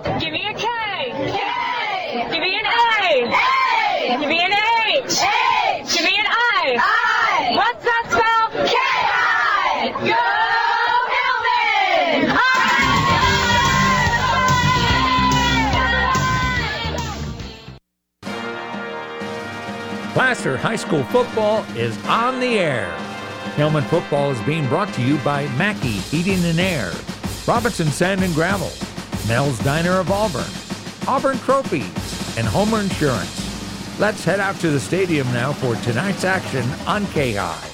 Give me a K. K. Give me an A. A. Give me an H. H. Give me an I. I. What's that spell? K-I. Go Hillman! Placer High School football is on the air. Hillman football is being brought to you by Mackey Heating and Air, Robinson Sand and Gravel, Mel's Diner of Auburn Trophies, and Homer Insurance. Let's head out to the stadium now for tonight's action on K-High.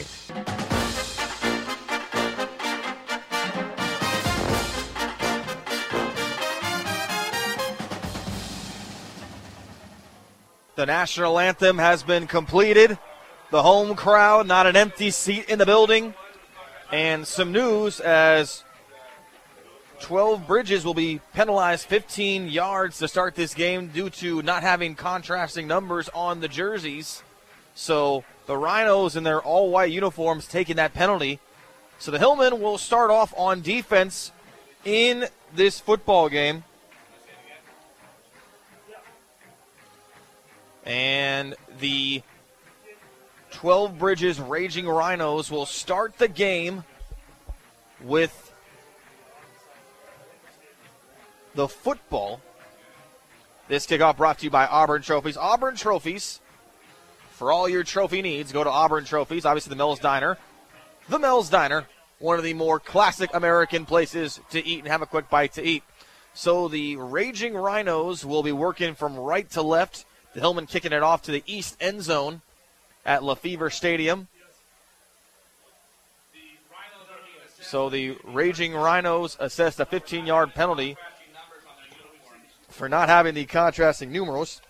The national anthem has been completed. The home crowd, not an empty seat in the building. And some news as 12 Bridges will be penalized 15 yards to start this game due to not having contrasting numbers on the jerseys. So the Rhinos in their all-white uniforms taking that penalty. So the Hillmen will start off on defense in this football game. And the 12 Bridges Raging Rhinos will start the game with the football. This kickoff brought to you by Auburn Trophies. Auburn Trophies, for all your trophy needs, go to Auburn Trophies. Obviously, the Mel's Diner. The Mel's Diner, one of the more classic American places to eat and have a quick bite to eat. So the Raging Rhinos will be working from right to left. The Hillmen kicking it off to the east end zone at Lefevre Stadium. So the Raging Rhinos assessed a 15-yard penalty for not having the contrasting numerals,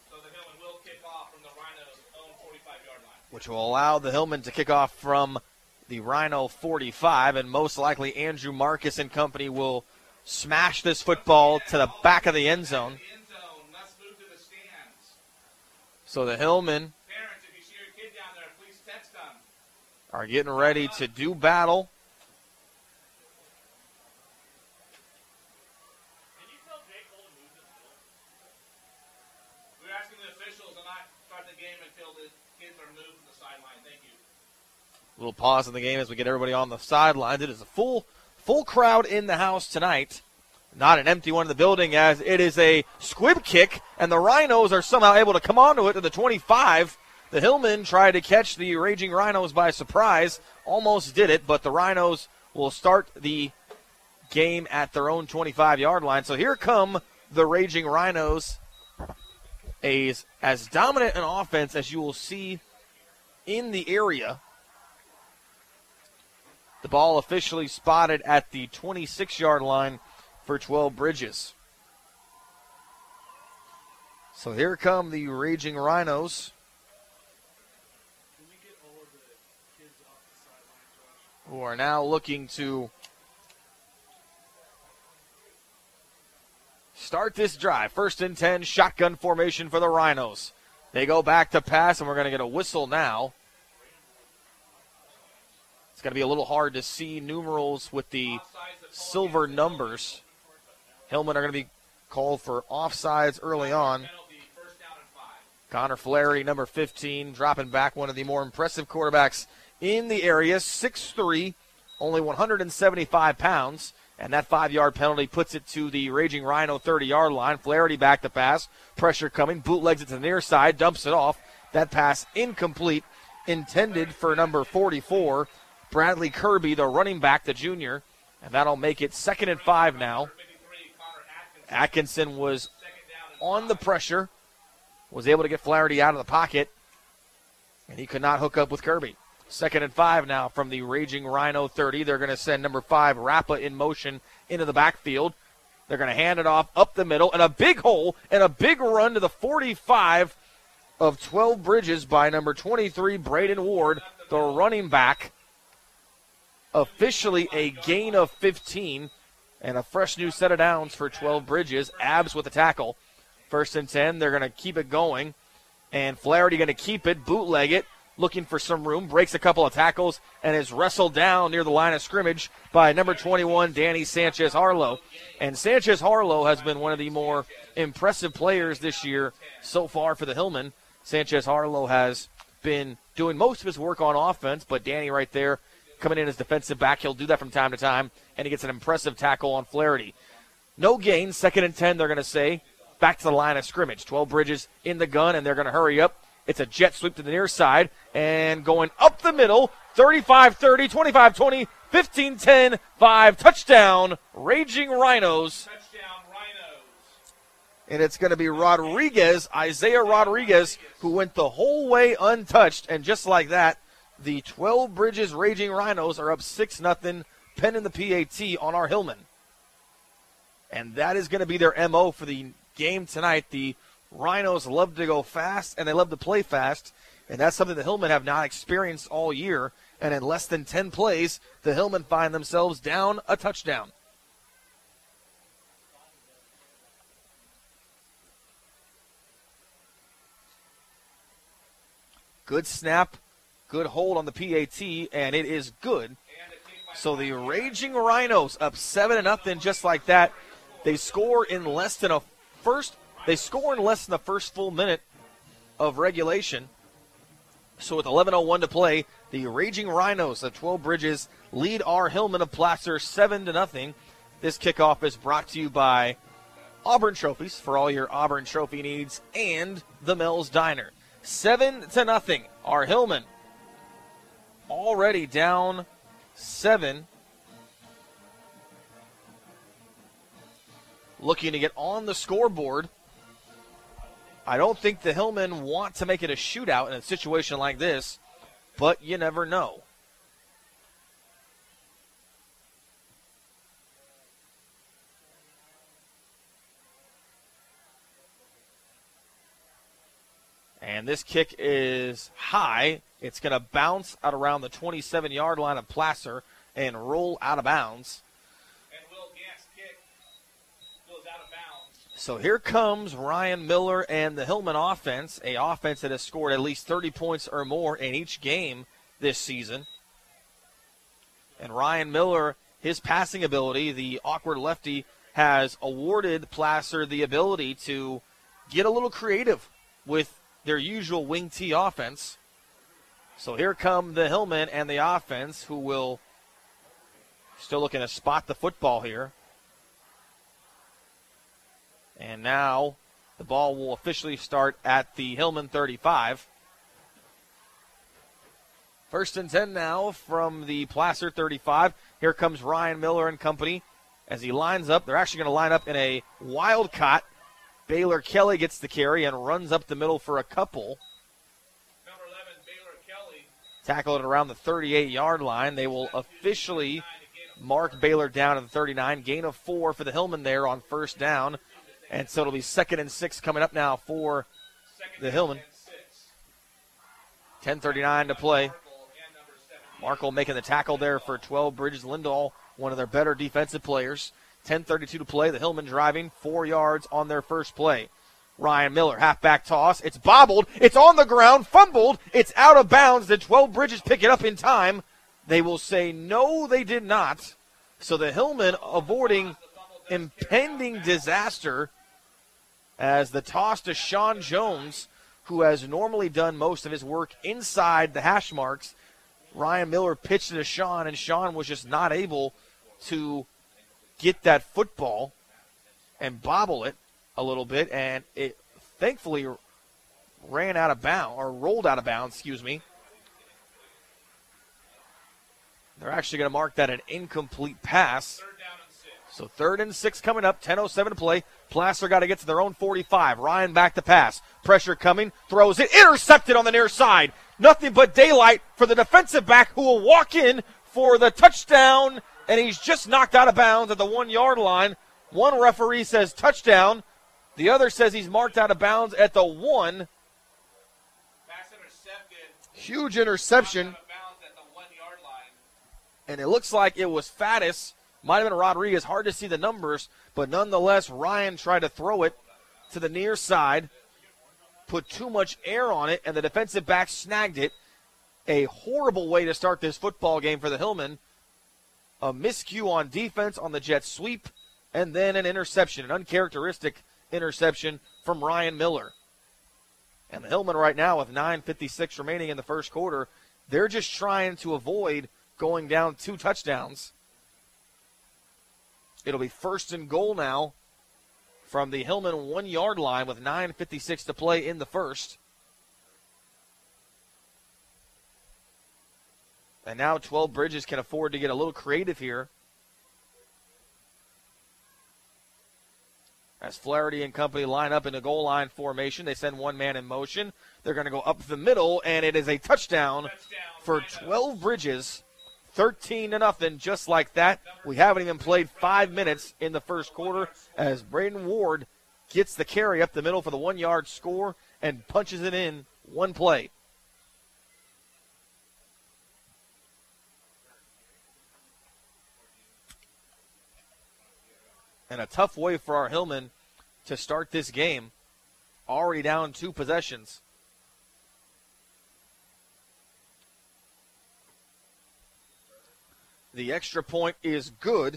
which will allow the Hillmen to kick off from the Rhino 45, and most likely Andrew Marcus and company will smash this football to the back of the end zone. So the Hillmen are getting ready to do battle. We're asking the officials to not start the game until the kids are moved from the sideline. Thank you. A little pause in the game as we get everybody on the sidelines. It is a full crowd in the house tonight. Not an empty one in the building, as it is a squib kick, and the Rhinos are somehow able to come onto it to the 25. The Hillmen tried to catch the Raging Rhinos by surprise. Almost did it, but the Rhinos will start the game at their own 25-yard line. So here come the Raging Rhinos, as dominant an offense as you will see in the area. The ball officially spotted at the 26-yard line for 12 Bridges. So here come the Raging Rhinos. Who are now looking to start this drive. 1st and 10, shotgun formation for the Rhinos. They go back to pass, and we're going to get a whistle now. It's going to be a little hard to see numerals with the silver numbers. Hillmen are going to be called for offsides early on. Connor Flaherty, number 15, dropping back, one of the more impressive quarterbacks in the area. 6'3", only 175 pounds. And that 5-yard penalty puts it to the Raging Rhino 30-yard line. Flaherty back to pass. Pressure coming. Bootlegs it to the near side. Dumps it off. That pass incomplete. Intended for number 44, Bradley Kirby, the running back, the junior. And that'll make it 2nd and 5 now. Atkinson was on the pressure. Was able to get Flaherty out of the pocket. And he could not hook up with Kirby. 2nd and 5 now from the Raging Rhino 30. They're going to send number 5, Rappa, in motion into the backfield. They're going to hand it off up the middle, and a big hole and a big run to the 45 of 12 Bridges by number 23, Braden Ward, the running back. Officially a gain of 15 and a fresh new set of downs for 12 Bridges. Abs with the tackle. 1st and 10. They're going to keep it going. And Flaherty going to keep it, bootleg it. looking for some room, breaks a couple of tackles, and is wrestled down near the line of scrimmage by number 21, Danny Sanchez-Harlow. And Sanchez-Harlow has been one of the more impressive players this year so far for the Hillmen. Sanchez-Harlow has been doing most of his work on offense, but Danny right there coming in as defensive back. He'll do that from time to time, and he gets an impressive tackle on Flaherty. No gain, 2nd and 10, they're going to say. Back to the line of scrimmage. 12 Bridges in the gun, and they're going to hurry up. It's a jet sweep to the near side, and going up the middle, 35-30, 25-20, 15-10, 5, touchdown, Raging Rhinos. Touchdown, Rhinos. And it's going to be Rodriguez, Isaiah Rodriguez, who went the whole way untouched, and just like that, the 12 Bridges Raging Rhinos are up 6-0, penning the PAT on our Hillmen. And that is going to be their MO for the game tonight. The Rhinos love to go fast, and they love to play fast, and that's something the Hillmen have not experienced all year. And in less than 10 plays, the Hillmen find themselves down a touchdown. Good snap, good hold on the PAT, and it is good. So the Raging Rhinos up 7-0 just like that. They score in less than the first full minute of regulation. So with 11:01 to play, the Raging Rhinos of 12 Bridges lead our Hillmen of Placer 7-0. This kickoff is brought to you by Auburn Trophies for all your Auburn trophy needs and the Mel's Diner. 7-0. Our Hillmen already down 7. Looking to get on the scoreboard. I don't think the Hillmen want to make it a shootout in a situation like this, but you never know. And this kick is high. It's going to bounce out around the 27-yard line of Placer and roll out of bounds. And Will Gant's kick goes out of bounds. So here comes Ryan Miller and the Hillman offense, a offense that has scored at least 30 points or more in each game this season. And Ryan Miller, his passing ability, the awkward lefty, has awarded Placer the ability to get a little creative with their usual wing T offense. So here come the Hillmen and the offense, who will still looking to spot the football here. And now the ball will officially start at the Hillman 35. 1st and 10 now from the Placer 35. Here comes Ryan Miller and company as he lines up. They're actually going to line up in a wildcat. Baylor Kelly gets the carry and runs up the middle for a couple. Number 11, Baylor Kelly. Tackled at around the 38-yard line. They will officially mark Baylor down at the 39. Gain of 4 for the Hillmen there on 1st down. And so it'll be 2nd and 6 coming up now for the Hillmen. 10:39 to play. Markle making the tackle there for 12 Bridges. Lindahl, one of their better defensive players. 10:32 to play. The Hillmen driving 4 yards on their first play. Ryan Miller, halfback toss. It's bobbled. It's on the ground. Fumbled. It's out of bounds. The 12 Bridges pick it up in time. They will say no, they did not. So the Hillmen avoiding impending disaster as the toss to Sean Jones, who has normally done most of his work inside the hash marks. Ryan Miller pitched it to Sean, and Sean was just not able to get that football and bobble it a little bit, and it thankfully ran out of bounds, or rolled out of bounds, excuse me. They're actually going to mark that an incomplete pass. So 3rd and 6 coming up, 10:07 to play. Placer got to get to their own 45. Ryan back to pass. Pressure coming, throws it, intercepted on the near side. Nothing but daylight for the defensive back, who will walk in for the touchdown, and he's just knocked out of bounds at the 1-yard line. One referee says touchdown. The other says he's marked out of bounds at the 1. Pass intercepted. Huge interception. Out of bounds at the 1-yard line. And it looks like it was Faddis. Might have been Rodriguez. Hard to see the numbers, but nonetheless, Ryan tried to throw it to the near side, put too much air on it, and the defensive back snagged it. a horrible way to start this football game for the Hillmen. A miscue on defense on the jet sweep, and then an interception, an uncharacteristic interception from Ryan Miller. And the Hillmen right now with 9:56 remaining in the first quarter, they're just trying to avoid going down 2 touchdowns. It'll be first and goal now from the Hillman 1-yard line with 9:56 to play in the first. And now 12 Bridges can afford to get a little creative here. As Flaherty and company line up in a goal line formation, they send one man in motion. They're going to go up the middle, and it is a touchdown for 12 Bridges. 13-0, just like that. We haven't even played 5 minutes in the first quarter as Braden Ward gets the carry up the middle for the 1-yard score and punches it in one play. And a tough way for our Hillmen to start this game. Already down 2 possessions. The extra point is good.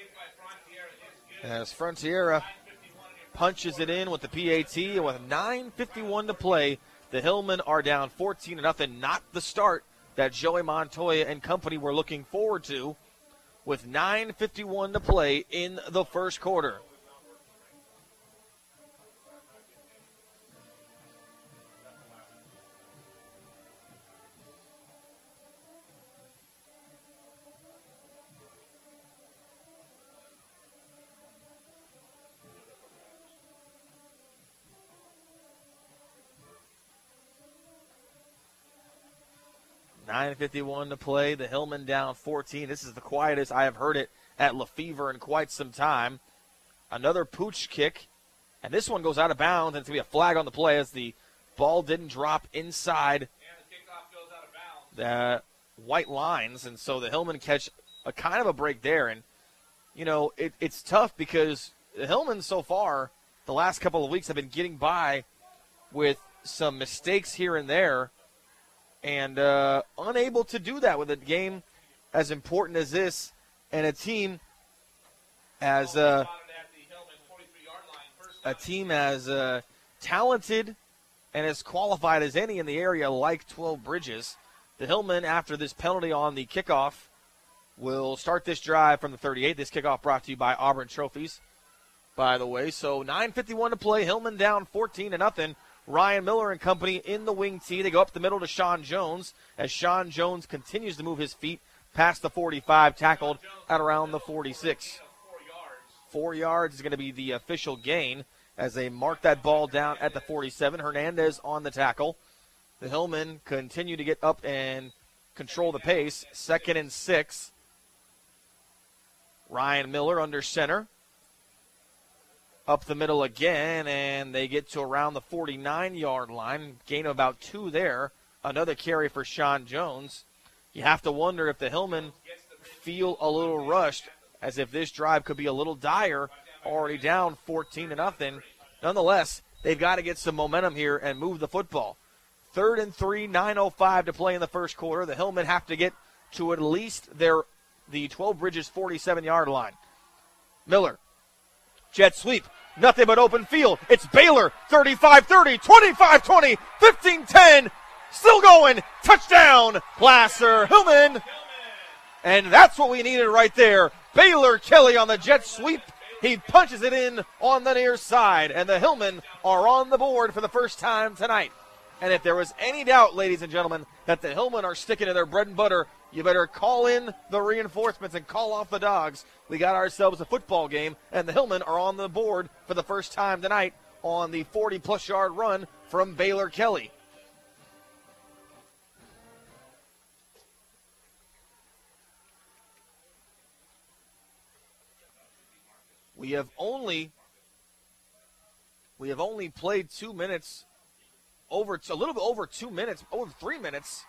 As Frontiera punches it in with the PAT, and with 9:51 to play, the Hillmen are down 14-0. Not the start that Joey Montoya and company were looking forward to, with 9:51 to play in the first quarter. $9:51 to play. The Hillmen down 14. This is the quietest I have heard it at Lefevre in quite some time. Another pooch kick, and this one goes out of bounds, and it's going to be a flag on the play as the ball didn't drop inside the white lines, and so the Hillmen catch a kind of a break there. And, you know, it's tough because the Hillmen so far, the last couple of weeks, have been getting by with some mistakes here and there, and unable to do that with a game as important as this and a team as talented and as qualified as any in the area like 12 Bridges. The Hillmen, after this penalty on the kickoff, will start this drive from the 38. This kickoff brought to you by Auburn Trophies, by the way. So 9:51 to play. Hillmen down 14-0. Ryan Miller and company in the wing tee. They go up the middle to Sean Jones as Sean Jones continues to move his feet past the 45, tackled at around the 46. 4 yards is going to be the official gain as they mark that ball down at the 47. Hernandez on the tackle. The Hillmen continue to get up and control the pace. 2nd and 6. Ryan Miller under center. Up the middle again, and they get to around the 49-yard line. Gain of about 2 there. Another carry for Sean Jones. You have to wonder if the Hillmen feel a little rushed, as if this drive could be a little dire, already down 14-0. Nonetheless, they've got to get some momentum here and move the football. 3rd and 3, 9:05 to play in the first quarter. The Hillmen have to get to at least the 12 Bridges 47-yard line. Miller. Jet sweep. Nothing but open field. It's Baylor. 35-30, 25-20, 15-10. Still going. Touchdown. Placer Hillman. And that's what we needed right there. Baylor Kelly on the jet sweep. He punches it in on the near side. And the Hillmen are on the board for the first time tonight. And if there was any doubt, ladies and gentlemen, that the Hillmen are sticking to their bread and butter, you better call in the reinforcements and call off the dogs. We got ourselves a football game, and the Hillmen are on the board for the first time tonight on the 40-plus yard run from Baylor Kelly. We have only played 2 minutes. A little bit over 2 minutes, over 3 minutes.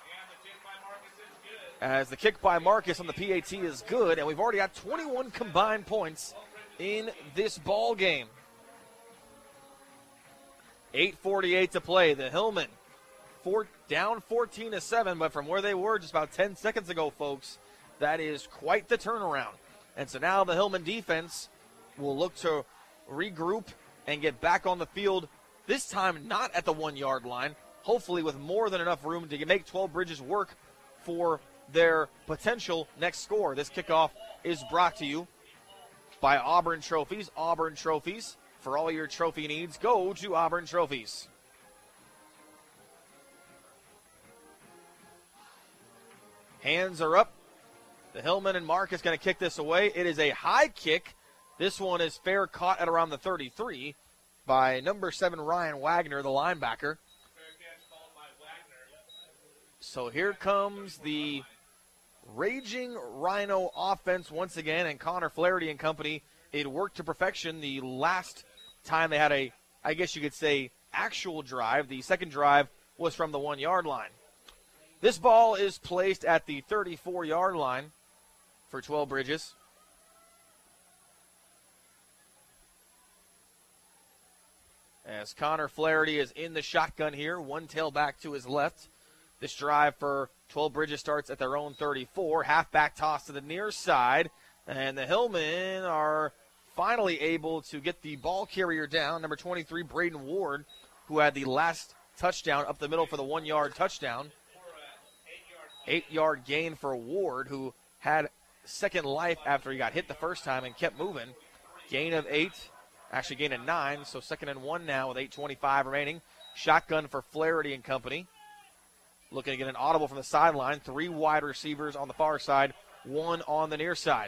As the kick by Marcus on the PAT is good, and we've already got 21 combined points in this ball game. 8:48 to play. The Hillmen down 14-7, but from where they were just about 10 seconds ago, folks, that is quite the turnaround. And so now the Hillman defense will look to regroup and get back on the field, this time not at the 1 yard line, hopefully with more than enough room to make 12 Bridges work for their potential next score. This kickoff is brought to you by Auburn Trophies. Auburn Trophies. For all your trophy needs, go to Auburn Trophies. Hands are up. The Hillman and Mark is going to kick this away. It is a high kick. This one is fair, caught at around the 33 by number 7 Ryan Wagner, the linebacker. So here comes the Raging Rhino offense once again, and Connor Flaherty and company. It worked to perfection the last time they had a, I guess you could say, actual drive. The second drive was from the 1 yard line. This ball is placed at the 34-yard line for 12 Bridges. As Connor Flaherty is in the shotgun here, one tailback to his left. This drive for 12 Bridges starts at their own 34. Halfback toss to the near side. And the Hillmen are finally able to get the ball carrier down. Number 23, Braden Ward, who had the last touchdown up the middle for the 1 yard touchdown. 8 yard gain for Ward, who had second life after he got hit the first time and kept moving. Gain of 8, actually gain of 9, so 2nd and 1 now with 8:25 remaining. Shotgun for Flaherty and company. Looking to get an audible from the sideline. 3 wide receivers on the far side, 1 on the near side.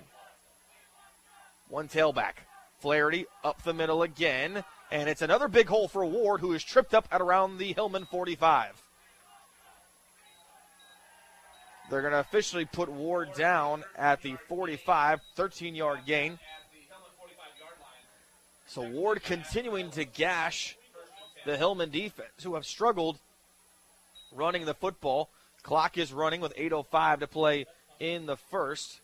1 tailback. Flaherty up the middle again, and it's another big hole for Ward, who is tripped up at around the Hillman 45. They're going to officially put Ward down at the 45, 13-yard gain. So Ward continuing to gash the Hillman defense, who have struggled running the football. Clock is running with 8:05 to play in the first.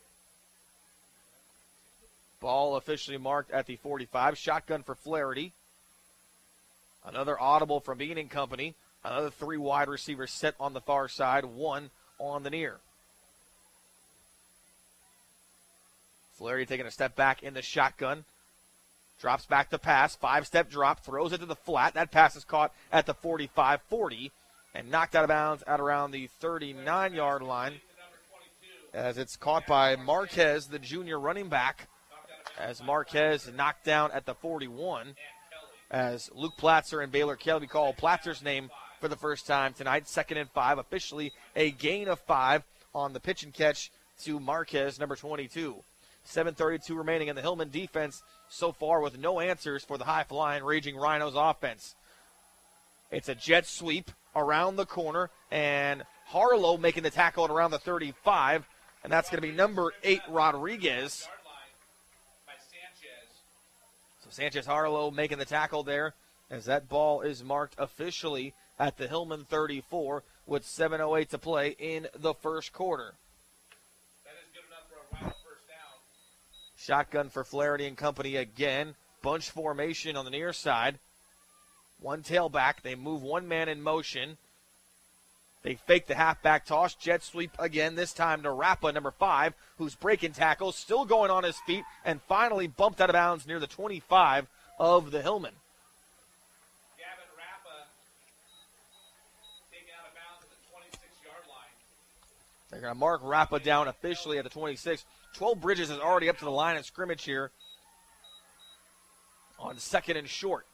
Ball officially marked at the 45. Shotgun for Flaherty. Another audible from Bean and company. Another 3 wide receivers set on the far side, 1 on the near. Flaherty taking a step back in the shotgun. Drops back the pass. 5-step drop. Throws it to the flat. That pass is caught at the 45-40 and knocked out of bounds at around the 39-yard line as it's caught by Marquez, the junior running back, as Marquez knocked down at the 41 as Luke Platzer and Baylor Kelby call Platzer's name for the first time tonight. 2nd and 5, officially a gain of 5 on the pitch and catch to Marquez, number 22. 7:32 remaining in the Hillman defense so far with no answers for the high-flying Raging Rhinos offense. It's a jet sweep around the corner, and Harlow making the tackle at around the 35, and that's going to be number 8, Rodriguez. So Sanchez Harlow making the tackle there as that ball is marked officially at the Hillman 34 with 7:08 to play in the first quarter. Shotgun for Flaherty and company again. Bunch formation on the near side. 1 tailback. They move 1 man in motion. They fake the halfback toss. Jet sweep again, this time to Rappa, number 5, who's breaking tackles, still going on his feet, and finally bumped out of bounds near the 25 of the Hillman. Gavin Rappa taken out of bounds at the 26-yard line. They're going to mark Rappa down officially at the 26. 12 Bridges is already up to the line of scrimmage here on 2nd and short.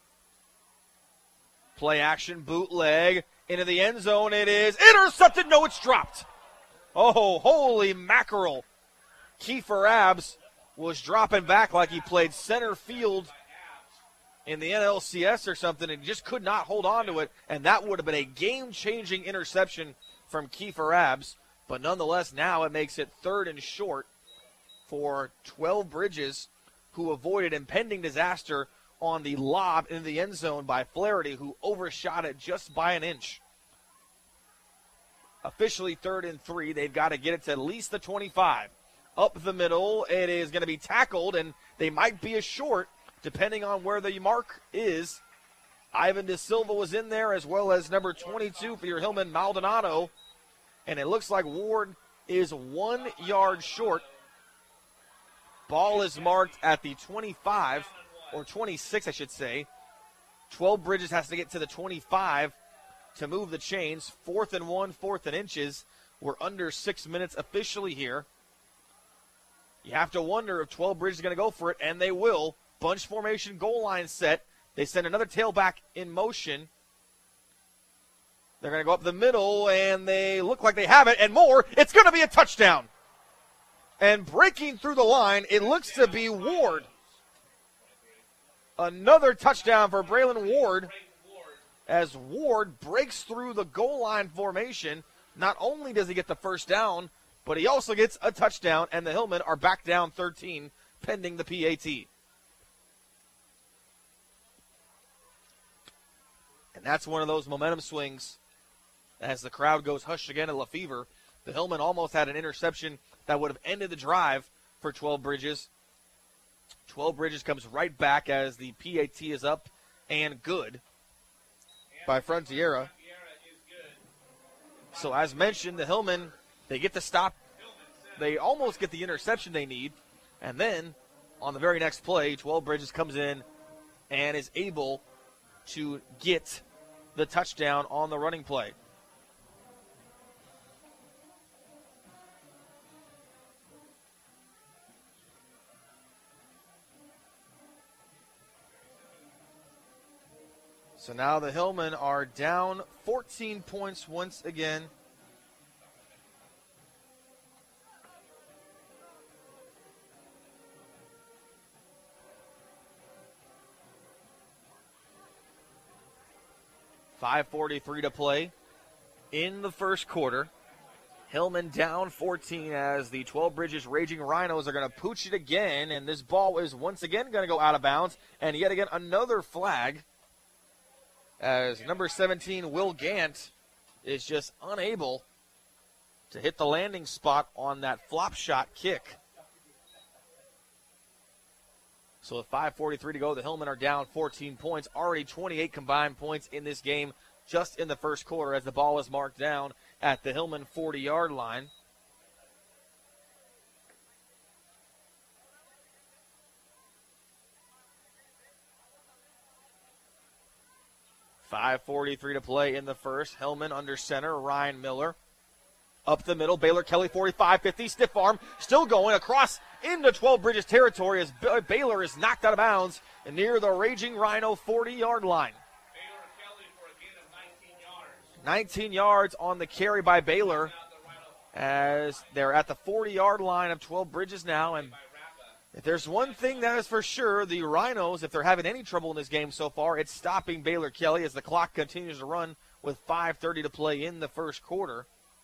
Play action, bootleg, into the end zone. It is intercepted. No, it's dropped. Oh, holy mackerel. Kiefer Abbs was dropping back like he played center field in the NLCS or something and just could not hold on to it, and that would have been a game-changing interception from Kiefer Abbs. But nonetheless, now it makes it 3rd and short for 12 Bridges, who avoided impending disaster on the lob into the end zone by Flaherty, who overshot it just by an inch. Officially 3rd and 3. They've got to get it to at least the 25. Up the middle, it is going to be tackled, and they might be a short, depending on where the mark is. Ivan De Silva was in there, as well as number 22 for your Hillman, Maldonado. And it looks like Ward is 1 yard short. Ball is marked at the 25, or 26, I should say. 12 Bridges has to get to the 25 to move the chains. 4th and 1, 4th and inches. We're under 6 minutes officially here. You have to wonder if 12 Bridges is going to go for it, and they will. Bunch formation, goal line set. They send another tailback in motion. They're going to go up the middle, and they look like they have it, and more. It's going to be a touchdown. And breaking through the line, it looks to be Ward. Another touchdown for Braylon Ward, as Ward breaks through the goal line formation. Not only does he get the first down, but he also gets a touchdown, and the Hillmen are back down 13, pending the PAT. And that's one of those momentum swings as the crowd goes hush again at Lefevre. The Hillmen almost had an interception that would have ended the drive for 12 Bridges. 12 Bridges comes right back as the PAT is up and good by Frontiera. So as mentioned, the Hillmen, they get the stop. They almost get the interception they need. And then on the very next play, 12 Bridges comes in and is able to get the touchdown on the running play. So now the Hillmen are down 14 points once again. .5:43 to play in the first quarter. Hillmen down 14 as the 12 Bridges Raging Rhinos are going to pooch it again, and this ball is once again going to go out of bounds, and yet again another flag as number 17, Will Gant, is just unable to hit the landing spot on that flop shot kick. So with 5:43 to go, the Hillmen are down 14 points, already 28 combined points in this game just in the first quarter as the ball is marked down at the Hillmen 40-yard line. .5:43 to play in the first. Hillmen under center, Ryan Miller. Up the middle, Baylor Kelly, 45-50, stiff arm, still going across into 12 Bridges territory as Baylor is knocked out of bounds near the Raging Rhino 40-yard line. Baylor Kelly for a gain of 19 yards on the carry by Baylor as they're at the 40-yard line of 12 Bridges now. And if there's one thing that is for sure, the Rhinos, if they're having any trouble in this game so far, it's stopping Baylor Kelly as the clock continues to run with 5:30 to play in the first quarter.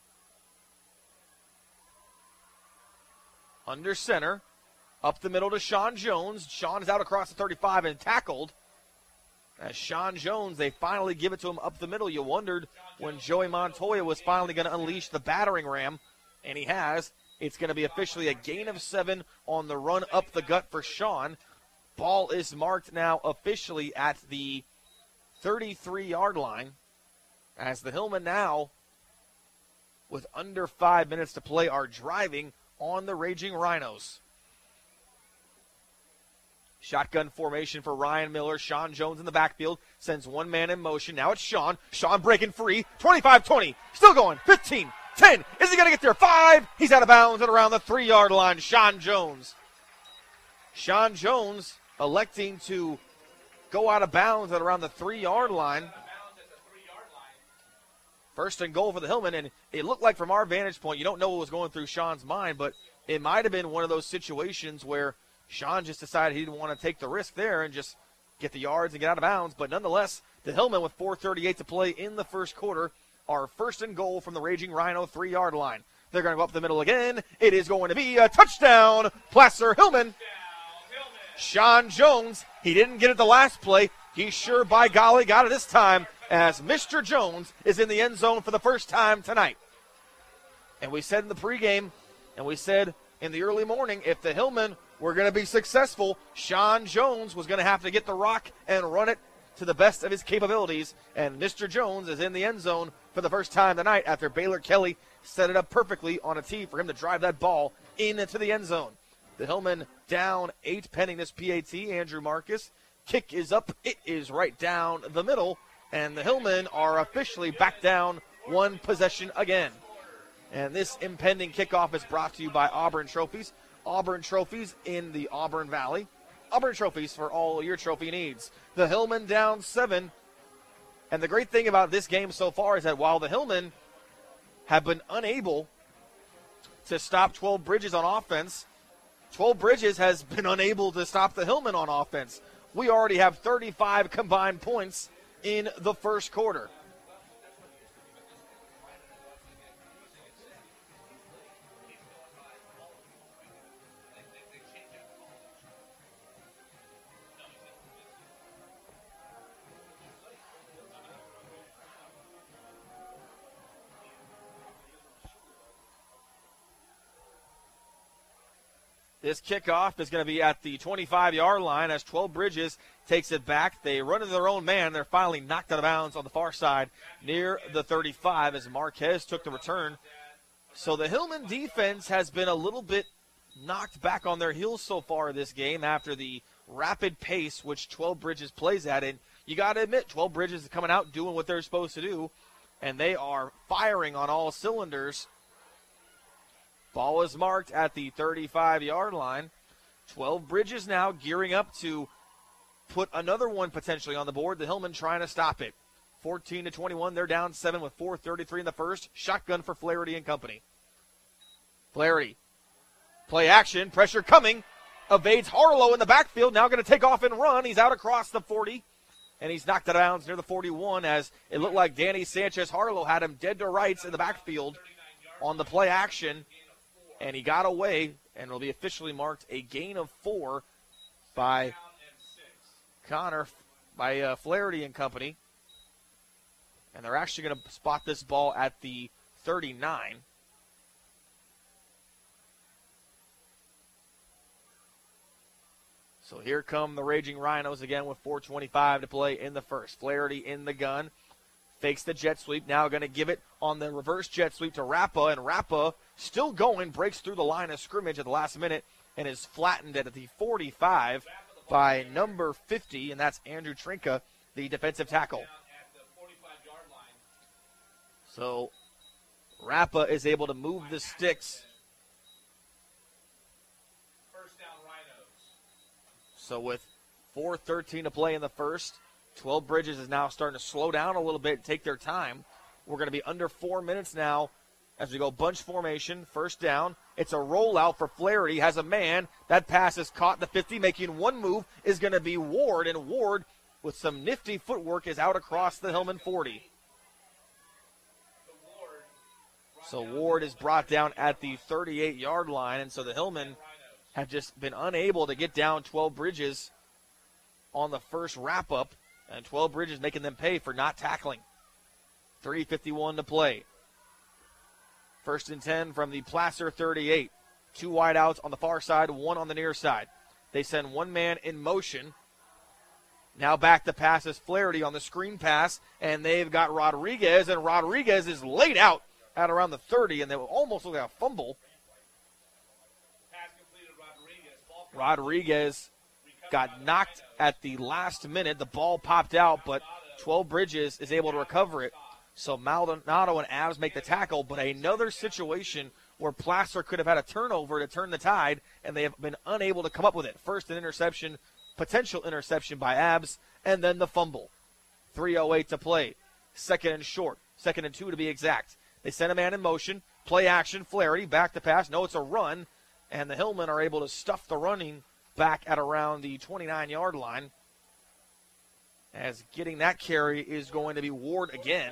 Under center, up the middle to Sean Jones. Sean is out across the 35 and tackled. As Sean Jones, they finally give it to him up the middle. You wondered when Joey Montoya was finally going to unleash the battering ram, and he has. It's going to be officially a gain of 7 on the run up the gut for Sean. Ball is marked now officially at the 33-yard line as the Hillmen now, with under 5 minutes to play, are driving on the Raging Rhinos. Shotgun formation for Ryan Miller. Sean Jones in the backfield sends one man in motion. Now it's Sean. Sean breaking free. 25-20. Still going. 15. 10. Is he going to get there? 5. He's out of bounds and around the 3-yard line. Sean Jones. Sean Jones electing to go out of bounds at around the 3-yard line. First and goal for the Hillmen, and it looked like from our vantage point, you don't know what was going through Sean's mind, but it might have been one of those situations where Sean just decided he didn't want to take the risk there and just get the yards and get out of bounds. But nonetheless, the Hillmen, with 4:38 to play in the first quarter, are first and goal from the Raging Rhino 3-yard line. They're going to go up the middle again. It is going to be a touchdown. Placer Hillmen. Sean Jones, he didn't get it the last play. He sure, by golly, got it this time, as Mr. Jones is in the end zone for the first time tonight. And we said in the pregame, and we said in the early morning, if the Hillmen were going to be successful, Sean Jones was going to have to get the rock and run it to the best of his capabilities, and Mr. Jones is in the end zone for the first time tonight after Baylor Kelly set it up perfectly on a tee for him to drive that ball into the end zone. The Hillmen down 8 pending this PAT. Andrew Marcus. Kick is up. It is right down the middle, and the Hillmen are officially back down 1 possession again. And this impending kickoff is brought to you by Auburn Trophies. Auburn Trophies in the Auburn Valley. Auburn Trophies for all your trophy needs. The Hillmen down 7. And the great thing about this game so far is that while the Hillmen have been unable to stop 12 Bridges on offense, 12 Bridges has been unable to stop the Hillmen on offense. We already have 35 combined points in the first quarter. This kickoff is going to be at the 25-yard line as 12 Bridges takes it back. They run into their own man. They're finally knocked out of bounds on the far side near the 35 as Marquez took the return. So the Hillman defense has been a little bit knocked back on their heels so far this game after the rapid pace which 12 Bridges plays at. And you got to admit, 12 Bridges is coming out doing what they're supposed to do, and they are firing on all cylinders. Ball is marked at the 35-yard line. 12 Bridges now gearing up to put another one potentially on the board. The Hillmen trying to stop it. 14-21, they're down 7 with 4:33 in the first. Shotgun for Flaherty and company. Flaherty, play action, pressure coming. Evades Harlow in the backfield, now going to take off and run. He's out across the 40, and he's knocked out of bounds near the 41 as it looked like Danny Sanchez Harlow had him dead to rights in the backfield on the play action. And he got away, and it'll be officially marked a gain of 4 by Flaherty and company. And they're actually going to spot this ball at the 39. So here come the Raging Rhinos again with 4:25 to play in the first. Flaherty in the gun. Fakes the jet sweep, now going to give it on the reverse jet sweep to Rappa, and Rappa still going, breaks through the line of scrimmage at the last minute and is flattened at the 45 by number 50, and that's Andrew Trinka, the defensive tackle. So Rappa is able to move the sticks. First down, Rhinos. So with 4:13 to play in the first, 12 Bridges is now starting to slow down a little bit and take their time. We're going to be under 4 minutes now as we go bunch formation. First down. It's a rollout for Flaherty. Has a man. That pass is caught. The 50 making one move is going to be Ward. And Ward, with some nifty footwork, is out across the Hillman 40. So Ward is brought down at the 38-yard line. And so the Hillmen have just been unable to get down 12 Bridges on the first wrap-up. And 12 Bridges making them pay for not tackling. 3:51 to play. First and 10 from the Placer 38. 2 wideouts on the far side, 1 on the near side. They send one man in motion. Now back to pass is Flaherty on the screen pass, and they've got Rodriguez, and Rodriguez is laid out at around the 30, and they will almost look like a fumble. Pass completed, Rodriguez. Rodriguez got knocked at the last minute. The ball popped out, but 12 Bridges is able to recover it. So Maldonado and Abs make the tackle, but another situation where Placer could have had a turnover to turn the tide, and they have been unable to come up with it. First an interception, potential interception by Abs, and then the fumble. 3:08 to play. Second and short. 2nd and 2 to be exact. They send a man in motion. Play action, Flaherty, back to pass. No, it's a run, and the Hillmen are able to stuff the running back at around the 29-yard line. As getting that carry is going to be Ward again.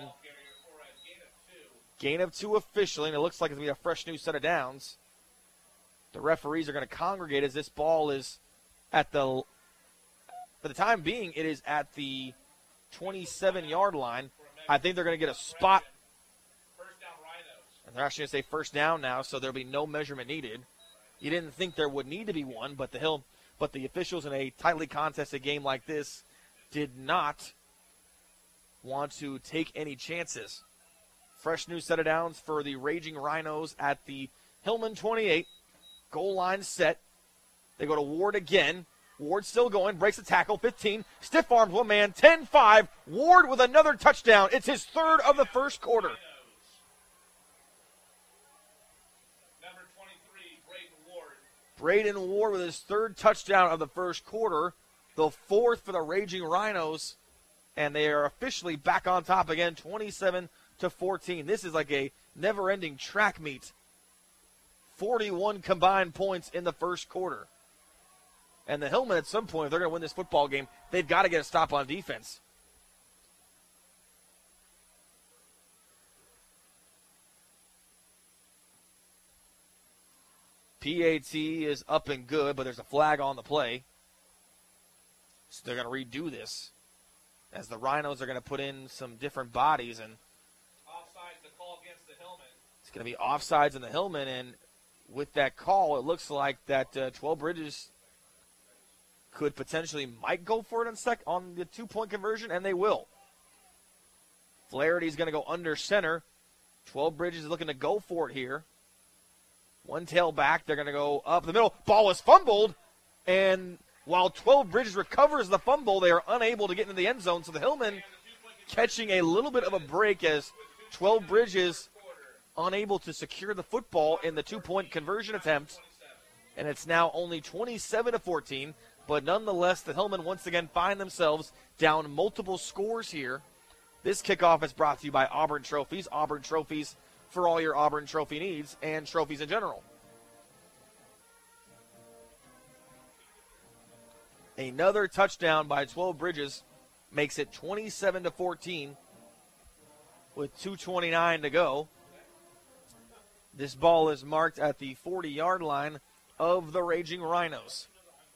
Gain of 2 officially, and it looks like it's going to be a fresh new set of downs. The referees are going to congregate as this ball is at the, for the time being, it is at the 27-yard line. I think they're going to get a spot. And they're actually going to say first down now, so there'll be no measurement needed. You didn't think there would need to be one, but the officials in a tightly contested game like this did not want to take any chances. Fresh new set of downs for the Raging Rhinos at the Hillman 28. Goal line set. They go to Ward again. Ward still going, breaks the tackle, 15. Stiff arms one man, 10-5. Ward with another touchdown. It's his third of the first quarter. Number 23, Braden Ward. Braden Ward with his third touchdown of the first quarter, the fourth for the Raging Rhinos, and they are officially back on top again, 27-14. This is like a never-ending track meet. 41 combined points in the first quarter. And the Hillmen, at some point, if they're going to win this football game, they've got to get a stop on defense. PAT is up and good, but there's a flag on the play. So they're going to redo this, as the Rhinos are going to put in some different bodies. And Offsides, the call against the Hillmen. it's going to be offsides in the Hillmen. And with that call, it looks like that 12 Bridges could potentially might go for it on the 2-point conversion, and they will. Flaherty's going to go under center. 12 Bridges is looking to go for it here. One tail back. They're going to go up the middle. Ball is fumbled, and while 12 Bridges recovers the fumble, they are unable to get into the end zone. So the Hillmen catching a little bit of a break as 12 Bridges unable to secure the football in the 2-point conversion attempt. And it's now only 27-14. But nonetheless, the Hillmen once again find themselves down multiple scores here. This kickoff is brought to you by Auburn Trophies. Auburn Trophies for all your Auburn trophy needs and trophies in general. Another touchdown by 12 Bridges makes it 27-14 with 2:29 to go. This ball is marked at the 40-yard line of the Raging Rhinos.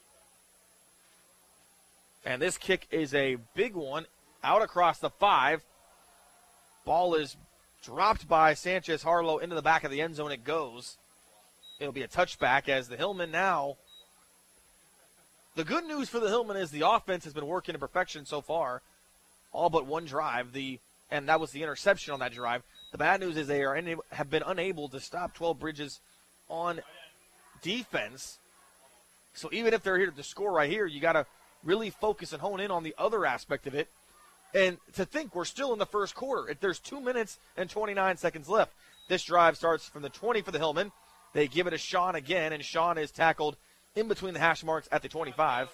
And this kick is a big one out across the 5. Ball is dropped by Sanchez Harlow into the back of the end zone. It goes. It'll be a touchback as the Hillmen now. The good news for the Hillmen is the offense has been working to perfection so far. All but one drive. And that was the interception on that drive. The bad news is they have been unable to stop 12 Bridges on defense. So even if they're here to score right here, you got to really focus and hone in on the other aspect of it. And to think we're still in the first quarter. There's 2 minutes and 29 seconds left. This drive starts from the 20 for the Hillmen. They give it to Sean again, and Sean is tackled in between the hash marks at the 25.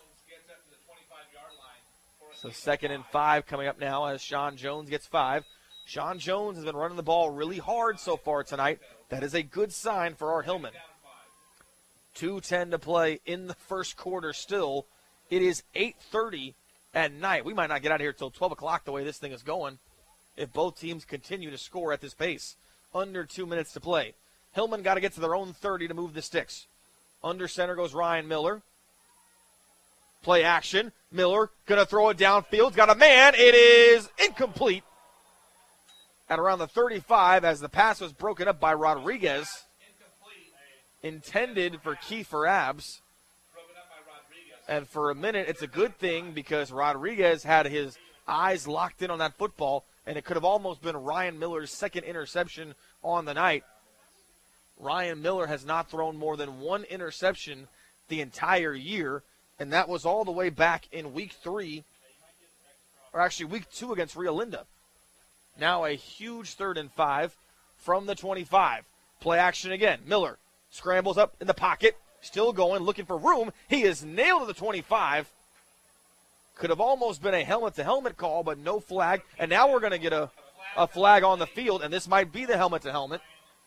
So 2nd and 5 coming up now as Sean Jones gets 5. Sean Jones has been running the ball really hard so far tonight. That is a good sign for our Hillmen. 2:10 to play in the first quarter still. It is 8:30 at night. We might not get out of here until 12 o'clock the way this thing is going if both teams continue to score at this pace. Under 2 minutes to play. Hillman got to get to their own 30 to move the sticks. Under center goes Ryan Miller. Play action. Miller going to throw it downfield. Got a man. It is incomplete. At around the 35 as the pass was broken up by Rodriguez. Intended for Kiefer Abbs. And for a minute, it's a good thing because Rodriguez had his eyes locked in on that football, and it could have almost been Ryan Miller's second interception on the night. Ryan Miller has not thrown more than one interception the entire year, and that was all the way back in week 3, or actually week 2 against Rio Linda. Now a huge 3rd and 5 from the 25. Play action again. Miller scrambles up in the pocket. Still going, looking for room. He is nailed to the 25. Could have almost been a helmet-to-helmet call, but no flag. And now we're going to get a flag on the field, and this might be the helmet-to-helmet.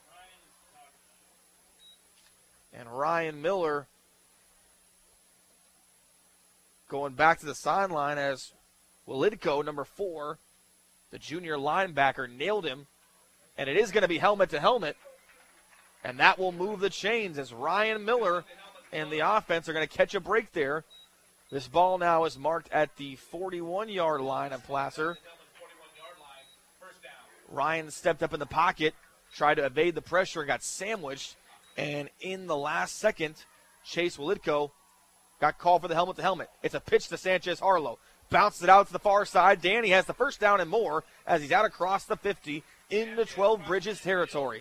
And Ryan Miller going back to the sideline as Willitko, number 4, the junior linebacker, nailed him. And it is going to be helmet-to-helmet. And that will move the chains as Ryan Miller and the offense are going to catch a break there. This ball now is marked at the 41-yard line of Placer. Ryan stepped up in the pocket, tried to evade the pressure, and got sandwiched. And in the last second, Chase Willitko got called for the helmet-to-helmet. It's a pitch to Sanchez Harlow. bounces it out to the far side. Danny has the first down and more as he's out across the 50 into 12 Bridges territory.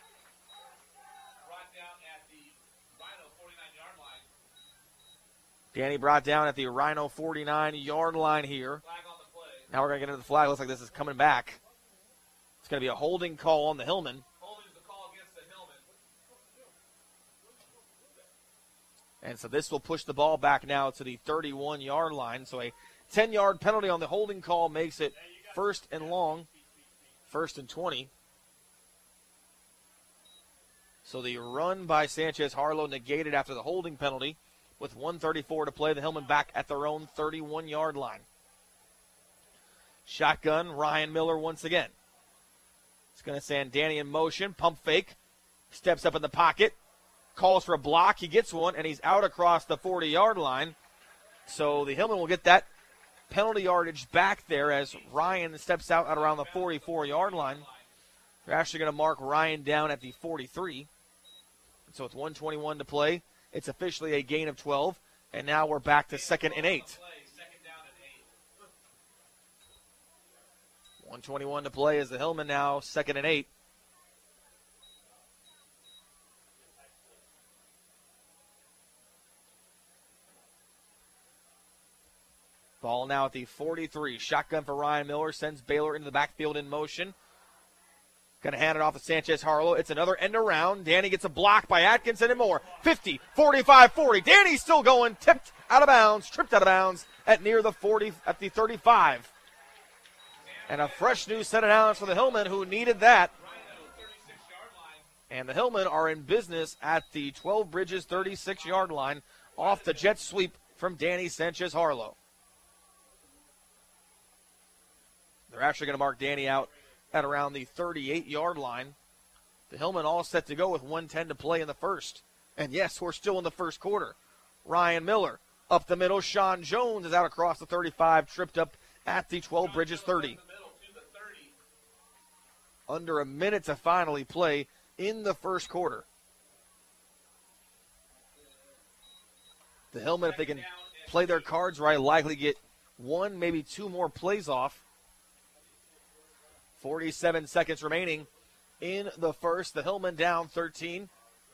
Danny brought down at the Rhino 49-yard line here. Now we're going to get into the flag. Looks like this is coming back. It's going to be a holding call on the Hillman. Holding the call against the Hillman. And so this will push the ball back now to the 31-yard line. So a 10-yard penalty on the holding call makes it first and long, 1st and 20. So the run by Sanchez Harlow negated after the holding penalty. With 1:34 to play, the Hillman back at their own 31-yard line. Shotgun, Ryan Miller once again. It's going to send Danny in motion, pump fake, steps up in the pocket, calls for a block, he gets one, and he's out across the 40-yard line. So the Hillman will get that penalty yardage back there as Ryan steps out at around the 44-yard line. They're actually going to mark Ryan down at the 43. So with 1:21 to play, it's officially a gain of 12, and now we're back to 2nd and 8. 1:21 to play as the Hillman now 2nd and 8. Ball now at the 43. Shotgun for Ryan Miller, sends Baylor into the backfield in motion. Going to hand it off to Sanchez Harlow. It's another end around. Danny gets a block by Atkinson and more. 50, 45, 40. Danny's still going. Tipped out of bounds. Tripped out of bounds at near the 40, at the 35. And a fresh new set of downs for the Hillmen who needed that. And the Hillmen are in business at the 12 Bridges 36-yard line off the jet sweep from Danny Sanchez Harlow. They're actually going to mark Danny out at around the 38-yard line. The Hillmen all set to go with 1:10 to play in the first. And yes, we're still in the first quarter. Ryan Miller up the middle. Sean Jones is out across the 35, tripped up at the 12 Bridges 30. Under a minute to finally play in the first quarter. The Hillmen, if they can play their cards right, likely get one, maybe two more plays off. 47 seconds remaining in the first. The Hillmen down 13.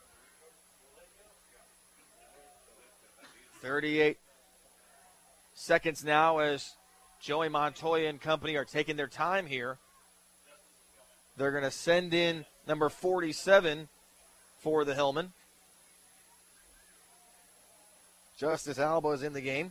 38 seconds now as Joey Montoya and company are taking their time here. They're going to send in number 47 for the Hillmen. Justice Alba is in the game.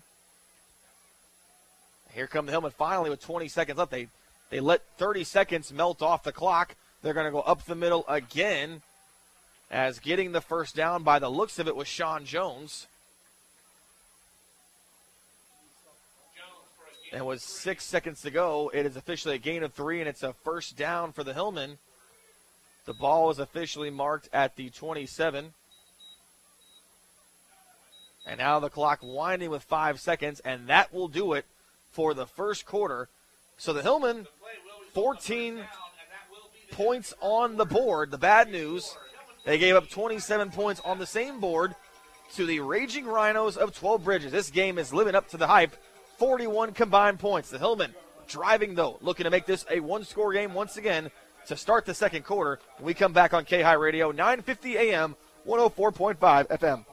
Here come the Hillmen finally with 20 seconds left. They let 30 seconds melt off the clock. They're going to go up the middle again as getting the first down by the looks of it was Sean Jones. And with 6 seconds to go, it is officially a gain of 3, and it's a first down for the Hillmen. The ball is officially marked at the 27. And now the clock winding with 5 seconds, and that will do it for the first quarter. So the Hillmen, 14 points on the board. The bad news, they gave up 27 points on the same board to the Raging Rhinos of 12 Bridges. This game is living up to the hype. 41 combined points. The Hillmen driving, though, looking to make this a one-score game once again to start the second quarter. We come back on K-High Radio, 9:50 a.m., 104.5 FM.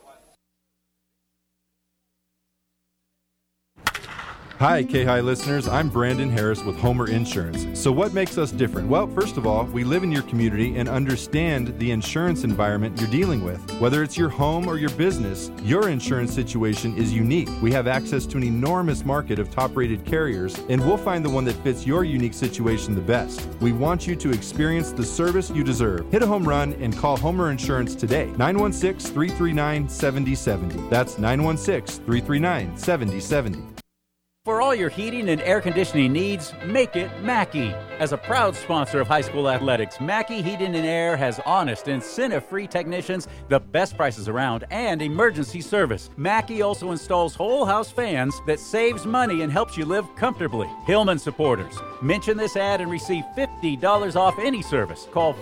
Hi, K-High listeners. I'm Brandon Harris with Homer Insurance. So what makes us different? Well, first of all, we live in your community and understand the insurance environment you're dealing with. Whether it's your home or your business, your insurance situation is unique. We have access to an enormous market of top-rated carriers, and we'll find the one that fits your unique situation the best. We want you to experience the service you deserve. Hit a home run and call Homer Insurance today. 916-339-7070. That's 916-339-7070. For all your heating and air conditioning needs, make it Mackey. As a proud sponsor of high school athletics, Mackey Heating and Air has honest, incentive-free technicians, the best prices around, and emergency service. Mackey also installs whole house fans that saves money and helps you live comfortably. Hillman supporters, mention this ad and receive $50 off any service. Call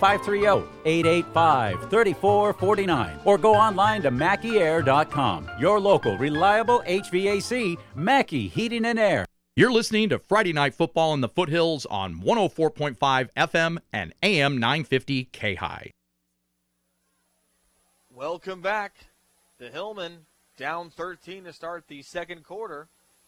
530-885-3449 or go online to MackeyAir.com. Your local, reliable HVAC, Mackey Heating and Air. You're listening to Friday Night Football in the Foothills on 104.5 FM and AM 950 K-High. Welcome back. The Hillman down 13 to start the second quarter.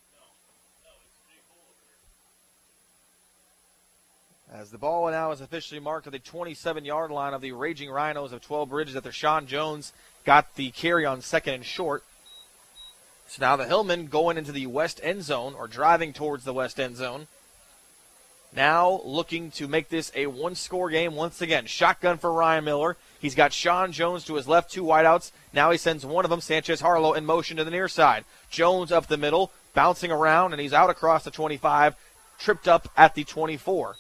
As the ball now is officially marked at the 27-yard line of the Raging Rhinos of 12 Bridges after Sean Jones got the carry on second and short. So now the Hillmen going into the west end zone, or driving towards the west end zone. Now looking to make this a one-score game once again. Shotgun for Ryan Miller. He's got Sean Jones to his left, two wideouts. Now he sends one of them, Sanchez Harlow, in motion to the near side. Jones up the middle, bouncing around, and he's out across the 25, tripped up at the 24.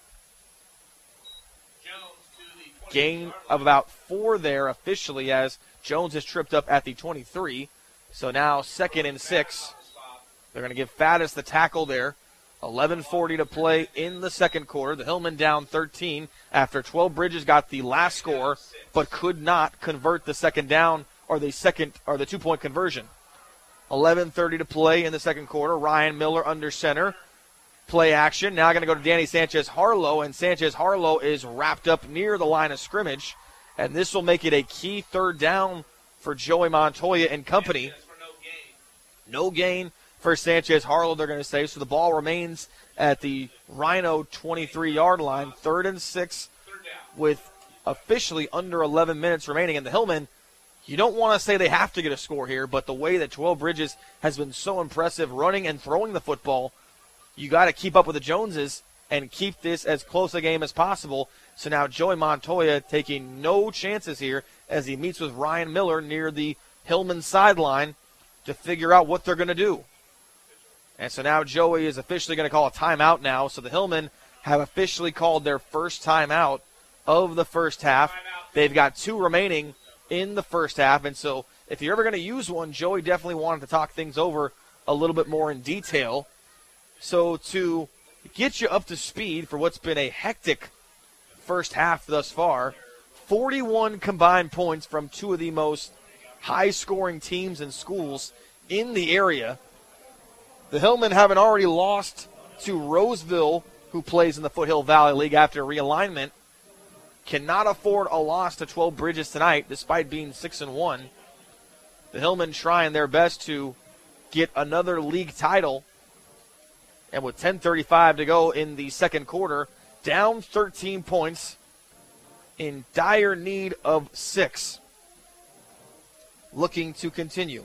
Gain of about 4 there officially as Jones is tripped up at the 23. So now 2nd and 6. They're going to give Faddis the tackle there. 11:40 to play in the second quarter. The Hillmen down 13 after 12 Bridges got the last score, but could not convert the second down or the 2-point conversion. 11:30 to play in the second quarter. Ryan Miller under center. Play action. Now going to go to Danny Sanchez Harlow, and Sanchez Harlow is wrapped up near the line of scrimmage, and this will make it a key third down for Joey Montoya and company. No gain for Sanchez Harlow, they're going to say. So the ball remains at the Rhino 23-yard line, 3rd and 6, with officially under 11 minutes remaining. And the Hillmen, you don't want to say they have to get a score here, but the way that 12 Bridges has been so impressive running and throwing the football, you got to keep up with the Joneses and keep this as close a game as possible. So now Joey Montoya taking no chances here as he meets with Ryan Miller near the Hillman sideline to figure out what they're going to do. And so now Joey is officially going to call a timeout now. So the Hillmen have officially called their first timeout of the first half. They've got 2 remaining in the first half. And so if you're ever going to use one, Joey definitely wanted to talk things over a little bit more in detail. So to get you up to speed for what's been a hectic first half thus far, 41 combined points from 2 of the most high-scoring teams and schools in the area. The Hillmen haven't already lost to Roseville, who plays in the Foothill Valley League after realignment. Cannot afford a loss to 12 Bridges tonight, despite being 6-1. The Hillmen trying their best to get another league title. And with 10:35 to go in the second quarter, down 13 points, in dire need of 6. Looking to continue.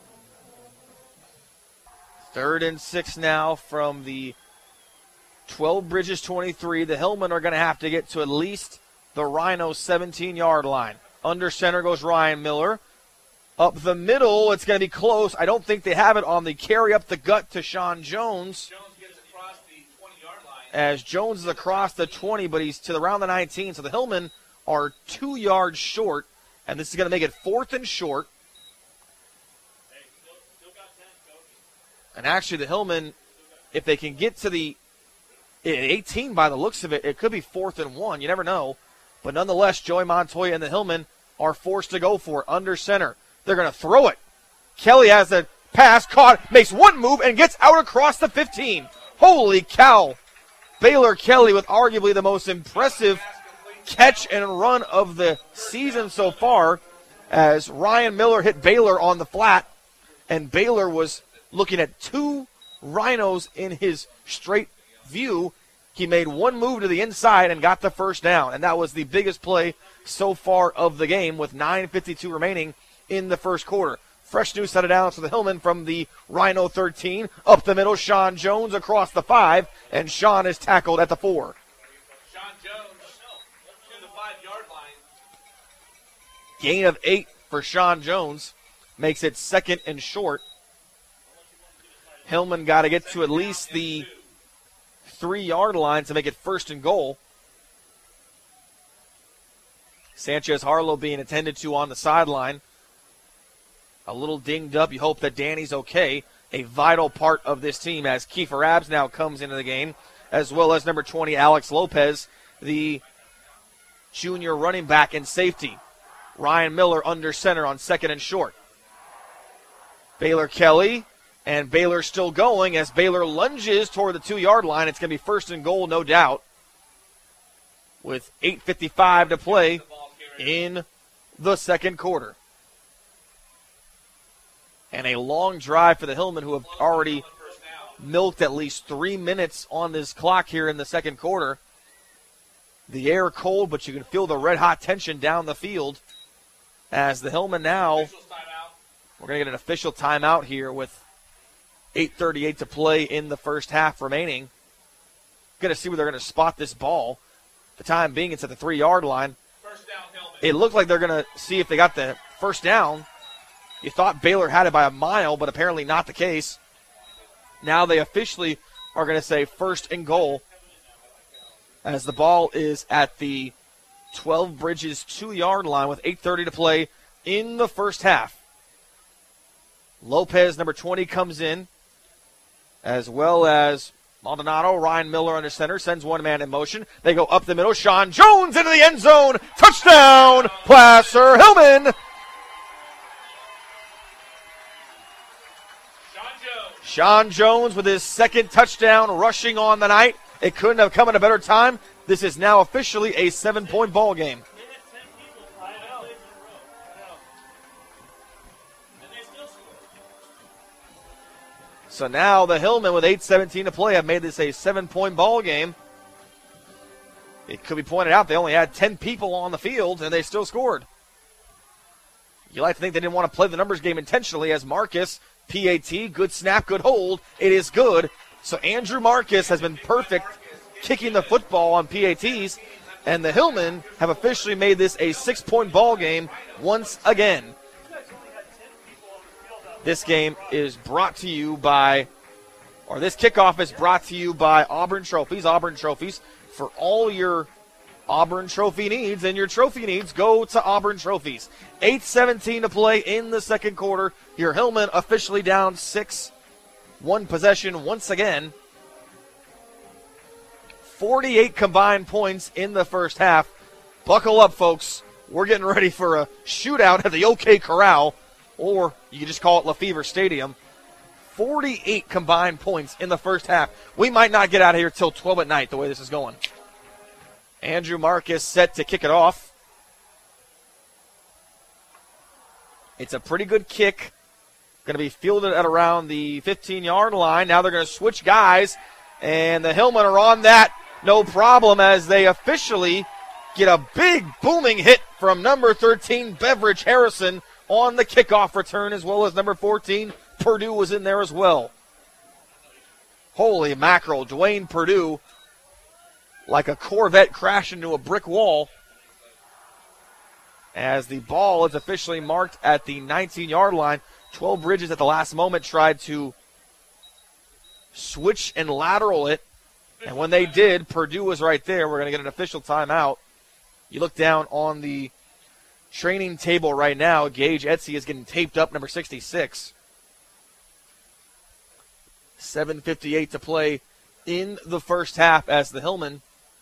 3rd and 6 now from the 12 Bridges 23. The Hillmen are going to have to get to at least the Rhino 17-yard line. Under center goes Ryan Miller. Up the middle, it's going to be close. I don't think they have it on the carry up the gut to Sean Jones. Jones gets across the 20-yard line. As Jones is across the 20, but he's to around the 19. So the Hillmen are 2 yards short, and this is going to make it 4th and short. And actually, the Hillmen, if they can get to the 18 by the looks of it, it could be 4th and 1. You never know. But nonetheless, Joey Montoya and the Hillmen are forced to go for it. Under center. They're going to throw it. Kelly has the pass, caught, makes one move, and gets out across the 15. Holy cow. Baylor Kelly with arguably the most impressive catch and run of the season so far, as Ryan Miller hit Baylor on the flat, and Baylor was looking at 2 Rhinos in his straight view. He made one move to the inside and got the first down, and that was the biggest play so far of the game with 9:52 remaining in the first quarter. Fresh new set of downs for the Hillmen from the Rhino 13. Up the middle, Sean Jones across the 5, and Sean is tackled at the 4. Sean Jones to the 5-yard line. Gain of 8 for Sean Jones makes it 2nd and short. Hillman got to get to at least the 3-yard line to make it 1st and goal. Sanchez Harlow being attended to on the sideline. A little dinged up. You hope that Danny's okay. A vital part of this team as Kiefer Abs now comes into the game, as well as number 20, Alex Lopez, the junior running back and safety. Ryan Miller under center on 2nd and short. Baylor Kelly And Baylor still going as Baylor lunges toward the 2-yard line. It's going to be first and goal, no doubt, with 8:55 to play in the second quarter. And a long drive for the Hillmen, who have already milked at least 3 minutes on this clock here in the second quarter. The air cold, but you can feel the red-hot tension down the field as the Hillmen now, we're going to get an official timeout here with 8:38 to play in the first half remaining. Going to see where they're going to spot this ball. For the time being, it's at the 3-yard line. It looked like they're going to see if they got the first down. You thought Baylor had it by a mile, but apparently not the case. Now they officially are going to say first and goal as the ball is at the 12 Bridges 2-yard line with 8:30 to play in the first half. Lopez, number 20, comes in, as well as Maldonado. Ryan Miller under center, sends one man in motion. They go up the middle. Sean Jones into the end zone. Touchdown, Placer Hillman. Sean Jones with his second touchdown rushing on the night. It couldn't have come at a better time. This is now officially a 7-point ball game. So now the Hillmen with 8:17 to play have made this a 7-point ball game. It could be pointed out they only had 10 people on the field and they still scored. You like to think they didn't want to play the numbers game intentionally as Marcus, PAT, good snap, good hold. It is good. So Andrew Marcus has been perfect kicking the football on PATs, and the Hillmen have officially made this a 6-point ball game once again. This game is brought to you by, or this kickoff is brought to you by Auburn Trophies. Auburn Trophies, for all your Auburn Trophy needs and your trophy needs, go to Auburn Trophies. 8:17 to play in the second quarter. Your Hillmen officially down 6. One possession once again. 48 combined points in the first half. Buckle up, folks. We're getting ready for a shootout at the OK Corral, or you can just call it Lefevre Stadium. 48 combined points in the first half. We might not get out of here till 12 at night the way this is going. Andrew Marcus set to kick it off. It's a pretty good kick. Going to be fielded at around the 15-yard line. Now they're going to switch guys, and the Hillmen are on that. No problem as they officially get a big booming hit from number 13, Beveridge Harrison, on the kickoff return, as well as number 14, Purdue was in there as well. Holy mackerel, Dwayne Purdue, like a Corvette crashed into a brick wall, as the ball is officially marked at the 19-yard line. 12 Bridges at the last moment tried to switch and lateral it, and when they did, Purdue was right there. We're going to get an official timeout. You look down on the training table right now. Gage Etsy is getting taped up, number 66. 7:58 to play in the first half as the Hillmen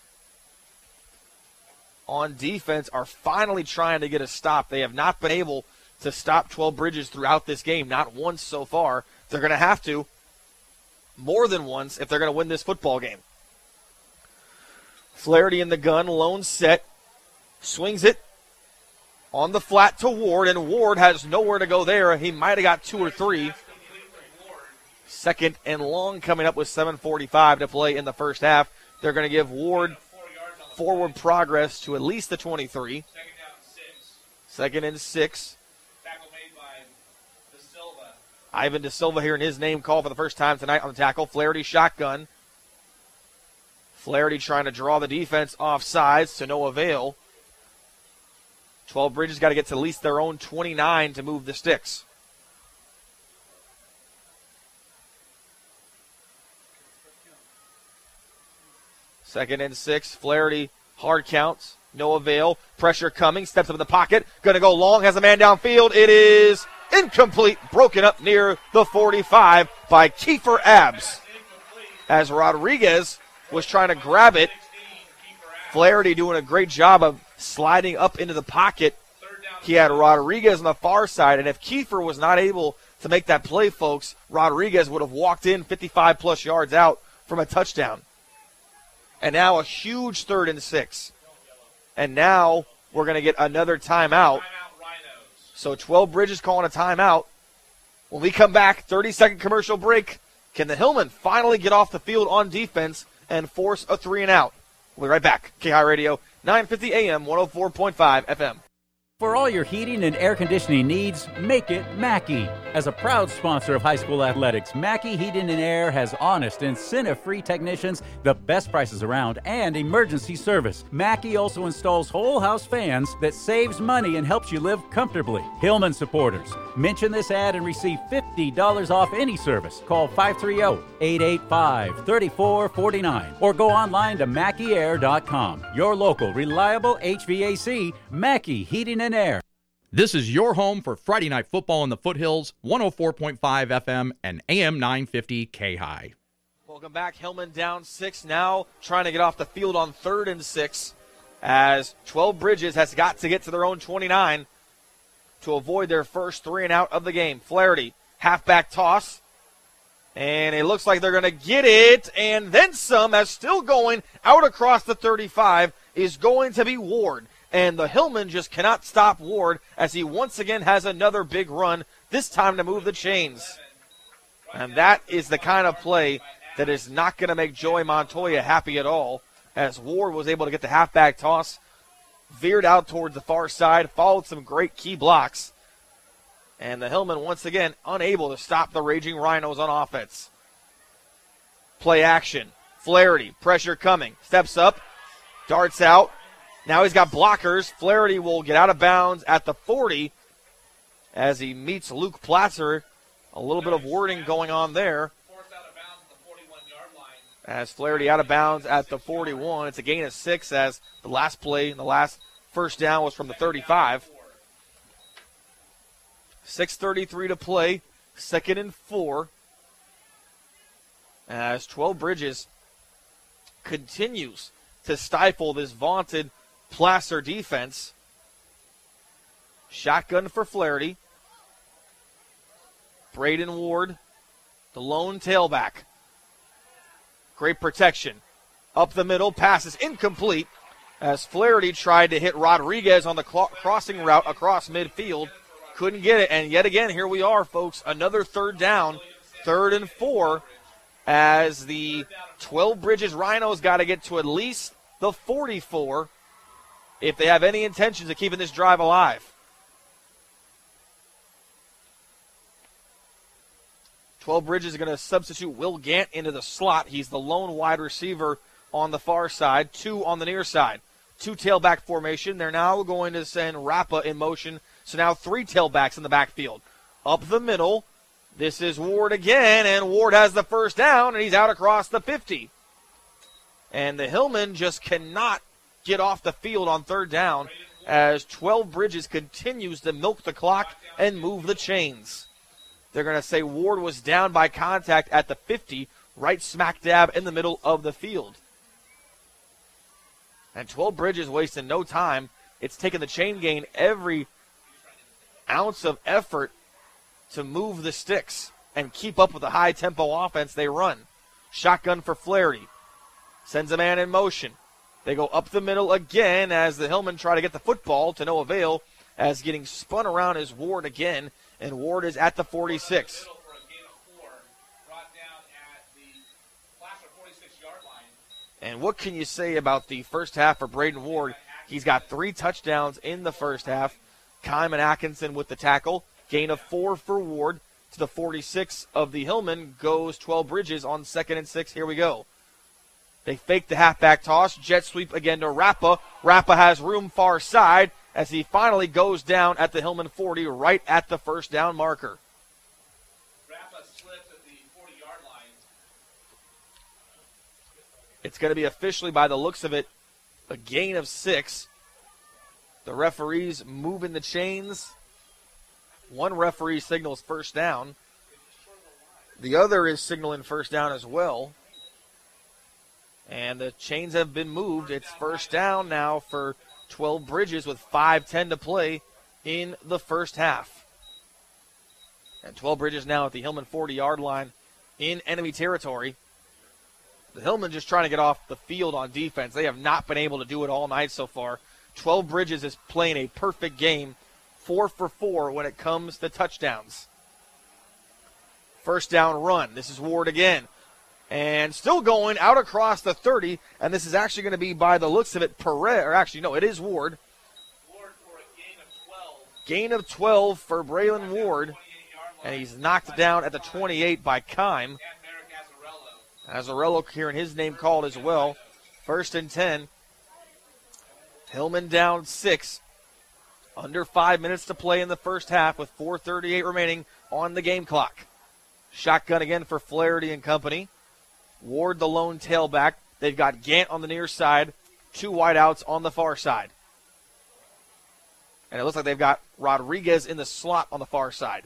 on defense are finally trying to get a stop. They have not been able to stop 12 Bridges throughout this game, not once so far. They're going to have to more than once if they're going to win this football game. Flaherty in the gun, lone set, swings it on the flat to Ward, and Ward has nowhere to go there. He might have got 2 or 3. Second and long coming up with 7:45 to play in the first half. They're going to give Ward forward progress to at least the 23. Second and 6. Tackle made by De Silva. Ivan De Silva hearing his name called for the first time tonight on the tackle. Flaherty shotgun. Flaherty trying to draw the defense off sides to no avail. 12 Bridges got to get to at least their own 29 to move the sticks. Second and 6. Flaherty, hard counts, no avail. Pressure coming, steps up in the pocket, going to go long, has a man downfield. It is incomplete, broken up near the 45 by Kiefer Abbs. As Rodriguez was trying to grab it, Flaherty doing a great job of sliding up into the pocket. He had Rodriguez on the far side, and if Kiefer was not able to make that play, folks, Rodriguez would have walked in 55-plus yards out from a touchdown. And now a huge 3rd and 6. And now we're going to get another timeout. So 12 Bridges calling a timeout. When we come back, 30-second commercial break. Can the Hillmen finally get off the field on defense and force a 3-and-out? We'll be right back. KHI Radio, 950 AM, 104.5 FM. For all your heating and air conditioning needs, make it Mackey. As a proud sponsor of high school athletics, Mackey Heating and Air has honest, incentive-free technicians, the best prices around, and emergency service. Mackey also installs whole house fans that saves money and helps you live comfortably. Hillman supporters, mention this ad and receive $50 off any service. Call 530-885-3449 or go online to MackeyAir.com. Your local, reliable HVAC, Mackey Heating and Air. This is your home for Friday Night Football in the Foothills, 104.5 FM and AM 950 KHI. Welcome back. Hillman down 6 now, trying to get off the field on 3rd and 6 as 12 Bridges has got to get to their own 29 to avoid their first 3-and-out of the game. Flaherty, halfback toss, and it looks like they're going to get it, and then some, as still going out across the 35 is going to be Ward. And the Hillmen just cannot stop Ward as he once again has another big run, this time to move the chains. And that is the kind of play that is not going to make Joey Montoya happy at all, as Ward was able to get the halfback toss, veered out towards the far side, followed some great key blocks. And the Hillmen once again unable to stop the Raging Rhinos on offense. Play action. Flaherty, pressure coming, steps up, darts out. Now he's got blockers. Flaherty will get out of bounds at the 40 as he meets Luke Platzer. A little bit of wording going on there. As Flaherty out of bounds at the 41. It's a gain of 6 as the last play, the last first down was from the 35. 6:33 to play. 2nd and 4. As 12 Bridges continues to stifle this vaunted Placer defense. Shotgun for Flaherty. Braden Ward, the lone tailback. Great protection. Up the middle, pass is incomplete as Flaherty tried to hit Rodriguez on the crossing route across midfield. Couldn't get it, and yet again, here we are, folks. Another 3rd down, 3rd and 4, as the 12 Bridges Rhinos got to get to at least the 44 if they have any intentions of keeping this drive alive. 12 Bridges is going to substitute Will Gant into the slot. He's the lone wide receiver on the far side, 2 on the near side. 2 tailback formation. They're now going to send Rappa in motion, so now 3 tailbacks in the backfield. Up the middle, this is Ward again, and Ward has the first down, and he's out across the 50. And the Hillmen just cannot get off the field on 3rd down as 12 Bridges continues to milk the clock and move the chains. They're going to say Ward was down by contact at the 50, right smack dab in the middle of the field. And 12 Bridges wasting no time. It's taken the chain gain every ounce of effort to move the sticks and keep up with the high-tempo offense they run. Shotgun for Flaherty. Sends a man in motion. They go up the middle again as the Hillmen try to get the football to no avail, as getting spun around is Ward again, and Ward is at the 46. And what can you say about the first half for Braden Ward? He's got 3 touchdowns in the first half. Kyman Atkinson with the tackle. Gain of 4 for Ward. To the 46 of the Hillmen goes 12 Bridges on 2nd and 6. Here we go. They fake the halfback toss. Jet sweep again to Rappa. Rappa has room far side as he finally goes down at the Hillman 40, right at the first down marker. Rappa slips at the 40-yard line. It's going to be officially, by the looks of it, a gain of 6. The referees moving the chains. One referee signals first down. The other is signaling first down as well. And the chains have been moved. It's first down now for 12 Bridges with 5:10 to play in the first half. And 12 Bridges now at the Hillman 40-yard line in enemy territory. The Hillman just trying to get off the field on defense. They have not been able to do it all night so far. 12 Bridges is playing a perfect game, 4 for 4 when it comes to touchdowns. First down run. This is Ward again. And still going out across the 30, and this is actually going to be, by the looks of it, Perez, or actually, no, it is Ward. Ward for a gain of 12. Gain of 12 for Braylon Ward, and he's knocked down at the 28 by Kime. And Merrick Azarello hearing his name called as well. First and 10. Hillman down 6. Under 5 minutes to play in the first half with 4:38 remaining on the game clock. Shotgun again for Flaherty and company. Ward the lone tailback. They've got Gant on the near side. 2 wideouts on the far side. And it looks like they've got Rodriguez in the slot on the far side.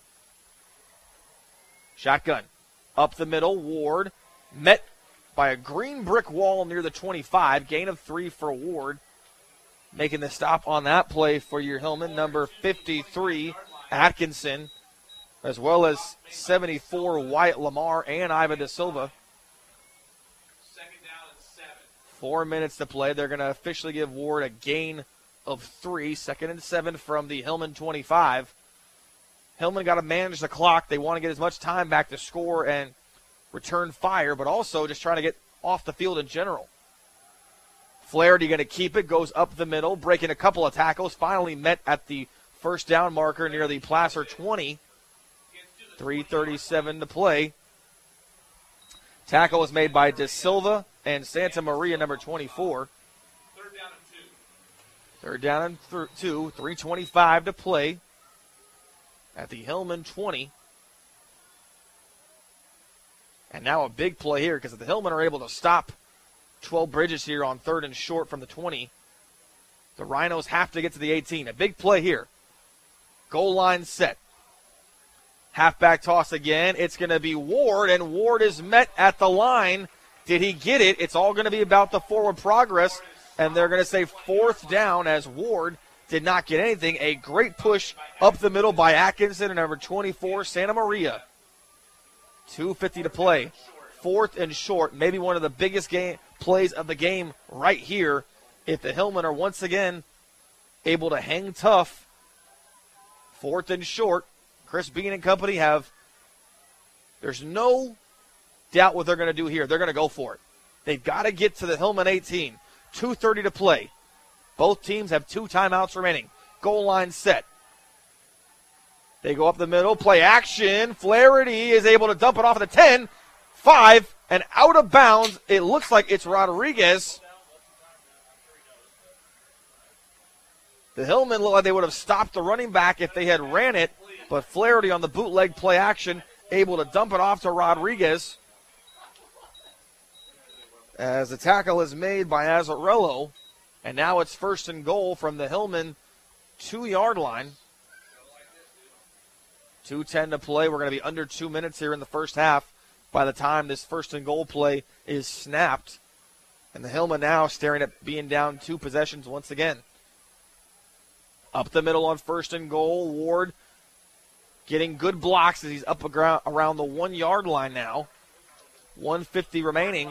Shotgun. Up the middle, Ward. Met by a green brick wall near the 25. Gain of 3 for Ward. Making the stop on that play for your Hillman, number 53, Atkinson, as well as 74, Wyatt Lamar and Ivan Da Silva. Second down and 7. 4 minutes to play. They're going to officially give Ward a gain of 3. Second and 7 from the Hillman 25. Hillman got to manage the clock. They want to get as much time back to score and return fire, but also just trying to get off the field in general. Flaherty going to keep it, goes up the middle, breaking a couple of tackles, finally met at the first down marker near the Placer 20. 3:37 to play. Tackle was made by Da Silva and Santa Maria, number 24. Third down and 2. Third down and 2, 3:25 to play at the Hillman 20. And now a big play here because the Hillman are able to stop 12 Bridges here on 3rd and short from the 20. The Rhinos have to get to the 18. A big play here. Goal line set. Halfback toss again. It's going to be Ward, and Ward is met at the line. Did he get it? It's all going to be about the forward progress, and they're going to say 4th down as Ward did not get anything. A great push up the middle by Atkinson and number 24, Santa Maria. 2:50 to play. 4th and short, maybe one of the biggest plays of the game right here if the Hillmen are once again able to hang tough. 4th and short. Chris Bean and company there's no doubt what they're going to do here. They're going to go for it. They've got to get to the Hillman 18. 2:30 to play. Both teams have 2 timeouts remaining. Goal line set. They go up the middle, play action. Flaherty is able to dump it off at the 10. 5, and out of bounds. It looks like it's Rodriguez. The Hillmen look like they would have stopped the running back if they had ran it, but Flaherty on the bootleg play action, able to dump it off to Rodriguez. As the tackle is made by Azarello, and now it's 1st and goal from the Hillman 2-yard line. 2:10 to play. We're going to be under 2 minutes here in the first half by the time this 1st and goal play is snapped. And the Hillman now staring at being down 2 possessions once again. Up the middle on 1st and goal. Ward getting good blocks as he's up around the 1-yard line now. 1:50 remaining.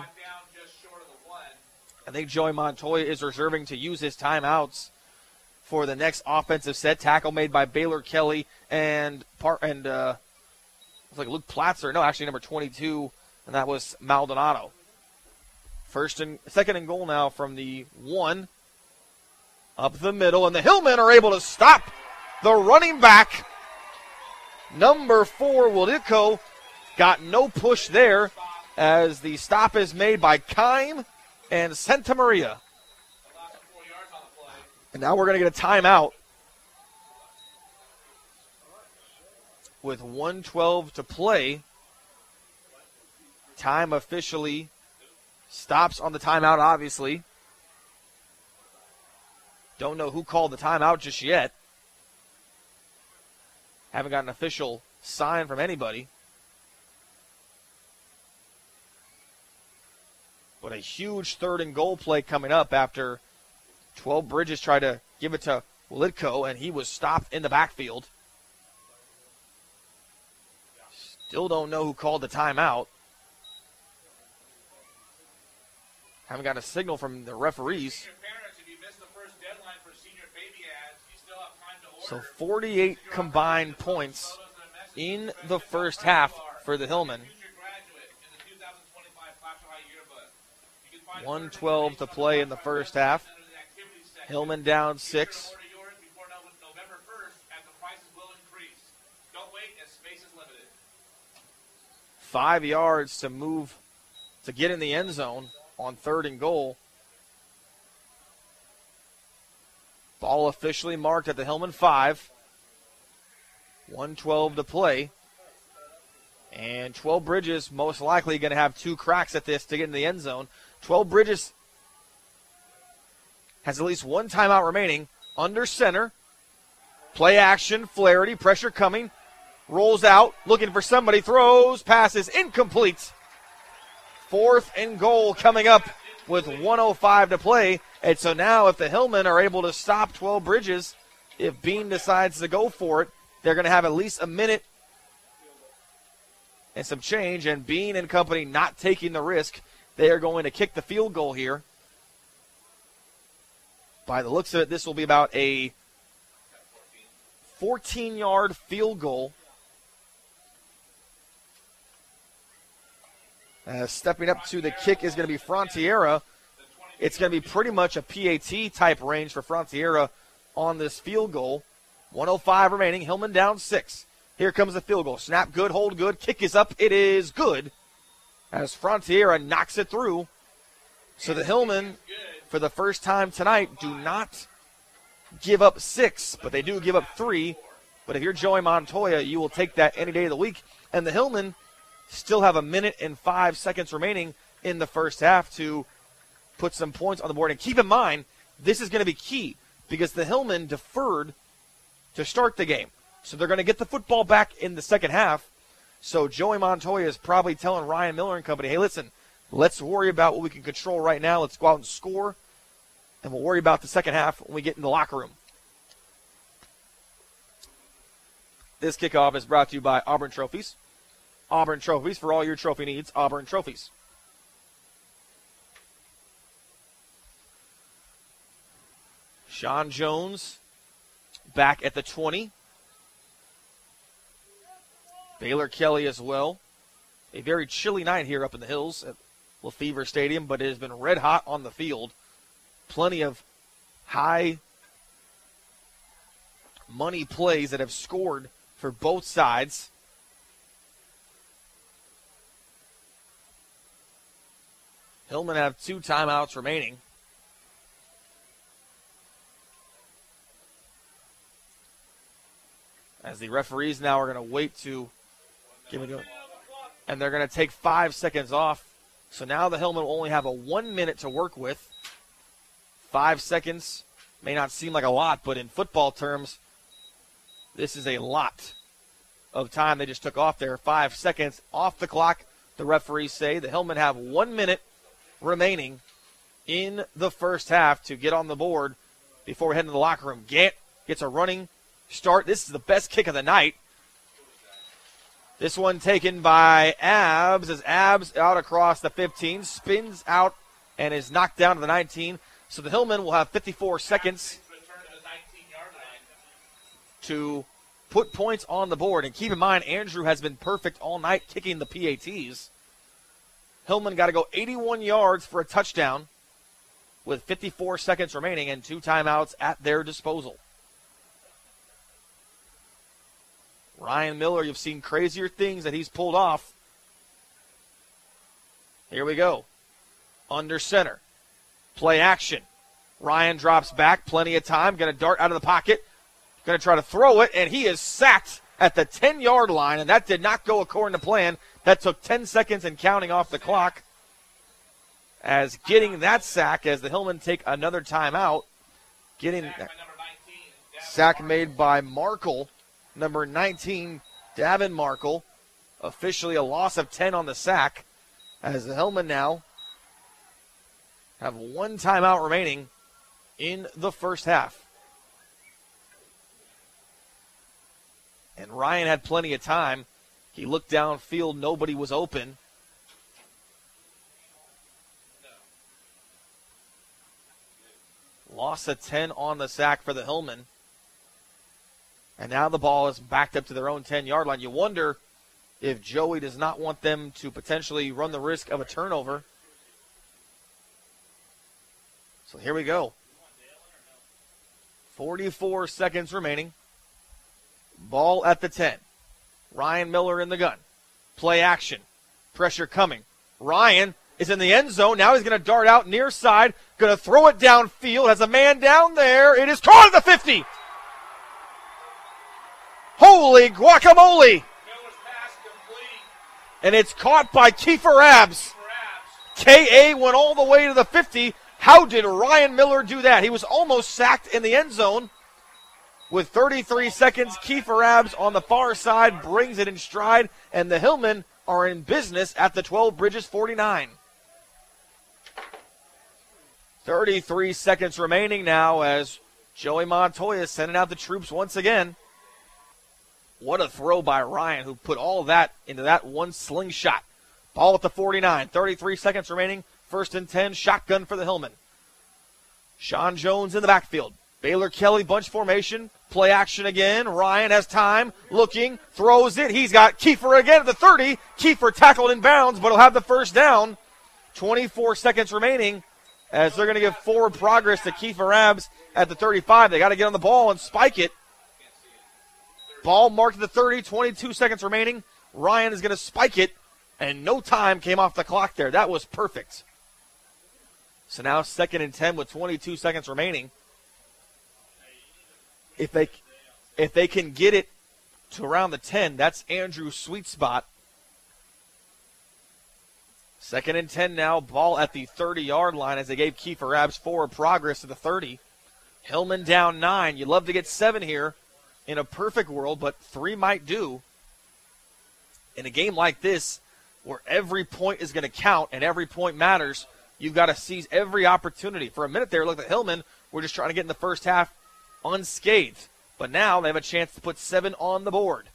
I think Joey Montoya is reserving to use his timeouts for the next offensive set. Tackle made by Baylor Kelly and it's like Luke Platzer. No, actually number 22, and that was Maldonado. 2nd and goal now from the 1. Up the middle, and the Hillmen are able to stop the running back. Number 4, Wildico, got no push there as the stop is made by Kime and Santa Maria. And now we're going to get a timeout with 1:12 to play. Time officially stops on the timeout, obviously. Don't know who called the timeout just yet. Haven't got an official sign from anybody. But a huge 3rd and goal play coming up after 12 Bridges tried to give it to Litko, and he was stopped in the backfield. Still don't know who called the timeout. Haven't got a signal from the referees. So 48 combined points in the first half for the Hillmen. 1:12 to play in the first half. Hillman down 6. Five yards to move to get in the end zone on 3rd and goal. Ball officially marked at the Hillman 5. 1:12 to play. And 12 Bridges most likely going to have 2 cracks at this to get in the end zone. 12 Bridges has at least 1 timeout remaining. Under center. Play action. Flaherty. Pressure coming. Rolls out. Looking for somebody. Throws. Passes. Incomplete. 4th and goal coming up with 1:05 to play. And so now if the Hillmen are able to stop 12 Bridges, if Bean decides to go for it, they're going to have at least a minute and some change. And Bean and company not taking the risk. They are going to kick the field goal here. By the looks of it, this will be about a 14-yard field goal. Stepping up to the kick is going to be Frontiera. It's going to be pretty much a PAT type range for Frontiera on this field goal. 1:05 remaining. Hillman down 6. Here comes the field goal. Snap good, hold good. Kick is up. It is good as Frontiera knocks it through. So the Hillmen, for the first time tonight, do not give up 6, but they do give up 3. But if you're Joey Montoya, you will take that any day of the week. And the Hillmen still have 1 minute and 5 seconds remaining in the first half to put some points on the board. And keep in mind, this is going to be key because the Hillmen deferred to start the game. So they're going to get the football back in the second half. So Joey Montoya is probably telling Ryan Miller and company, hey, listen, let's worry about what we can control right now. Let's go out and score, and we'll worry about the second half when we get in the locker room. This kickoff is brought to you by Auburn Trophies. Auburn Trophies for all your trophy needs. Auburn Trophies. Sean Jones back at the 20. Baylor Kelly as well. A very chilly night here up in the hills at Lefevre Stadium, but it has been red hot on the field. Plenty of high money plays that have scored for both sides. Hillmen have 2 timeouts remaining. As the referees now are going to wait to give it, and they're going to take 5 seconds off. So now the Hillmen will only have a 1 minute to work with. 5 seconds may not seem like a lot, but in football terms, this is a lot of time they just took off there. 5 seconds off the clock, the referees say. The Hillmen have 1 minute remaining in the first half to get on the board before we head into the locker room. Gant gets a running start. This is the best kick of the night. This one taken by Abbs as Abbs out across the 15, spins out and is knocked down to the 19. So the Hillmen will have 54 seconds to put points on the board. And keep in mind, Andrew has been perfect all night kicking the PATs. Hillman got to go 81 yards for a touchdown with 54 seconds remaining and 2 timeouts at their disposal. Ryan Miller, you've seen crazier things that he's pulled off. Here we go. Under center. Play action. Ryan drops back. Plenty of time. Going to dart out of the pocket. Going to try to throw it, and he is sacked at the 10-yard line, and that did not go according to plan. That took 10 seconds and counting off the clock. As getting that sack as the Hillmen take another timeout. Getting sack made by Markle. Number 19, Davin Markle. Officially a loss of 10 on the sack. As the Hillmen now have 1 timeout remaining in the first half. And Ryan had plenty of time. He looked downfield. Nobody was open. Loss of 10 on the sack for the Hillmen. And now the ball is backed up to their own 10-yard line. You wonder if Joey does not want them to potentially run the risk of a turnover. So here we go. 44 seconds remaining. Ball at the 10. Ryan Miller in the gun. Play action. Pressure coming. Ryan is in the end zone. Now he's going to dart out near side. Going to throw it downfield. Has a man down there. It is caught at the 50. Holy guacamole. And it's caught by Kiefer Abs. K.A. went all the way to the 50. How did Ryan Miller do that? He was almost sacked in the end zone. With 33 seconds, Kiefer Abs on the far side brings it in stride, and the Hillmen are in business at the 12 Bridges 49. 33 seconds remaining now as Joey Montoya is sending out the troops once again. What a throw by Ryan, who put all that into that one slingshot. Ball at the 49, 33 seconds remaining. 1st and 10, shotgun for the Hillmen. Sean Jones in the backfield. Baylor Kelly bunch formation. Play action again. Ryan has time. Looking. Throws it. He's got Kiefer again at the 30. Kiefer tackled in bounds, but he'll have the first down. 24 seconds remaining as they're going to give forward progress to Kiefer Abs at the 35. They got to get on the ball and spike it. Ball marked at the 30. 22 seconds remaining. Ryan is going to spike it, and no time came off the clock there. That was perfect. So now 2nd and 10 with 22 seconds remaining. If they can get it to around the 10, that's Andrew's sweet spot. 2nd and 10 now, ball at the 30-yard line as they gave Kiefer Abs forward progress to the 30. Hillman down 9. You'd love to get 7 here in a perfect world, but 3 might do. In a game like this, where every point is going to count and every point matters, you've got to seize every opportunity. For a minute there, look at Hillman. We're just trying to get in the first half unscathed. But now they have a chance to put 7 on the board.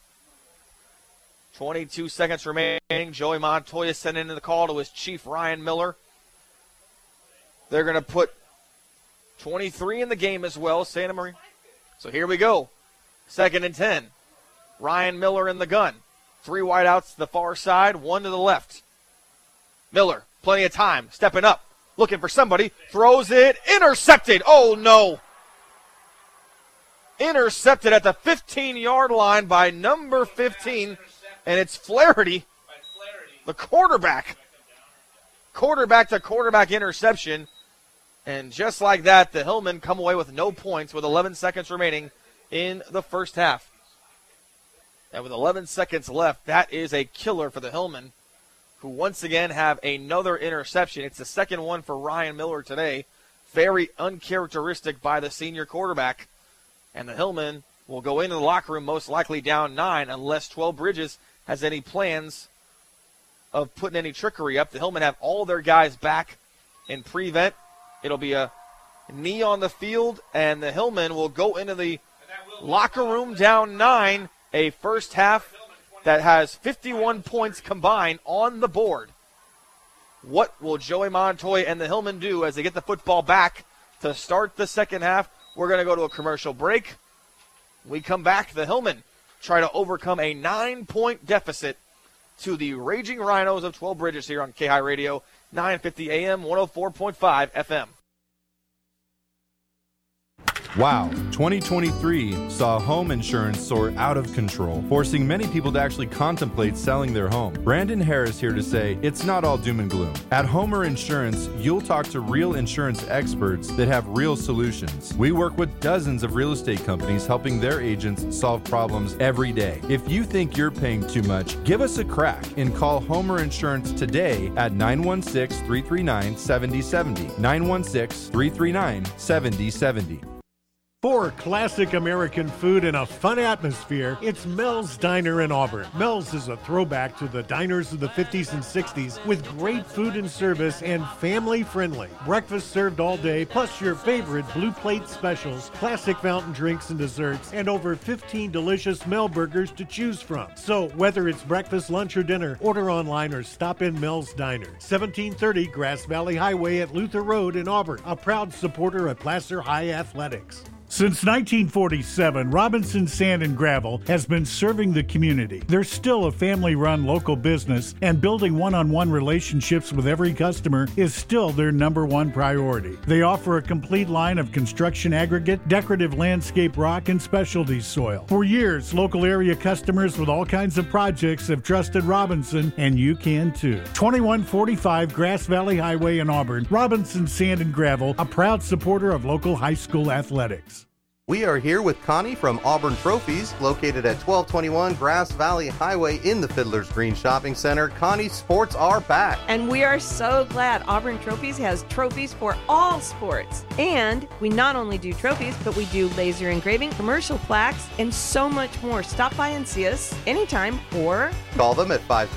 22 seconds remaining. Joey Montoya sending in the call to his chief, Ryan Miller. They're going to put 23 in the game as well, Santa Maria. So here we go. 2nd and 10. Ryan Miller in the gun. 3 wideouts to the far side, 1 to the left. Miller, plenty of time, stepping up, looking for somebody, throws it, intercepted. Oh, no. Intercepted at the 15-yard line by number 15, and it's Flaherty, the quarterback. Quarterback-to-quarterback interception, and just like that, the Hillmen come away with no points with 11 seconds remaining in the first half. And with 11 seconds left, that is a killer for the Hillmen, who once again have another interception. It's the second one for Ryan Miller today. Very uncharacteristic by the senior quarterback. And the Hillmen will go into the locker room most likely down 9 unless 12 Bridges has any plans of putting any trickery up. The Hillmen have all their guys back in prevent. It'll be a knee on the field, and the Hillmen will go into the locker room down 9. A first half that has 51 points combined on the board. What will Joey Montoya and the Hillmen do as they get the football back to start the second half? We're going to go to a commercial break. We come back. The Hillmen try to overcome a 9-point deficit to the Raging Rhinos of 12 Bridges here on KHI Radio, 950 AM, 104.5 FM. Wow, 2023 saw home insurance soar out of control, forcing many people to actually contemplate selling their home. Brandon Harris here to say it's not all doom and gloom. At Homer Insurance, you'll talk to real insurance experts that have real solutions. We work with dozens of real estate companies helping their agents solve problems every day. If you think you're paying too much, give us a crack and call Homer Insurance today at 916-339-7070. 916-339-7070. For classic American food and a fun atmosphere, it's Mel's Diner in Auburn. Mel's is a throwback to the diners of the 50s and 60s with great food and service and family friendly. Breakfast served all day, plus your favorite blue plate specials, classic fountain drinks and desserts, and over 15 delicious Mel burgers to choose from. So whether it's breakfast, lunch, or dinner, order online or stop in Mel's Diner. 1730 Grass Valley Highway at Luther Road in Auburn, a proud supporter of Placer High Athletics. Since 1947, Robinson Sand and Gravel has been serving the community. They're still a family-run local business, and building one-on-one relationships with every customer is still their number one priority. They offer a complete line of construction aggregate, decorative landscape rock, and specialty soil. For years, local area customers with all kinds of projects have trusted Robinson, and you can too. 2145 Grass Valley Highway in Auburn, Robinson Sand and Gravel, a proud supporter of local high school athletics. We are here with Connie from Auburn Trophies, located at 1221 Grass Valley Highway in the Fiddler's Green Shopping Center. Connie, sports are back. And we are so glad Auburn Trophies has trophies for all sports. And we not only do trophies, but we do laser engraving, commercial plaques, and so much more. Stop by and see us anytime or call them at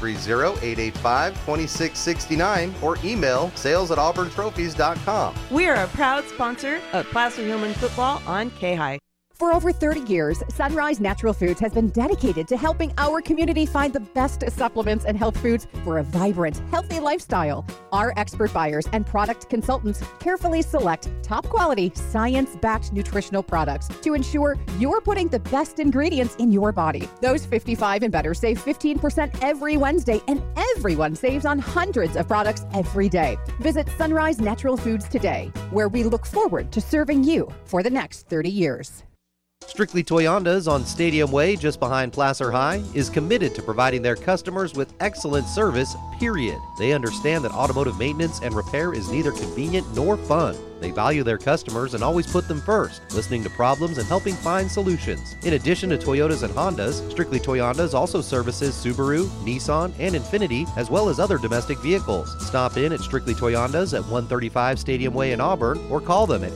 530-885-2669 or email sales@auburntrophies.com. We are a proud sponsor of Placer-Hillman football on K-High. For over 30 years, Sunrise Natural Foods has been dedicated to helping our community find the best supplements and health foods for a vibrant, healthy lifestyle. Our expert buyers and product consultants carefully select top quality, science-backed nutritional products to ensure you're putting the best ingredients in your body. Those 55 and better save 15% every Wednesday, and everyone saves on hundreds of products every day. Visit Sunrise Natural Foods today, where we look forward to serving you for the next 30 years. Strictly Toyondas on Stadium Way, just behind Placer High, is committed to providing their customers with excellent service, period. They understand that automotive maintenance and repair is neither convenient nor fun. They value their customers and always put them first, listening to problems and helping find solutions. In addition to Toyotas and Hondas, Strictly Toyondas also services Subaru, Nissan, and Infiniti, as well as other domestic vehicles. Stop in at Strictly Toyondas at 135 Stadium Way in Auburn, or call them at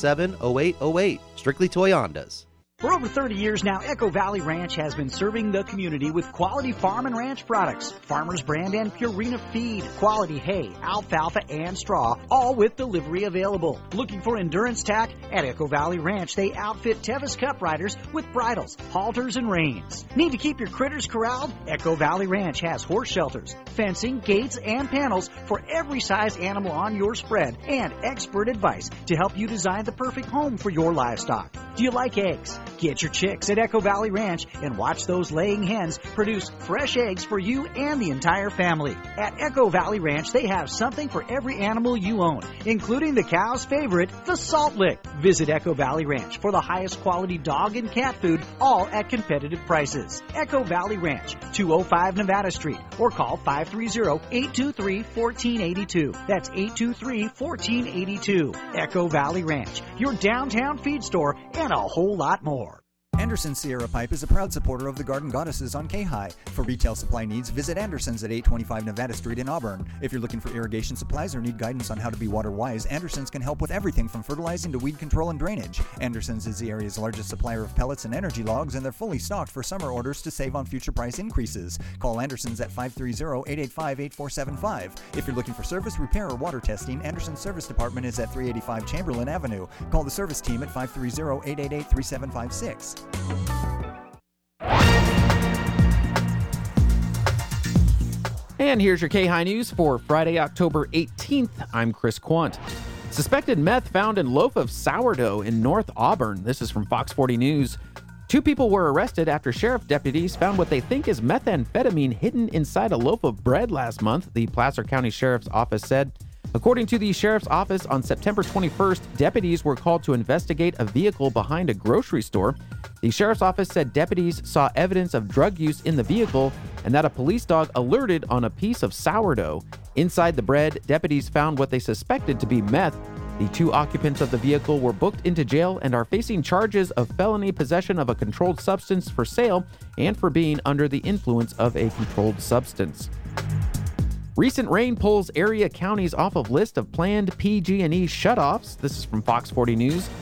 887-0808. Strictly Toyondas. For over 30 years now, Echo Valley Ranch has been serving the community with quality farm and ranch products, Farmers Brand and Purina feed, quality hay, alfalfa, and straw, all with delivery available. Looking for endurance tack? At Echo Valley Ranch, they outfit Tevis Cup riders with bridles, halters, and reins. Need to keep your critters corralled? Echo Valley Ranch has horse shelters, fencing, gates, and panels for every size animal on your spread, and expert advice to help you design the perfect home for your livestock. Do you like eggs? Get your chicks at Echo Valley Ranch and watch those laying hens produce fresh eggs for you and the entire family. At Echo Valley Ranch, they have something for every animal you own, including the cow's favorite, the Salt Lick. Visit Echo Valley Ranch for the highest quality dog and cat food, all at competitive prices. Echo Valley Ranch, 205 Nevada Street, or call 530-823-1482. That's 823-1482. Echo Valley Ranch, your downtown feed store, and a whole lot more. Anderson Sierra Pipe is a proud supporter of the Garden Goddesses on K-High. For retail supply needs, visit Anderson's at 825 Nevada Street in Auburn. If you're looking for irrigation supplies or need guidance on how to be water wise, Anderson's can help with everything from fertilizing to weed control and drainage. Anderson's is the area's largest supplier of pellets and energy logs, and they're fully stocked for summer orders to save on future price increases. Call Anderson's at 530-885-8475. If you're looking for service, repair, or water testing, Anderson's Service Department is at 385 Chamberlain Avenue. Call the service team at 530-888-3756. And here's your K-High News for Friday, October 18th. I'm Chris Quant. Suspected meth found in loaf of sourdough in North Auburn. This is from Fox 40 News. 2 people were arrested after sheriff deputies found what they think is methamphetamine hidden inside a loaf of bread last month, the Placer County Sheriff's Office said. According to the Sheriff's Office, on September 21st, deputies were called to investigate a vehicle behind a grocery store. The Sheriff's Office said deputies saw evidence of drug use in the vehicle and that a police dog alerted on a piece of sourdough. Inside the bread, deputies found what they suspected to be meth. The 2 occupants of the vehicle were booked into jail and are facing charges of felony possession of a controlled substance for sale and for being under the influence of a controlled substance. Recent rain pulls area counties off of list of planned PG&E shutoffs. This is from Fox 40 News.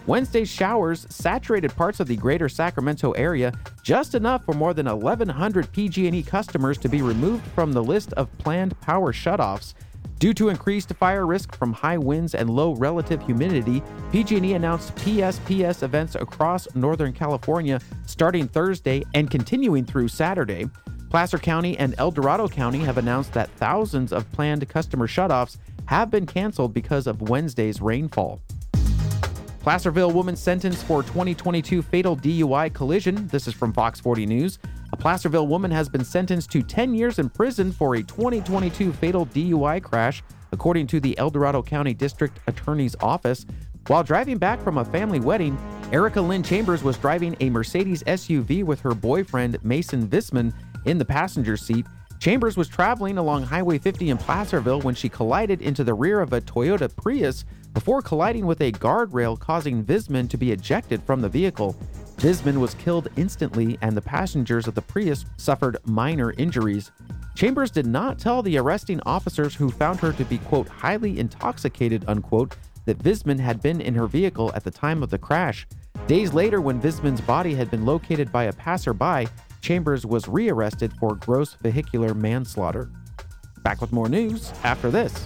Wednesday's showers saturated parts of the greater Sacramento area, just enough for more than 1,100 PG&E customers to be removed from the list of planned power shutoffs. Due to increased fire risk from high winds and low relative humidity, PG&E announced PSPS events across Northern California starting Thursday and continuing through Saturday. Placer County and El Dorado County have announced that thousands of planned customer shutoffs have been canceled because of Wednesday's rainfall. Placerville woman sentenced for 2022 fatal DUI collision. This is from Fox 40 News. A Placerville woman has been sentenced to 10 years in prison for a 2022 fatal DUI crash, according to the El Dorado County District Attorney's Office. While driving back from a family wedding, Erica Lynn Chambers was driving a Mercedes SUV with her boyfriend, Mason Visman, in the passenger seat. Chambers was traveling along Highway 50 in Placerville when she collided into the rear of a Toyota Prius before colliding with a guardrail, causing Visman to be ejected from the vehicle. Visman was killed instantly, and the passengers of the Prius suffered minor injuries. Chambers did not tell the arresting officers, who found her to be, quote, highly intoxicated, unquote, that Visman had been in her vehicle at the time of the crash. Days later, when Visman's body had been located by a passerby, Chambers was rearrested for gross vehicular manslaughter. Back with more news after this.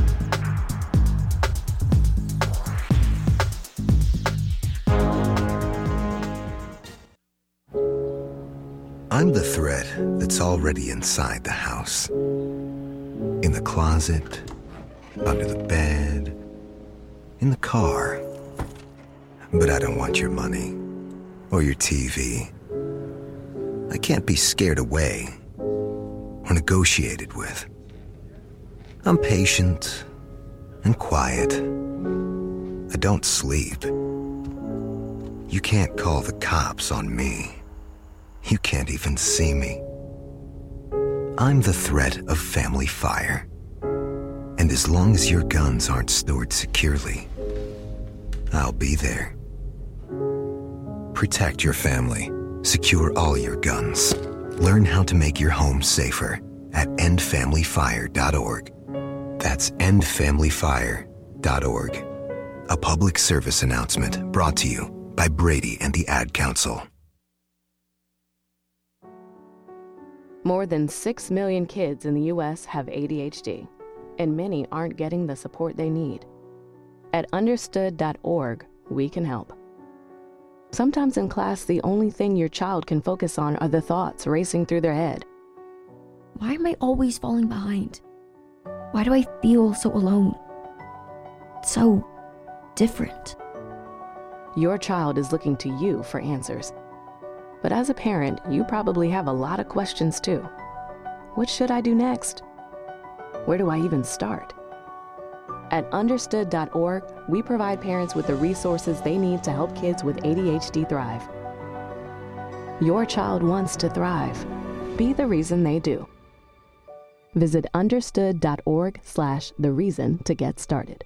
I'm the thread that's already inside the house. In the closet, under the bed, in the car. But I don't want your money or your TV. I can't be scared away or negotiated with. I'm patient and quiet. I don't sleep. You can't call the cops on me. You can't even see me. I'm the threat of family fire. And as long as your guns aren't stored securely, I'll be there. Protect your family. Secure all your guns. Learn how to make your home safer at endfamilyfire.org. That's endfamilyfire.org. A public service announcement brought to you by Brady and the Ad Council. More than 6 million kids in the U.S. have ADHD, and many aren't getting the support they need. At understood.org, we can help. Sometimes in class, the only thing your child can focus on are the thoughts racing through their head. Why am I always falling behind? Why do I feel so alone? So different. Your child is looking to you for answers. But as a parent, you probably have a lot of questions too. What should I do next? Where do I even start? At understood.org, we provide parents with the resources they need to help kids with ADHD thrive. Your child wants to thrive. Be the reason they do. Visit understood.org/thereason to get started.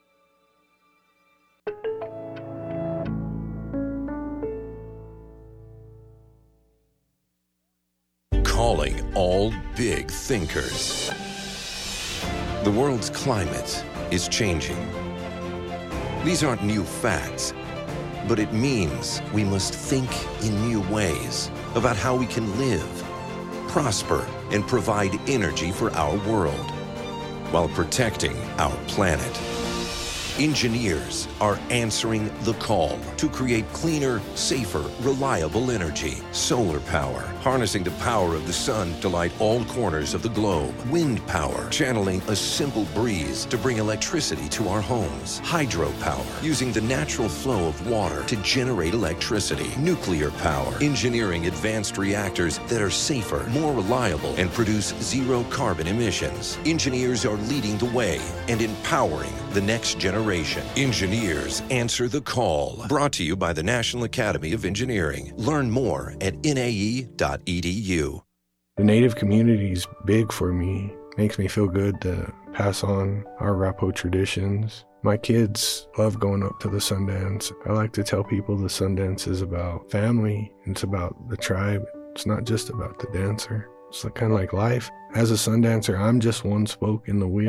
Calling all big thinkers. The world's climate is changing. These aren't new facts, but it means we must think in new ways about how we can live, prosper, and provide energy for our world while protecting our planet. Engineers are answering the call to create cleaner, safer, reliable energy. Solar power, harnessing the power of the sun to light all corners of the globe. Wind power, channeling a simple breeze to bring electricity to our homes. Hydropower, using the natural flow of water to generate electricity. Nuclear power, engineering advanced reactors that are safer, more reliable, and produce zero carbon emissions. Engineers are leading the way and empowering the next generation. Engineers answer the call. Brought to you by the National Academy of Engineering. Learn more at nae.edu. The Native community is big for me. Makes me feel good to pass on our Rapo traditions. My kids love going up to the Sundance. I like to tell people the Sundance is about family. It's about the tribe. It's not just about the dancer. It's kind of like life. As a Sundancer, I'm just one spoke in the wheel.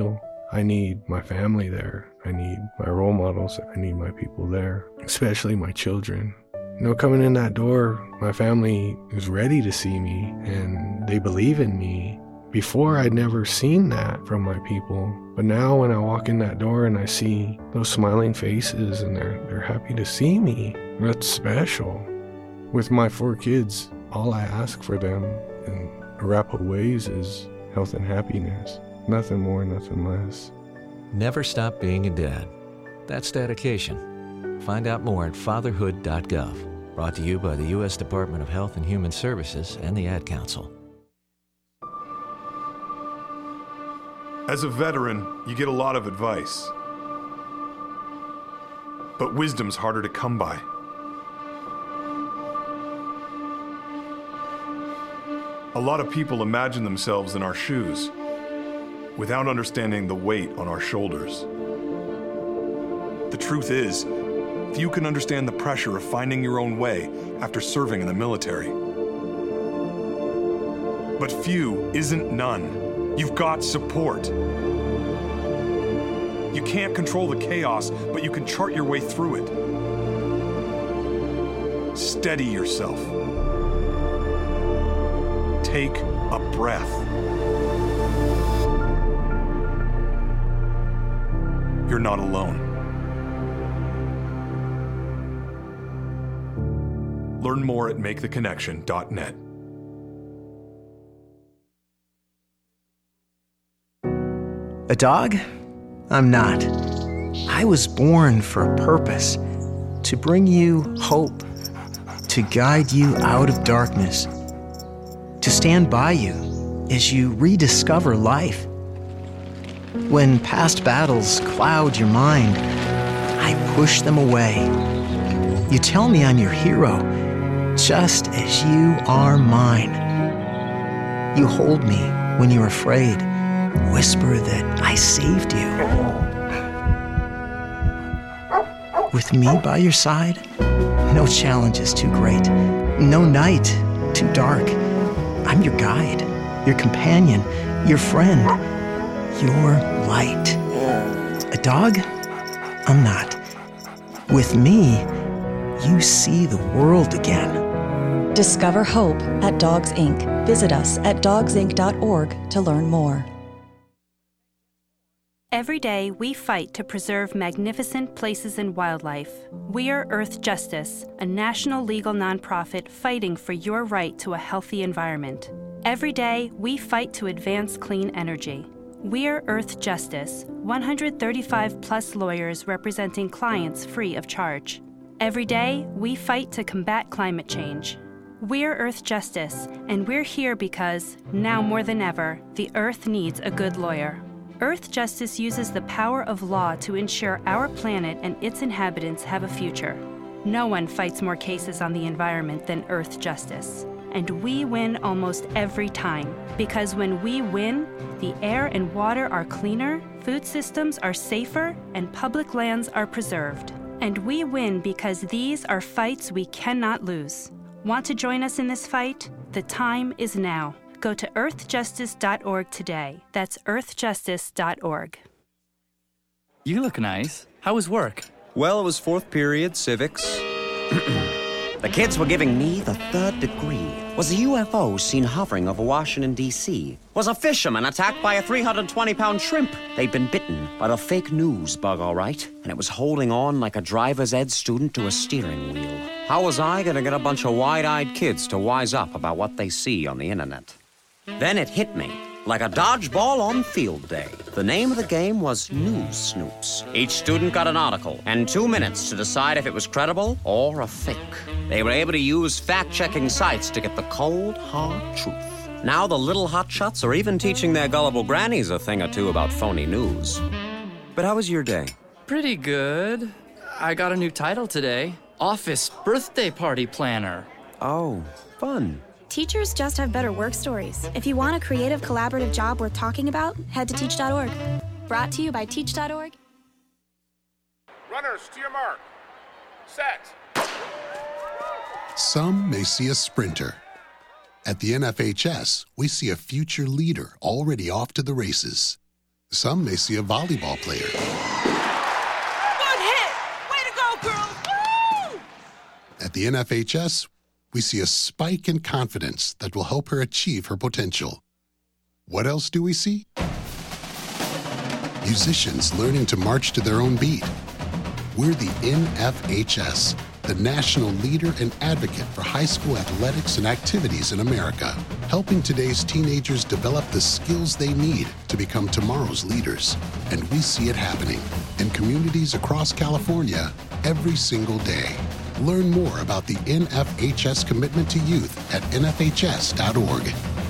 I need my family there. I need my role models. I need my people there, especially my children. Coming in that door, my family is ready to see me and they believe in me. Before, I'd never seen that from my people. But now when I walk in that door and I see those smiling faces and they're happy to see me, that's special. With my 4 kids, all I ask for them in Arapaho ways is health and happiness. Nothing more, nothing less. Never stop being a dad. That's dedication. Find out more at fatherhood.gov. Brought to you by the U.S. Department of Health and Human Services and the Ad Council. As a veteran, you get a lot of advice. But wisdom's harder to come by. A lot of people imagine themselves in our shoes without understanding the weight on our shoulders. The truth is, few can understand the pressure of finding your own way after serving in the military. But few isn't none. You've got support. You can't control the chaos, but you can chart your way through it. Steady yourself. Take a breath. You're not alone. Learn more at maketheconnection.net. A dog? I'm not. I was born for a purpose, to bring you hope, to guide you out of darkness, to stand by you as you rediscover life. When past battles cloud your mind, I push them away. You tell me I'm your hero, just as you are mine. You hold me when you're afraid, whisper that I saved you. With me by your side, no challenge is too great, no night too dark. I'm your guide, your companion, your friend, your light. A dog? I'm not. With me, you see the world again. Discover hope at Dogs Inc. Visit us at dogsinc.org to learn more. Every day, we fight to preserve magnificent places and wildlife. We are Earth Justice, a national legal nonprofit fighting for your right to a healthy environment. Every day, we fight to advance clean energy. We are Earth Justice, 135-plus lawyers representing clients free of charge. Every day, we fight to combat climate change. We're Earth Justice, and we're here because, now more than ever, the Earth needs a good lawyer. Earth Justice uses the power of law to ensure our planet and its inhabitants have a future. No one fights more cases on the environment than Earth Justice. And we win almost every time. Because when we win, the air and water are cleaner, food systems are safer, and public lands are preserved. And we win because these are fights we cannot lose. Want to join us in this fight? The time is now. Go to earthjustice.org today. That's earthjustice.org. You look nice. How was work? Well, it was fourth period, civics. The kids were giving me the third degree. Was a UFO seen hovering over Washington, D.C.? Was a fisherman attacked by a 320-pound shrimp? They'd been bitten by the fake news bug, all right, and it was holding on like a driver's ed student to a steering wheel. How was I going to get a bunch of wide-eyed kids to wise up about what they see on the internet? Then it hit me, like a dodgeball on field day. The name of the game was News Snoops. Each student got an article and 2 minutes to decide if it was credible or a fake. They were able to use fact-checking sites to get the cold, hard truth. Now the little hotshots are even teaching their gullible grannies a thing or two about phony news. But how was your day? Pretty good. I got a new title today. Office Birthday Party Planner. Oh, fun. Teachers just have better work stories. If you want a creative, collaborative job worth talking about, head to teach.org. Brought to you by teach.org. Runners, to your mark. Set. Some may see a sprinter. At the NFHS, we see a future leader already off to the races. Some may see a volleyball player. Good hit! Way to go, girls! Woo! At the NFHS, we see a spike in confidence that will help her achieve her potential. What else do we see? Musicians learning to march to their own beat. We're the NFHS, the national leader and advocate for high school athletics and activities in America, helping today's teenagers develop the skills they need to become tomorrow's leaders. And we see it happening in communities across California every single day. Learn more about the NFHS commitment to youth at nfhs.org.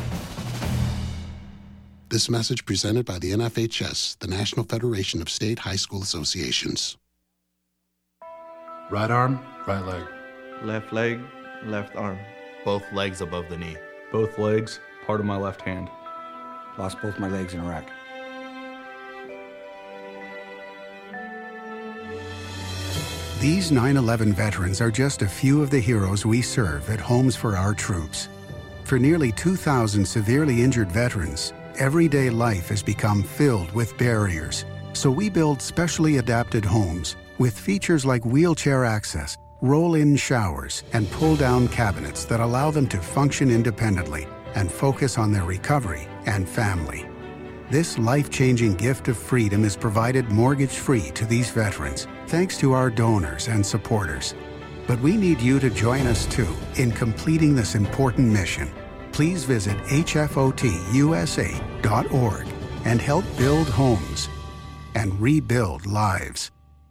This message presented by the NFHS, the National Federation of State High School Associations. Right arm, right leg. Left leg, left arm. Both legs above the knee. Both legs, part of my left hand. Lost both my legs in Iraq. These 9/11 veterans are just a few of the heroes we serve at Homes for Our Troops. For nearly 2,000 severely injured veterans, everyday life has become filled with barriers. So we build specially adapted homes with features like wheelchair access, roll-in showers, and pull-down cabinets that allow them to function independently and focus on their recovery and family. This life-changing gift of freedom is provided mortgage-free to these veterans, thanks to our donors and supporters. But we need you to join us too in completing this important mission. Please visit hfotusa.org and help build homes and rebuild lives.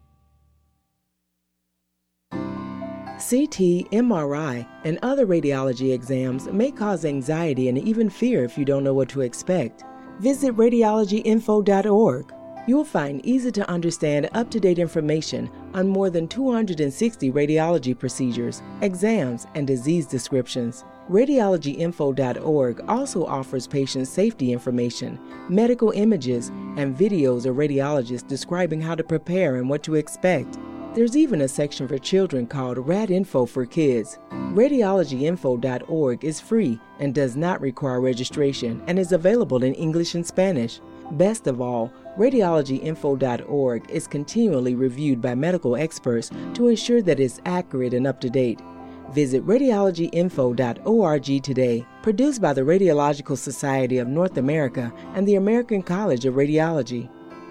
CT, MRI, and other radiology exams may cause anxiety and even fear if you don't know what to expect. Visit radiologyinfo.org. You'll find easy-to-understand, up-to-date information on more than 260 radiology procedures, exams, and disease descriptions. Radiologyinfo.org also offers patient safety information, medical images, and videos of radiologists describing how to prepare and what to expect. There's even a section for children called RadInfo for Kids. Radiologyinfo.org is free and does not require registration and is available in English and Spanish. Best of all, Radiologyinfo.org is continually reviewed by medical experts to ensure that it's accurate and up-to-date. Visit radiologyinfo.org today. Produced by the Radiological Society of North America and the American College of Radiology.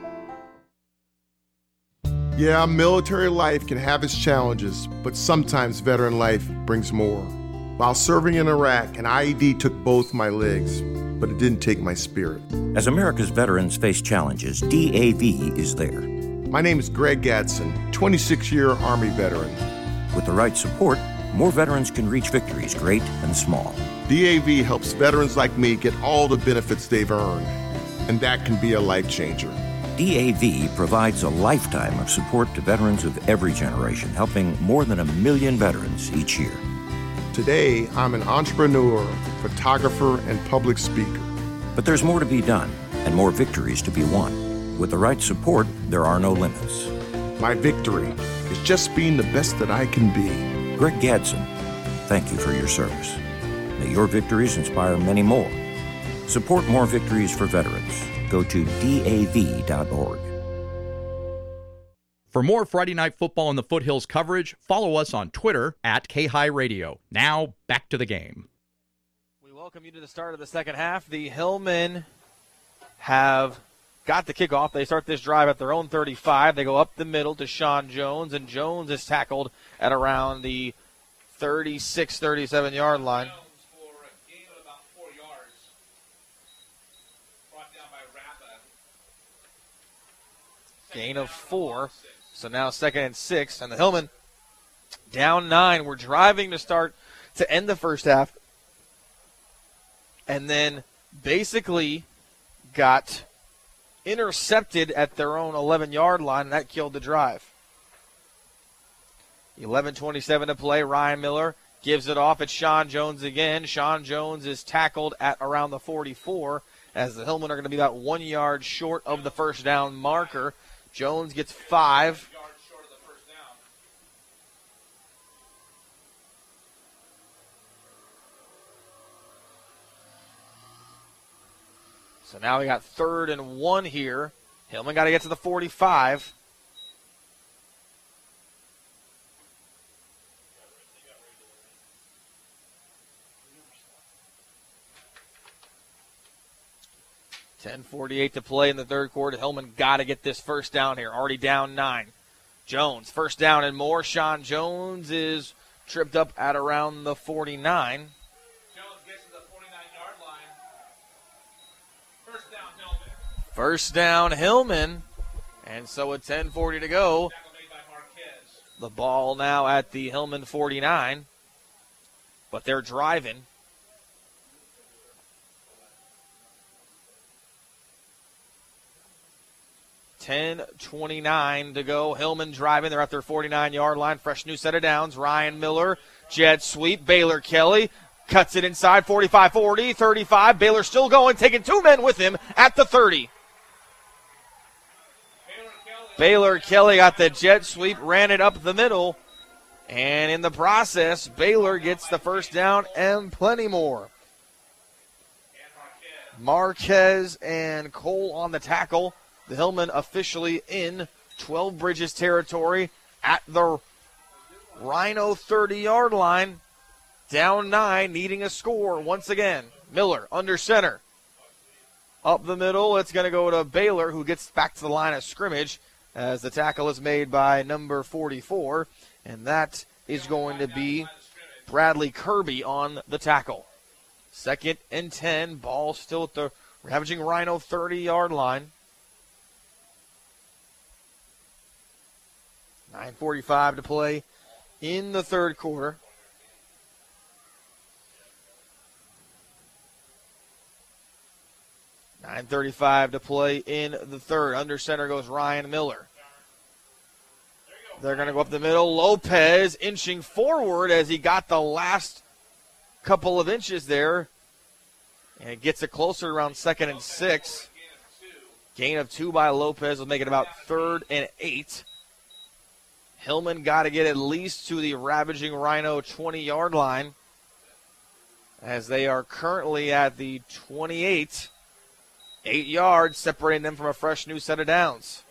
Yeah, military life can have its challenges, but sometimes veteran life brings more. While serving in Iraq, an IED took both my legs, but it didn't take my spirit. As America's veterans face challenges, DAV is there. My name is Greg Gadsden, 26-year Army veteran. With the right support, more veterans can reach victories, great and small. DAV helps veterans like me get all the benefits they've earned, and that can be a life changer. DAV provides a lifetime of support to veterans of every generation, helping more than 1 million veterans each year. Today, I'm an entrepreneur, photographer, and public speaker. But there's more to be done and more victories to be won. With the right support, there are no limits. My victory is just being the best that I can be. Greg Gadsden, thank you for your service. May your victories inspire many more. Support more victories for veterans. Go to DAV.org. For more Friday Night Football in the Foothills coverage, follow us on Twitter at KHigh Radio. Now, back to the game. We welcome you to the start of the second half. The Hillmen have got the kickoff. They start this drive at their own 35. They go up the middle to Sean Jones, and Jones is tackled at around the 36, 37-yard line. Gain of 4. So now 2nd and 6. And the Hillmen down 9. We're driving to end the first half. And then basically got intercepted at their own 11-yard line, and that killed the drive. 11:27 to play. Ryan Miller gives it off at Sean Jones again. Sean Jones is tackled at around the 44 as the Hillmen are going to be about 1 yard short of the first down marker. Jones gets 5. So now we got 3rd and 1 here. Hillman got to get to the 45. .10:48 to play in the third quarter. Hillman got to get this first down here. Already down 9. Jones, first down and more. Sean Jones is tripped up at around the 49. Jones gets to the 49-yard line. First down, Hillman. First down, Hillman. And so with 10:40 to go, the ball now at the Hillman 49. But they're driving. .10:29 to go. Hillman driving. They're at their 49-yard line. Fresh new set of downs. Ryan Miller, jet sweep. Baylor Kelly cuts it inside. 45-40, 35. Baylor still going, taking 2 men with him at the 30. Baylor Kelly got the jet sweep, ran it up the middle, and in the process, Baylor gets the first down and plenty more. Marquez and Cole on the tackle. The Hillman officially in 12 Bridges territory at the Rhino 30-yard line. Down 9, needing a score once again. Miller under center. Up the middle, it's going to go to Baylor, who gets back to the line of scrimmage as the tackle is made by number 44. And that is going to be Bradley Kirby on the tackle. 2nd and 10, ball still at the ravaging Rhino 30-yard line. 9:45 to play in the third quarter. .9:35 to play in the third. Under center goes Ryan Miller. They're going to go up the middle. Lopez inching forward as he got the last couple of inches there. And it gets it closer around 2nd and 6. Gain of 2 by Lopez will make it about 3rd and 8. Hillman got to get at least to the ravaging Rhino 20-yard line as they are currently at the 28. 8 yards separating them from a fresh new set of downs.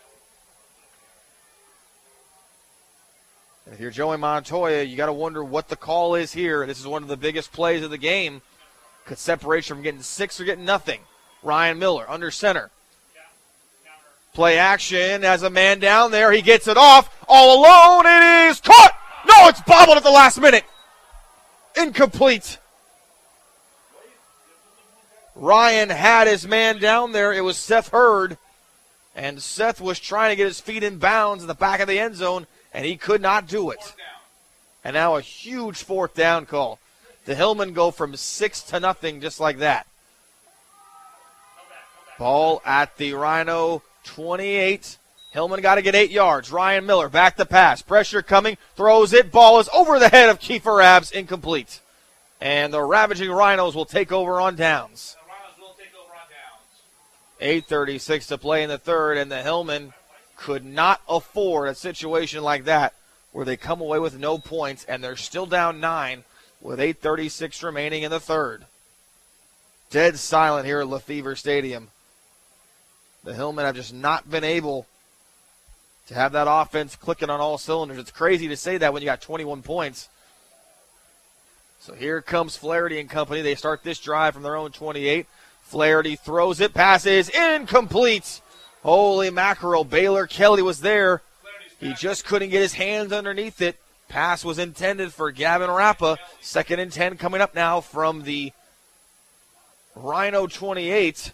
And if you're Joey Montoya, you got to wonder what the call is here. This is one of the biggest plays of the game. Could separate you from getting 6 or getting nothing. Ryan Miller under center. Play action as a man down there. He gets it off. All alone. It is caught. No, it's bobbled at the last minute. Incomplete. Ryan had his man down there. It was Seth Hurd. And Seth was trying to get his feet in bounds in the back of the end zone, and he could not do it. And now a huge 4th down call. The Hillmen go from 6 to nothing just like that. Ball at the Rhino 28. Hillman got to get 8 yards. Ryan Miller back to pass. Pressure coming. Throws it. Ball is over the head of Kiefer Abs. Incomplete. And the ravaging Rhinos will take over on downs. 8:36 to play in the third, and the Hillmen could not afford a situation like that where they come away with no points, and they're still down 9 with 8:36 remaining in the third. Dead silent here at Lefevre Stadium. The Hillmen have just not been able to have that offense clicking on all cylinders. It's crazy to say that when you got 21 points. So here comes Flaherty and company. They start this drive from their own 28. Flaherty throws it, passes, incomplete. Holy mackerel, Baylor Kelly was there. He just couldn't get his hands underneath it. Pass was intended for Gavin Rappa. 2nd and 10 coming up now from the Rhino 28.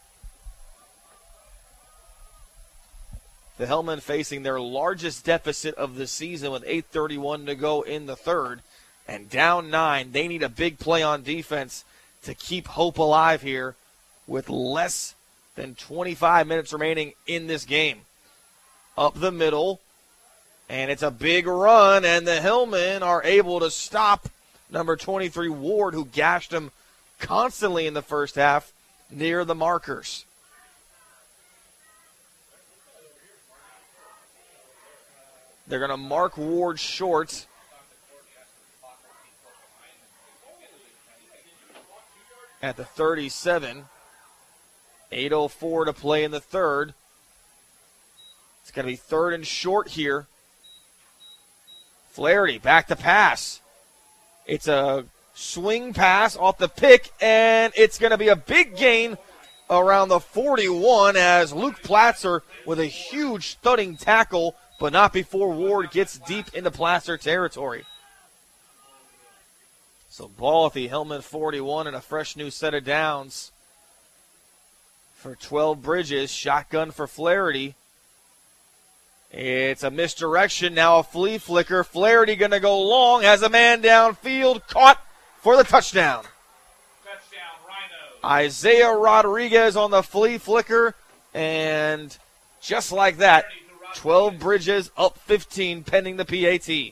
The Hillmen facing their largest deficit of the season with 8:31 to go in the third. And down 9, they need a big play on defense to keep hope alive here with less than 25 minutes remaining in this game. Up the middle, and it's a big run, and the Hillmen are able to stop number 23 Ward, who gashed him constantly in the first half near the markers. They're going to mark Ward short. At the 37. 8:04 to play in the third. It's going to be third and short here. Flaherty back to pass. It's a swing pass off the pick, and it's going to be a big gain around the 41 as Luke Platzer with a huge thudding tackle, but not before Ward gets deep into Platzer territory. So ball at the Hillman 41 and a fresh new set of downs for 12 Bridges. Shotgun for Flaherty. It's a misdirection, now a flea flicker. Flaherty going to go long, has a man downfield, caught for the touchdown. Isaiah Rodriguez on the flea flicker, and just like that, 12 Bridges up 15 pending the PAT.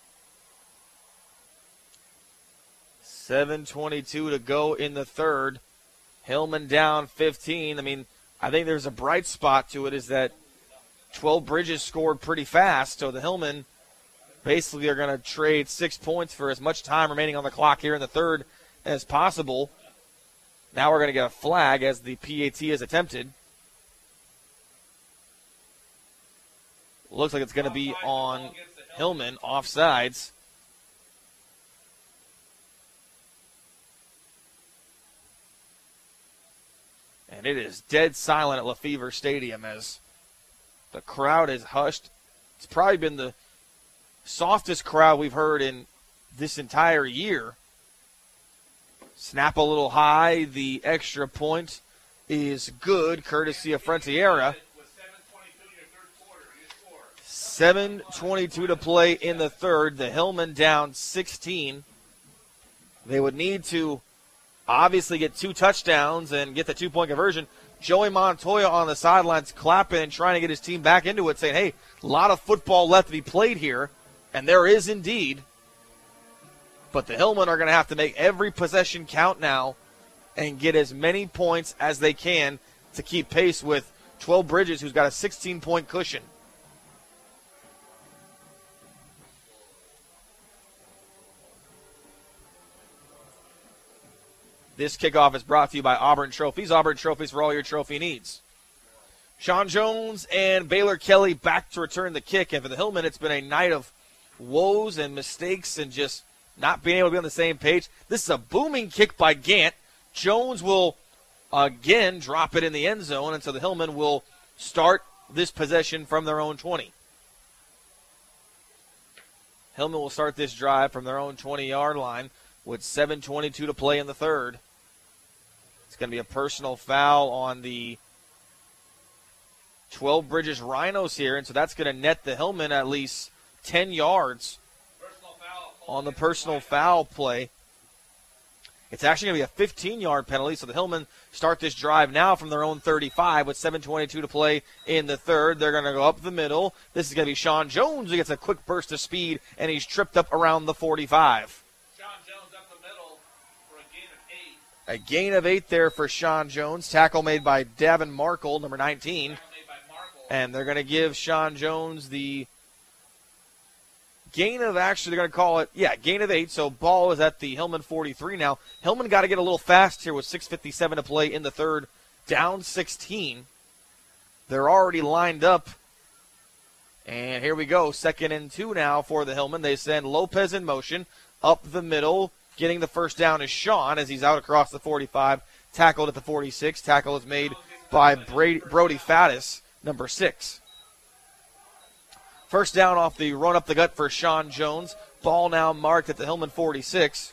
7:22 to go in the third. Hillman down 15. I think there's a bright spot to it is that 12 Bridges scored pretty fast, so the Hillman basically are going to trade 6 points for as much time remaining on the clock here in the third as possible. Now we're going to get a flag as the PAT is attempted. Looks like it's going to be on Hillman, offsides. And it is dead silent at Lefevre Stadium as the crowd is hushed. It's probably been the softest crowd we've heard in this entire year. Snap a little high. The extra point is good, courtesy of Frontiera. 7:22 to play in the third. The Hillman down 16. They would need to obviously get 2 touchdowns and get the 2-point conversion. Joey Montoya on the sidelines clapping and trying to get his team back into it, saying, hey, a lot of football left to be played here, and there is indeed. But the Hillmen are going to have to make every possession count now and get as many points as they can to keep pace with 12 Bridges, who's got a 16-point cushion. This kickoff is brought to you by Auburn Trophies. Auburn Trophies for all your trophy needs. Sean Jones and Baylor Kelly back to return the kick. And for the Hillmen, it's been a night of woes and mistakes and just not being able to be on the same page. This is a booming kick by Gant. Jones will again drop it in the end zone, and so the Hillmen will start this possession from their own 20. Hillman will start this drive from their own 20-yard line with 7:22 to play in the third. It's going to be a personal foul on the 12 Bridges Rhinos here, and so that's going to net the Hillman at least 10 yards on the personal foul play. It's actually going to be a 15-yard penalty, so the Hillmen start this drive now from their own 35 with 7:22 to play in the third. They're going to go up the middle. This is going to be Sean Jones who gets a quick burst of speed, and he's tripped up around the 45. A gain of 8 there for Sean Jones. Tackle made by Davin Markle, number 19. And they're going to give Sean Jones the gain of, actually they're going to call it, gain of 8. So ball is at the Hillman 43 now. Hillman got to get a little fast here with 6:57 to play in the third. Down 16. They're already lined up. And here we go. 2nd and 2 now for the Hillman. They send Lopez in motion up the middle. Getting the first down is Sean as he's out across the 45. Tackled at the 46. Tackle is made by Brody Faddis, number 6. First down off the run up the gut for Sean Jones. Ball now marked at the Hillman 46.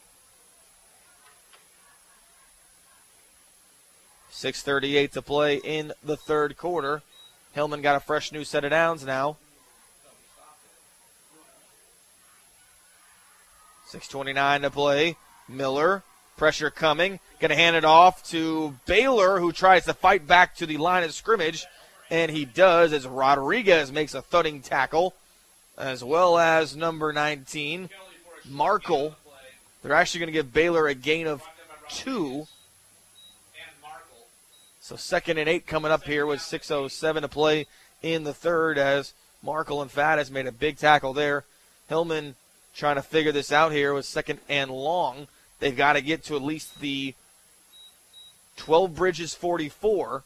6:38 to play in the third quarter. Hillman got a fresh new set of downs now. 6:29 to play. Miller, pressure coming. Going to hand it off to Baylor, who tries to fight back to the line of scrimmage. And he does as Rodriguez makes a thudding tackle, as well as number 19, Markle. They're actually going to give Baylor a gain of 2. So 2nd and 8 coming up here with 6:07 to play in the third as Markle and Faddis made a big tackle there. Hillman trying to figure this out here with 2nd and long. They've got to get to at least the 12 Bridges 44.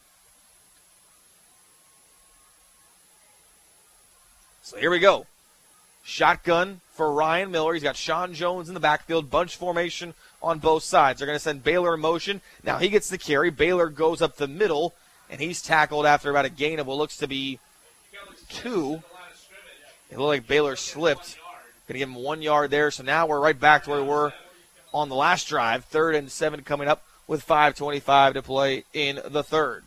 So here we go. Shotgun for Ryan Miller. He's got Sean Jones in the backfield. Bunch formation on both sides. They're going to send Baylor in motion. Now he gets the carry. Baylor goes up the middle, and he's tackled after about a gain of what looks to be 2. It looked like Baylor slipped. Going to give him 1 yard there. So now we're right back to where we were on the last drive. 3rd and 7 coming up with 5:25 to play in the third.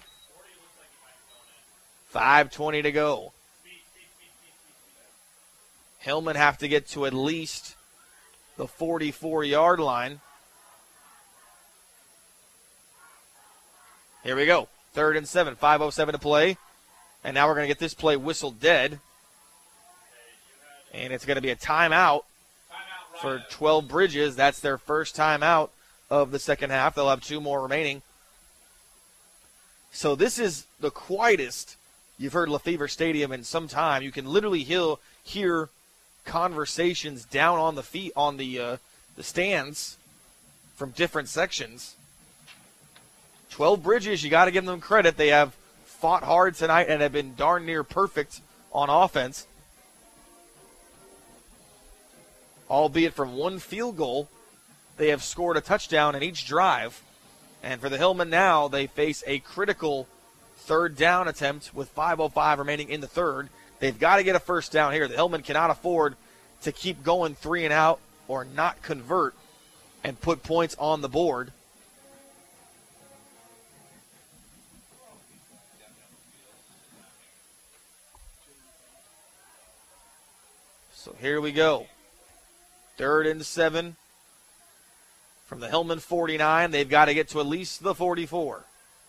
5:20 to go. Hillman have to get to at least the 44-yard line. Here we go. 3rd and 7. 5:07 to play. And now we're going to get this play whistled dead. And it's going to be a timeout for 12 Bridges. That's their first timeout of the second half. They'll have 2 more remaining. So this is the quietest you've heard Lefevre Stadium in some time. You can literally hear conversations down on the feet on the stands from different sections. 12 Bridges, you got to give them credit. They have fought hard tonight and have been darn near perfect on offense. Albeit from 1 field goal, they have scored a touchdown in each drive. And for the Hillmen now, they face a critical 3rd down attempt with 5:05 remaining in the third. They've got to get a first down here. The Hillmen cannot afford to keep going 3 and out or not convert and put points on the board. So here we go. 3rd and 7 from the Hillman 49. They've got to get to at least the 44.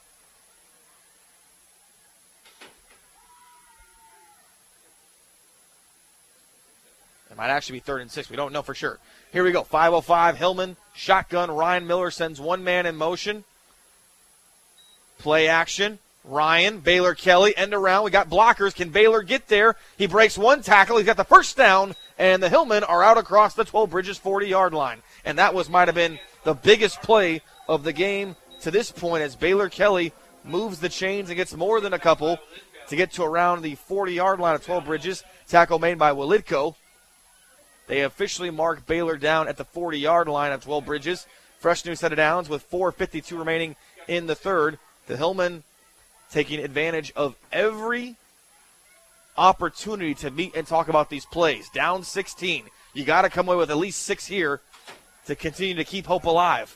It might actually be 3rd and 6. We don't know for sure. Here we go. 5:05. Hillman, shotgun. Ryan Miller sends 1 man in motion. Play action. Ryan, Baylor Kelly, end around. We got blockers. Can Baylor get there? He breaks 1 tackle. He's got the first down, and the Hillmen are out across the 12 Bridges 40-yard line. And that might have been the biggest play of the game to this point as Baylor Kelly moves the chains and gets more than a couple to get to around the 40-yard line of 12 Bridges. Tackle made by Wilitko. They officially mark Baylor down at the 40-yard line of 12 Bridges. Fresh new set of downs with 4:52 remaining in the third. The Hillmen taking advantage of every opportunity to meet and talk about these plays. Down 16. You got to come away with at least 6 here to continue to keep hope alive.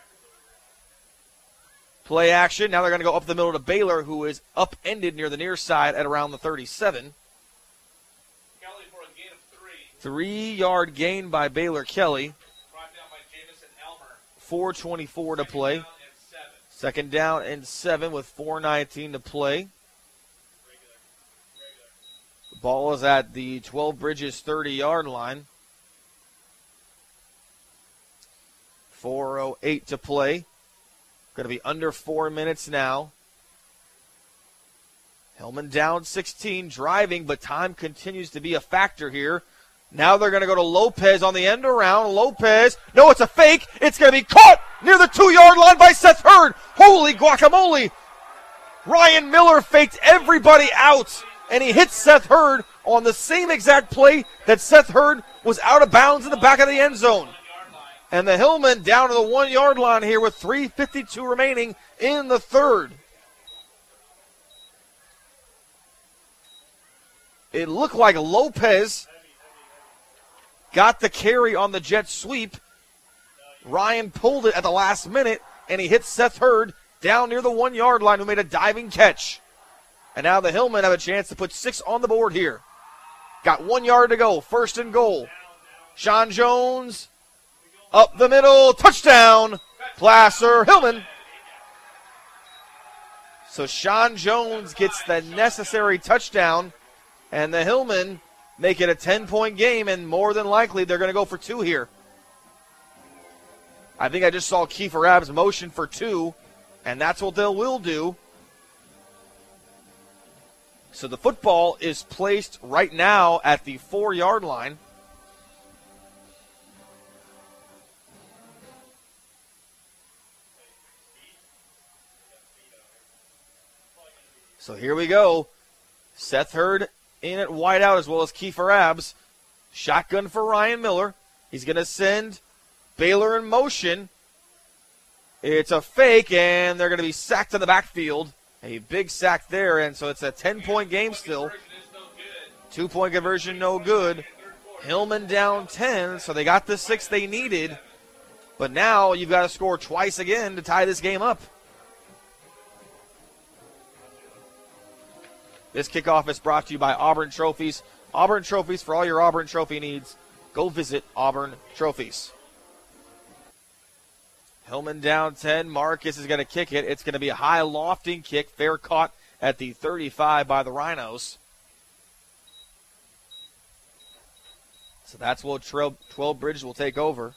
Play action. Now they're going to go up the middle to Baylor, who is upended near the near side at around the 37. 3-yard gain by Baylor Kelly. 4:24 to play. 2nd down and 7 with 4:19 to play. The ball is at the 12 Bridges 30-yard line. 4:08 to play. Going to be under 4 minutes now. Hillman down 16, driving, but time continues to be a factor here. Now they're going to go to Lopez on the end around. Lopez, no, it's a fake. It's going to be caught near the 2-yard line by Seth Hurd. Holy guacamole. Ryan Miller faked everybody out, and he hit Seth Hurd on the same exact play that Seth Hurd was out of bounds in the back of the end zone. And the Hillmen down to the 1-yard line here with 3:52 remaining in the third. It looked like Lopez got the carry on the jet sweep. Ryan pulled it at the last minute, and he hit Seth Hurd down near the 1-yard line, who made a diving catch. And now the Hillmen have a chance to put 6 on the board here. Got 1 yard to go. 1st and goal. Sean Jones up the middle. Touchdown. Placer Hillman. So Sean Jones gets the necessary touchdown, and the Hillmen make it a 10-point game, and more than likely they're going to go for 2 here. I think I just saw Kiefer Abs motion for 2, and that's what they will do. So the football is placed right now at the 4-yard line. So here we go. Seth Hurd in at wideout as well as Kiefer Abbs. Shotgun for Ryan Miller. He's going to send Baylor in motion. It's a fake, and they're going to be sacked in the backfield. A big sack there, and so it's a 10-point game still. 2-point conversion, no good. Hillman down 10, so they got the 6 they needed. But now you've got to score twice again to tie this game up. This kickoff is brought to you by Auburn Trophies. Auburn Trophies for all your Auburn Trophy needs. Go visit Auburn Trophies. Hillman down 10. Marcus is going to kick it. It's going to be a high lofting kick. Fair caught at the 35 by the Rhinos. So that's what 12 Bridges will take over.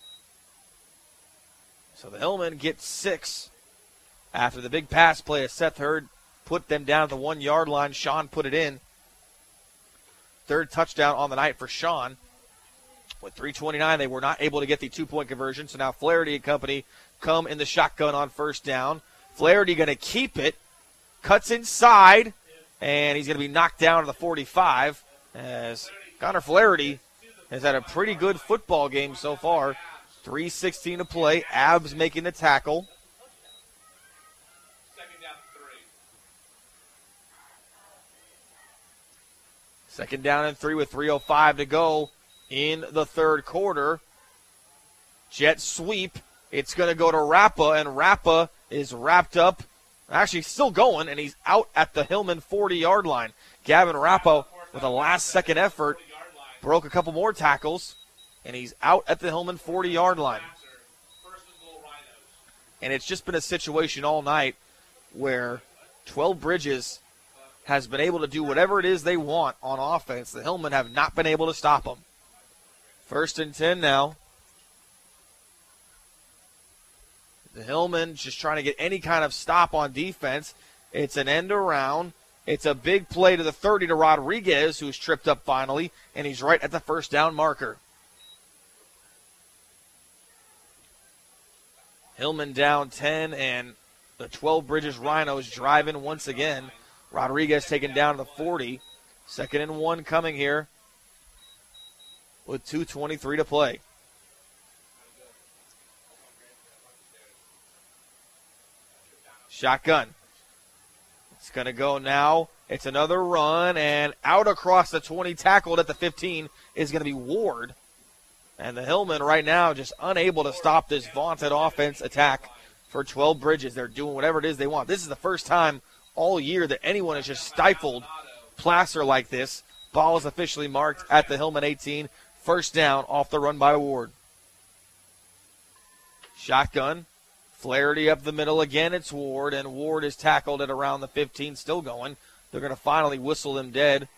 So the Hillman get 6 after the big pass play as Seth Hurd put them down at the 1-yard line. Sean put it in. Third touchdown on the night for Sean. With 3:29, they were not able to get the 2-point conversion. So now Flaherty and company come in the shotgun on first down. Flaherty going to keep it. Cuts inside. And he's going to be knocked down to the 45. As Connor Flaherty has had a pretty good football game so far. 3:16 to play. Abbs making the tackle. Second down and 3 with 3:05 to go in the third quarter. Jet sweep. It's going to go to Rappa, and Rappa is wrapped up. Actually, still going, and he's out at the Hillman 40-yard line. Gavin Rappa, with a last-second effort, broke a couple more tackles, and he's out at the Hillman 40-yard line. And it's just been a situation all night where 12 Bridges has been able to do whatever it is they want on offense. The Hillmen have not been able to stop them. 1st and 10 now. The Hillmen just trying to get any kind of stop on defense. It's an end around. It's a big play to the 30 to Rodriguez, who's tripped up finally, and he's right at the first down marker. Hillman down 10, and the 12 Bridges Rhinos driving once again. Rodriguez taken down to the 40. 2nd and 1 coming here with 2:23 to play. Shotgun. It's going to go now. It's another run, and out across the 20, tackled at the 15, is going to be Ward. And the Hillmen right now just unable to stop this vaunted offense attack for 12 Bridges. They're doing whatever it is they want. This is the first time all year that anyone has just stifled Placer like this. Ball is officially marked at the Hillman 18. First down off the run by Ward. Shotgun. Flaherty up the middle again. It's Ward, and Ward is tackled at around the 15, still going. They're going to finally whistle him dead.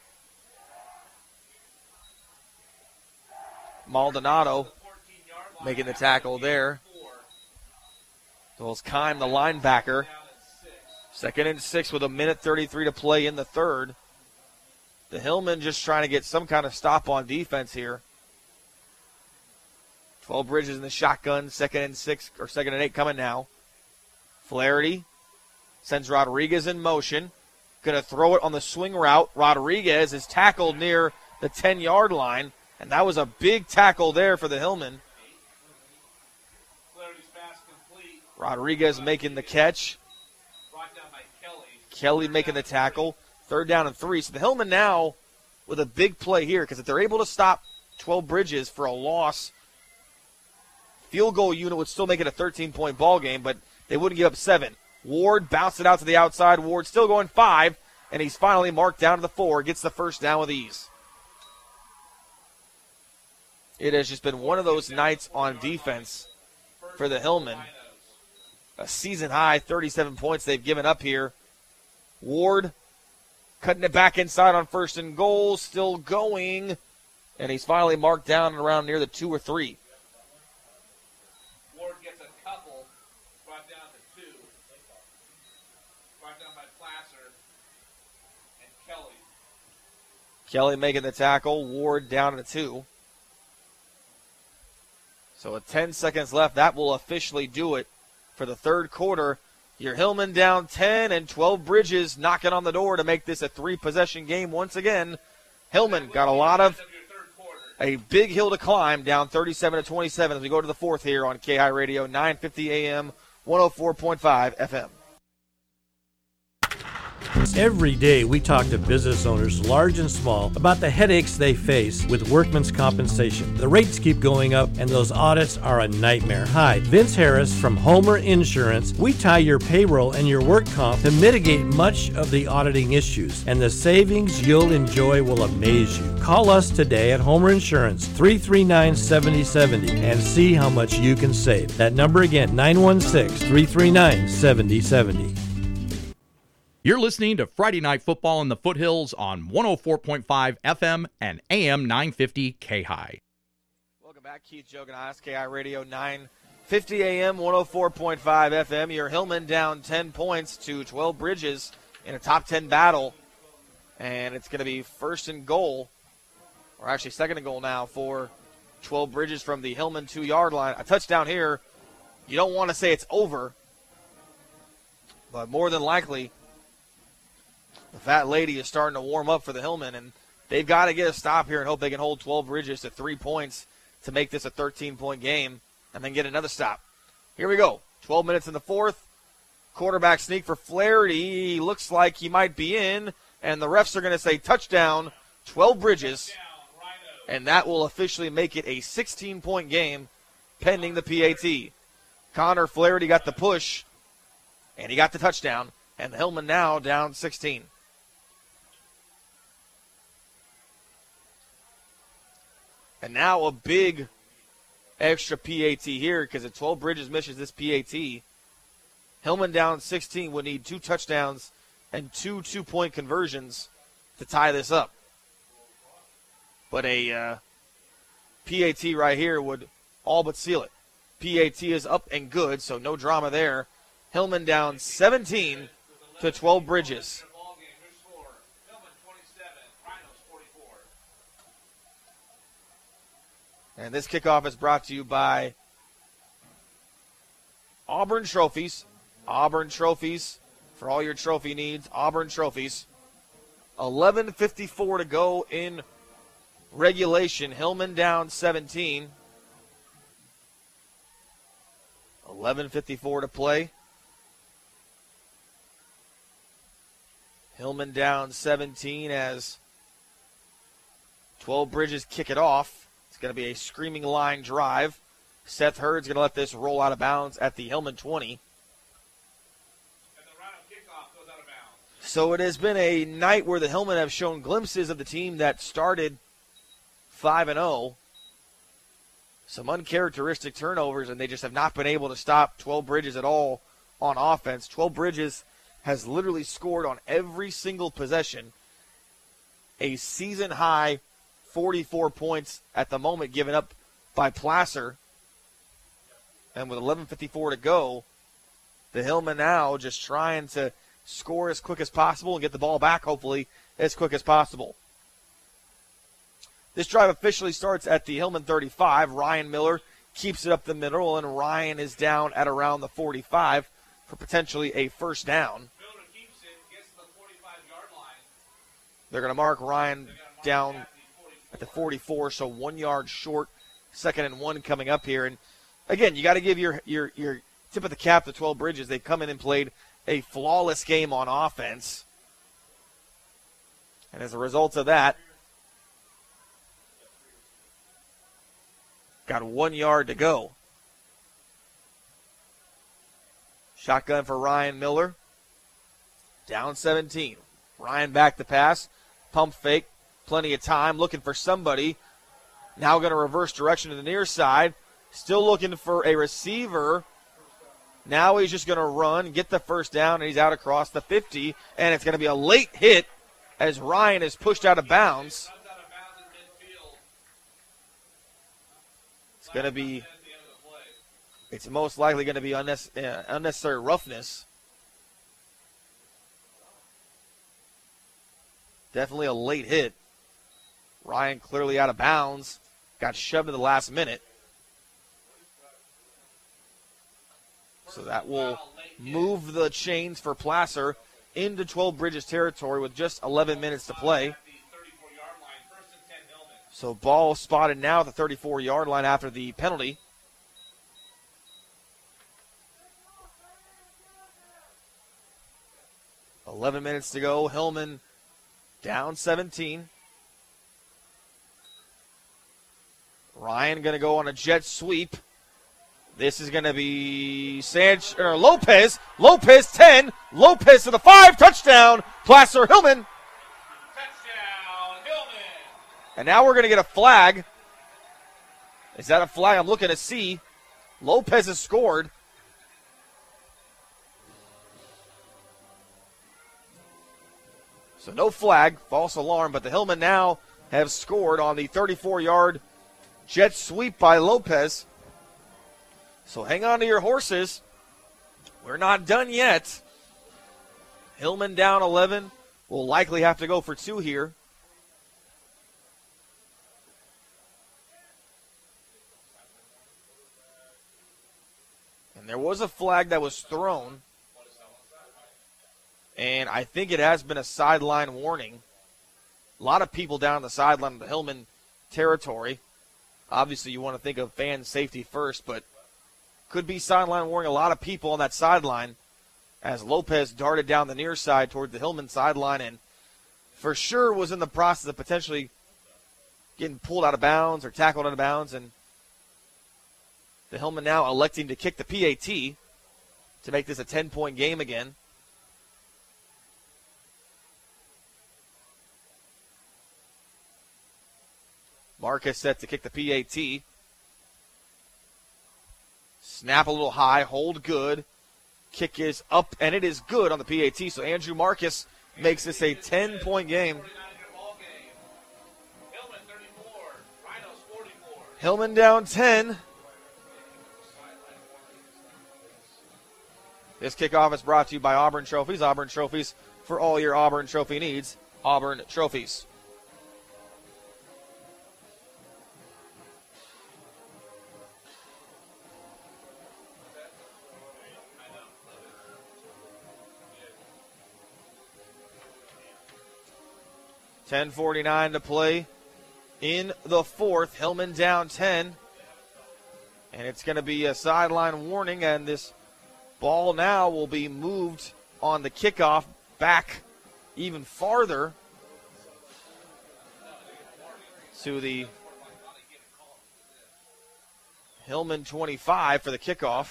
Maldonado making the tackle there. So it's Kime, the linebacker. 2nd and 6 with 1:33 to play in the third. The Hillmen just trying to get some kind of stop on defense here. 12 Bridges in the shotgun. 2nd and 6 or 2nd and 8 coming now. Flaherty sends Rodriguez in motion. Going to throw it on the swing route. Rodriguez is tackled near the 10-yard line, and that was a big tackle there for the Hillmen. Rodriguez making the catch. Kelly making the tackle. 3rd down and 3. So the Hillmen now with a big play here, because if they're able to stop 12 Bridges for a loss, field goal unit would still make it a 13-point ball game, but they wouldn't give up 7. Ward bounced it out to the outside. Ward still going 5, and he's finally marked down to the 4. Gets the first down with ease. It has just been one of those nights on defense for the Hillmen. A season-high 37 points they've given up here. Ward cutting it back inside on 1st and goal, still going, and he's finally marked down around near the 2 or 3. Ward gets a couple, brought down to 2. Brought down by Placer and Kelly. Kelly making the tackle, Ward down to 2. So with 10 seconds left, that will officially do it for the third quarter. Your Hillman down 10 and 12 Bridges knocking on the door to make this a 3-possession game once again. Hillman got a big hill to climb, down 37-27 as we go to the fourth here on KI Radio, 950 AM, 104.5 FM. Every day we talk to business owners, large and small, about the headaches they face with workman's compensation. The rates keep going up and those audits are a nightmare. Hi, Vince Harris from Homer Insurance. We tie your payroll and your work comp to mitigate much of the auditing issues, and the savings you'll enjoy will amaze you. Call us today at Homer Insurance, 339-7070, and see how much you can save. That number again, 916-339-7070. You're listening to Friday Night Football in the Foothills on 104.5 FM and AM 950 K-High. Welcome back, Keith Joganayas, KI Radio, 950 AM, 104.5 FM. Your Hillman down 10 points to 12 Bridges in a top 10 battle. And it's going to be first and goal, or actually second and goal now for 12 Bridges from the Hillman 2-yard line. A touchdown here. You don't want to say it's over, but more than likely, the fat lady is starting to warm up for the Hillman, and they've got to get a stop here and hope they can hold 12 Bridges to 3 points to make this a 13-point game and then get another stop. Here we go. 12 minutes in the fourth. Quarterback sneak for Flaherty. Looks like he might be in, and the refs are going to say touchdown, 12 Bridges, and that will officially make it a 16-point game pending the PAT. Connor Flaherty got the push, and he got the touchdown, and the Hillman now down 16. And now a big extra PAT here because if 12 Bridges misses this PAT, Hillman down 16 would need 2 touchdowns and 2 two-point conversions to tie this up. But a PAT right here would all but seal it. PAT is up and good, so no drama there. Hillman down 17 to 12 Bridges. And this kickoff is brought to you by Auburn Trophies. Auburn Trophies for all your trophy needs. Auburn Trophies. 11:54 to go in regulation. Hillman down 17. 11:54 to play. Hillman down 17 as 12 Bridges kick it off. It's going to be a screaming line drive. Seth Hurd's going to let this roll out of bounds at the Hillman 20. So it has been a night where the Hillmen have shown glimpses of the team that started 5-0. Some uncharacteristic turnovers, and they just have not been able to stop 12 Bridges at all on offense. 12 Bridges has literally scored on every single possession. A season-high 44 points at the moment given up by Placer. And with 11:54 to go, the Hillmen now just trying to score as quick as possible and get the ball back, hopefully, as quick as possible. This drive officially starts at the Hillman 35. Ryan Miller keeps it up the middle, and Ryan is down at around the 45 for potentially a first down. They're going to mark Ryan down at the 44, so 1 yard short. 2nd and 1 coming up here. And, again, you got to give your tip of the cap to 12 Bridges. They've come in and played a flawless game on offense. And as a result of that, got 1 yard to go. Shotgun for Ryan Miller. Down 17. Ryan back to pass. Pump fake. Plenty of time. Looking for somebody. Now going to reverse direction to the near side. Still looking for a receiver. Now he's just going to run, get the first down, and he's out across the 50. And it's going to be a late hit as Ryan is pushed out of bounds. It's going to be, it's most likely going to be unnecessary roughness. Definitely a late hit. Ryan clearly out of bounds. Got shoved at the last minute. So that will move the chains for Placer into 12 Bridges territory with just 11 minutes to play. So ball spotted now at the 34-yard line after the penalty. .11 minutes to go. Hillman down 17. Ryan going to go on a jet sweep. This is going to be Lopez. Lopez 10. Lopez to the 5. Touchdown. Placer Hillman. Touchdown, Hillman. And now we're going to get a flag. Is that a flag? I'm looking to see. Lopez has scored. So no flag, false alarm, but the Hillmen now have scored on the 34-yard jet sweep by Lopez. So hang on to your horses. We're not done yet. Hillman down 11. Will likely have to go for 2 here. And there was a flag that was thrown. And I think it has been a sideline warning. A lot of people down the sideline of the Hillman territory. Obviously, you want to think of fan safety first, but could be sideline warning. A lot of people on that sideline as Lopez darted down the near side toward the Hillman sideline and for sure was in the process of potentially getting pulled out of bounds or tackled out of bounds. And the Hillman now electing to kick the PAT to make this a 10-point game again. Marcus set to kick the PAT. Snap a little high, hold good. Kick is up, and it is good on the PAT. So Andrew Marcus makes this a 10-point game. Hillman down 10. This kickoff is brought to you by Auburn Trophies. Auburn Trophies for all your Auburn Trophy needs. Auburn Trophies. .10:49 to play in the fourth. Hillman down 10. And it's going to be a sideline warning, and this ball now will be moved on the kickoff back even farther to the Hillman 25 for the kickoff.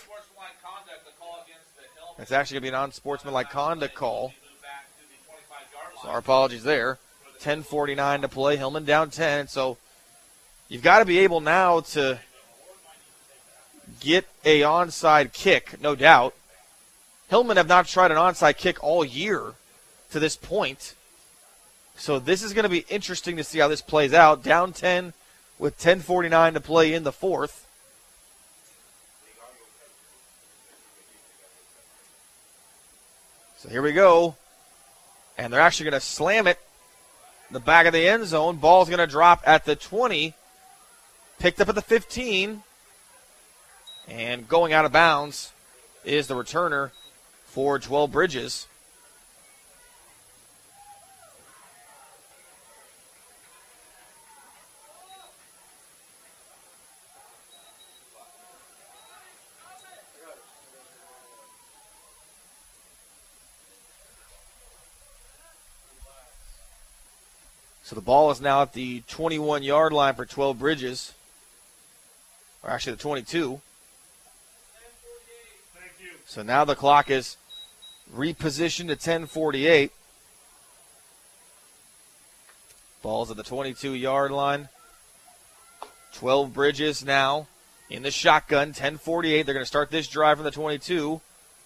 It's actually going to be an unsportsmanlike conduct call. So our apologies there. 10:49 to play. Hillman down 10. So you've got to be able now to get a onside kick, no doubt. Hillman have not tried an onside kick all year to this point. So this is going to be interesting to see how this plays out. Down 10 with 10:49 to play in the fourth. So here we go. And they're actually going to slam it in the back of the end zone. Ball's going to drop at the 20. Picked up at the 15. And going out of bounds is the returner for 12 Bridges. So the ball is now at the 21-yard line for 12 Bridges. Or actually the 22. So now the clock is repositioned to 10:48. Ball's at the 22-yard line. 12 Bridges now in the shotgun. 10:48. They're going to start this drive from the 22.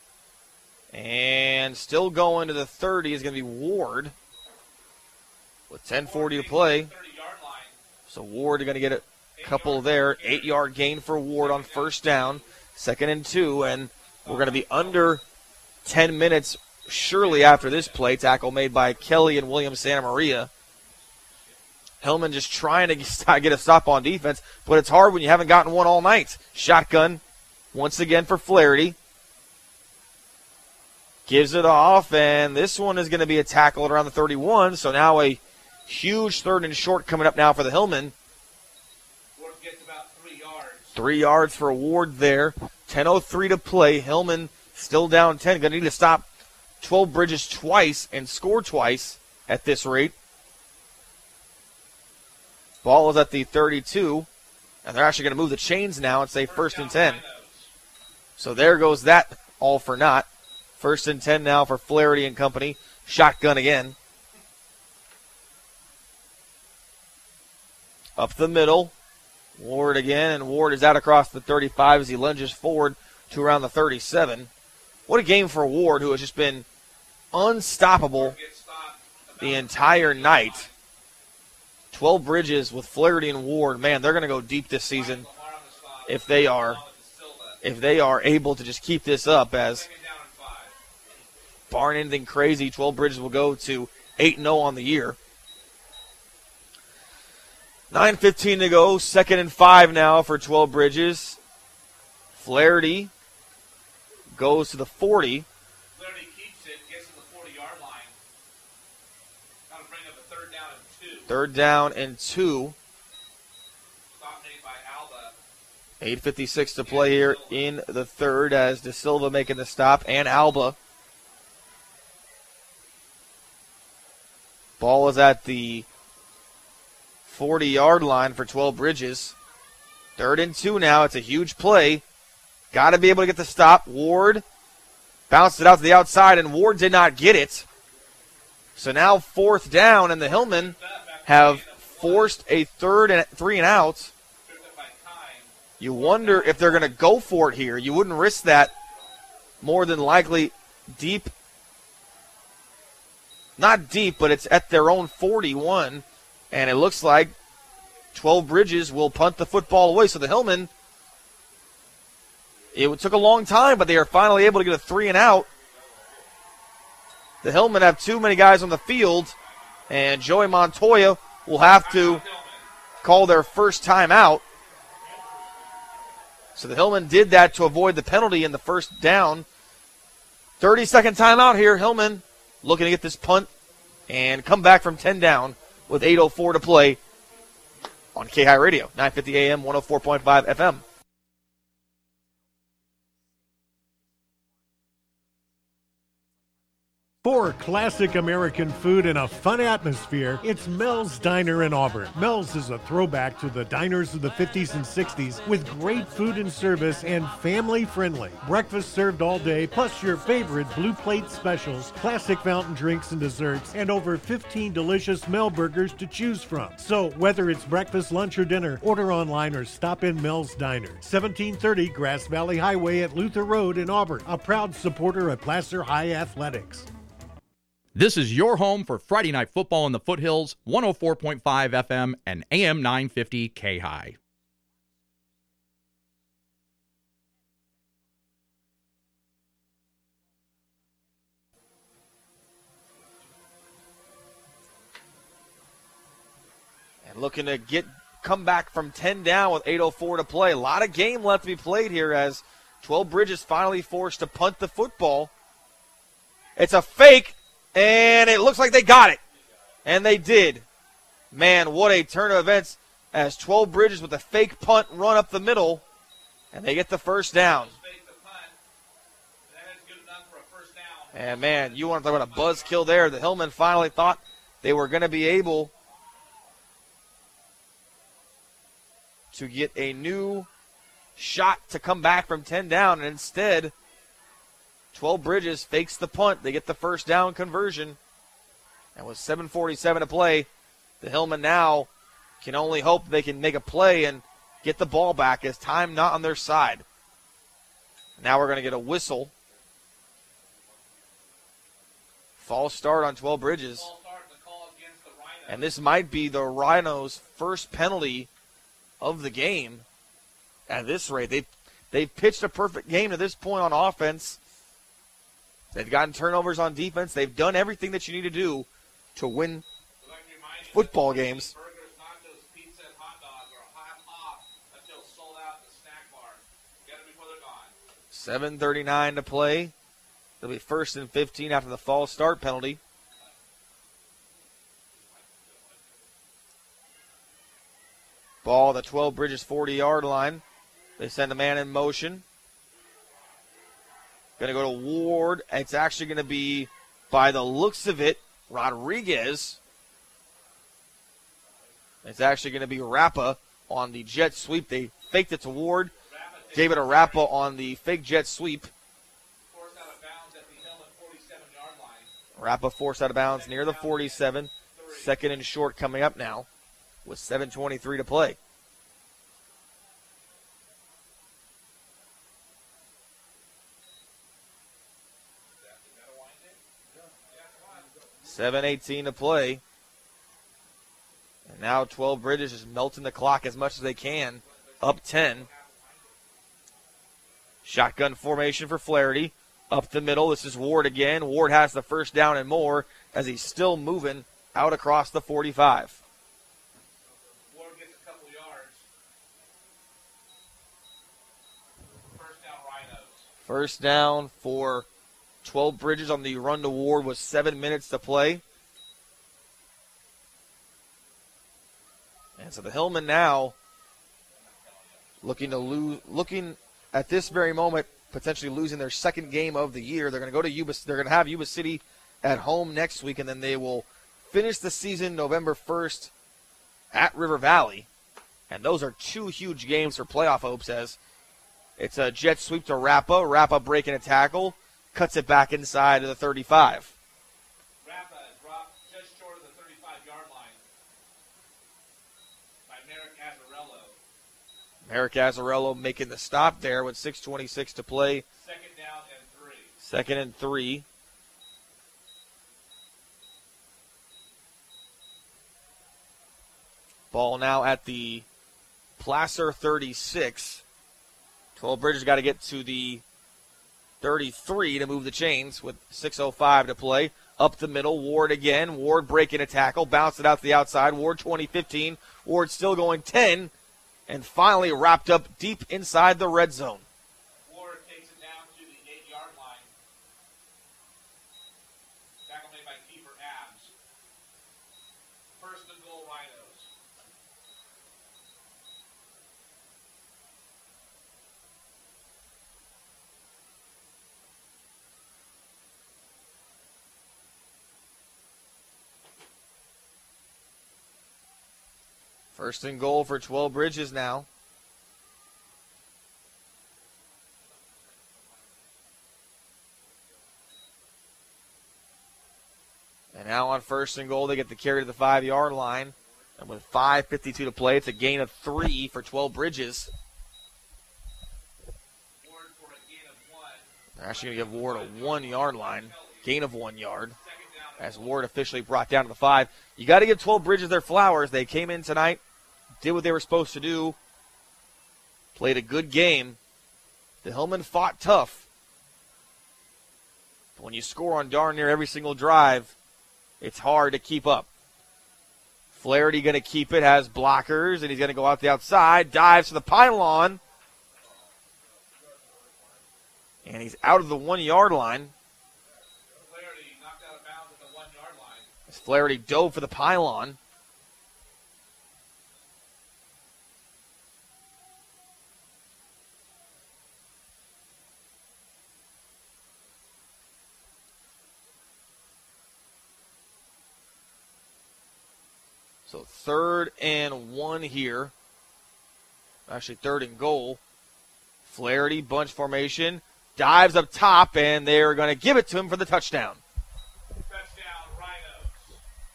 And still going to the 30 is going to be Ward with 10:40 to play. So Ward are going to get a couple there. 8-yard gain for Ward on first down. 2nd and 2. And we're going to be under 10 minutes surely after this play. Tackle made by Kelly and Williams Santa Maria. Hillman just trying to get a stop on defense, but it's hard when you haven't gotten one all night. Shotgun once again for Flaherty. Gives it off, and this one is going to be a tackle at around the 31. So now a huge 3rd and short coming up now for the Hillmen. Ward gets about 3 yards. 3 yards for Ward there. 10:03 to play. Hillman still down 10. Going to need to stop 12 Bridges twice and score twice at this rate. Ball is at the 32, and they're actually going to move the chains now and say 1st and 10. So there goes that all for naught. 1st and 10 now for Flaherty and company. Shotgun again. Up the middle. Ward again, and Ward is out across the 35 as he lunges forward to around the 37. What a game for Ward, who has just been unstoppable the entire night. 12 Bridges with Flaherty and Ward. Man, they're going to go deep this season if they are able to just keep this up, as barring anything crazy, 12 Bridges will go to 8-0 on the year. 9:15 to go, 2nd and 5 now for 12 Bridges. Flaherty goes to the 40. Flaherty keeps it, gets to the 40-yard line. That'll bring up a 3rd down and 2. 3rd down and 2. Stop made by Alba. 8:56 to play here in the 3rd as De Silva making the stop, and Alba. Ball is at the 40-yard line for 12 Bridges. 3rd and 2 now. It's a huge play. Got to be able to get the stop. Ward bounced it out to the outside, and Ward did not get it. So now 4th down, and the Hillmen have forced a 3rd and 3 and out. You wonder if they're going to go for it here. You wouldn't risk that. More than likely deep. Not deep, but it's at their own 41. And it looks like 12 Bridges will punt the football away. So the Hillmen, it took a long time, but they are finally able to get a 3 and out. The Hillmen have too many guys on the field, and Joey Montoya will have to call their first timeout. So the Hillmen did that to avoid the penalty in the 1st down. 30-second timeout here. Hillmen looking to get this punt and come back from 10 down with 8:04 to play on K-High Radio, 950 AM, 104.5 FM. For classic American food and a fun atmosphere, it's Mel's Diner in Auburn. Mel's is a throwback to the diners of the 50s and 60s with great food and service and family-friendly. Breakfast served all day, plus your favorite blue plate specials, classic fountain drinks and desserts, and over 15 delicious Mel burgers to choose from. So whether it's breakfast, lunch, or dinner, order online or stop in Mel's Diner. 1730 Grass Valley Highway at Luther Road in Auburn, a proud supporter of Placer High Athletics. This is your home for Friday Night Football in the Foothills, 104.5 FM and AM 950 K-High. And looking to come back from 10 down with 8:04 to play. A lot of game left to be played here as 12 Bridges finally forced to punt the football. It's a fake. And it looks like they got it. And they did. Man, what a turn of events as 12 Bridges with a fake punt run up the middle. And they get the 1st down. And, man, you want to talk about a buzzkill there. The Hillmen finally thought they were going to be able to get a new shot to come back from 10 down. And instead, 12 Bridges fakes the punt. They get the 1st down conversion. And with 7:47 to play, the Hillmen now can only hope they can make a play and get the ball back as time not on their side. Now we're going to get a whistle. False start on 12 Bridges. And this might be the Rhinos' first penalty of the game at this rate. They've pitched a perfect game to this point on offense. They've gotten turnovers on defense. They've done everything that you need to do to win football games. 7:39 to play. It'll be 1st and 15 after the false start penalty. Ball at the 12 Bridges 40-yard line. They send a man in motion. Going to go to Ward. It's actually going to be, by the looks of it, Rodriguez. It's actually going to be Rappa on the jet sweep. They faked it to Ward. Gave it a Rappa on the fake jet sweep. Rappa forced out of bounds near the 47. 2nd and short coming up now with 7:23 to play. $7:18 to play. And now 12 Bridges is melting the clock as much as they can. Up 10. Shotgun formation for Flaherty. Up the middle. This is Ward again. Ward has the first down and more as he's still moving out across the 45. Ward gets a couple yards. First down, Rhinos. First down for 12 Bridges on the run to Ward with 7 minutes to play. And so the Hillmen now looking at this very moment, potentially losing their second game of the year. They're going to go to Yuba. They're going to have Yuba City at home next week, and then they will finish the season November 1st at River Valley. And those are 2 huge games for playoff hopes, as it's a jet sweep to Rappa. Rappa breaking a tackle, cuts it back inside of the 35. Rappa dropped just short of the 35-yard line by Merrick Azzarello. Merrick Azzarello making the stop there with 6:26 to play. 2nd down and 3. 2nd and 3. Ball now at the Placer 36. 12 Bridges got to get to the 33 to move the chains with 6:05 to play. Up the middle, Ward again. Ward breaking a tackle, bounced it out to the outside. Ward 20-15. Ward still going 10, and finally wrapped up deep inside the red zone. Ward takes it down to the 8-yard line. Tackle made by Kiefer Abs. 1st and goal, Rhinos. First and goal for 12 Bridges now. And now on 1st and goal, they get the carry to the 5-yard line. And with 5:52 to play, it's a gain of 3 for 12 Bridges. They're actually going to give Ward a 1-yard line, gain of 1 yard, as Ward officially brought down to the 5. You got to give 12 Bridges their flowers. They came in tonight, did what they were supposed to do, played a good game. The Hillmen fought tough. But when you score on darn near every single drive, it's hard to keep up. Flaherty going to keep it, has blockers, and he's going to go out the outside, dives to the pylon, and he's out of the 1-yard line. Flaherty knocked out of bounds at the 1-yard line. As Flaherty dove for the pylon. So 3rd and 1 here. Actually, 3rd and goal. Flaherty, bunch formation, dives up top, and they're going to give it to him for the touchdown. Touchdown, Rhinos.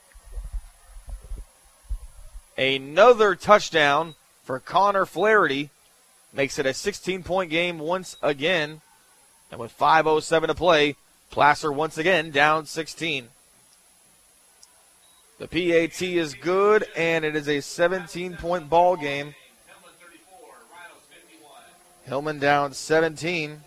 Another touchdown for Connor Flaherty. Makes it a 16-point game once again. And with 5:07 to play, Placer once again down 16. The PAT is good, and it is a 17-point ball game. Hillman down 17.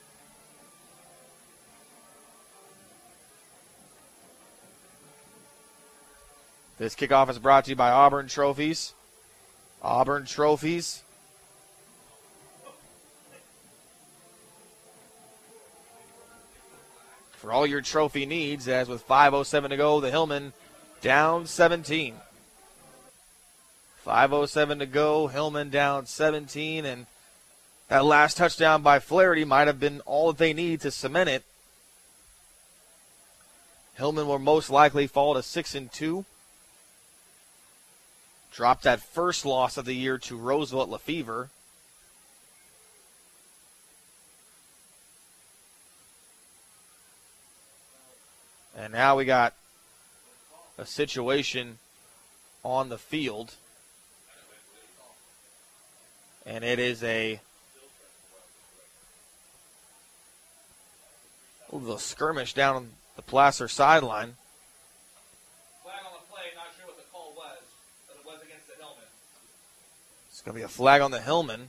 This kickoff is brought to you by Auburn Trophies. Auburn Trophies. for all your trophy needs, as with 5:07 to go, the Hillmen down 17. 5:07 to go, Hillmen down 17, and that last touchdown by Flaherty might have been all that they need to cement it. Hillmen will most likely fall to 6-2. Drop that first loss of the year to Roosevelt Lefevre. And now we got a situation on the field. And it is a little skirmish down on the Placer sideline. Flag on the play, not sure what the call was, but it was against the Hillmen. It's going to be a flag on the Hillmen.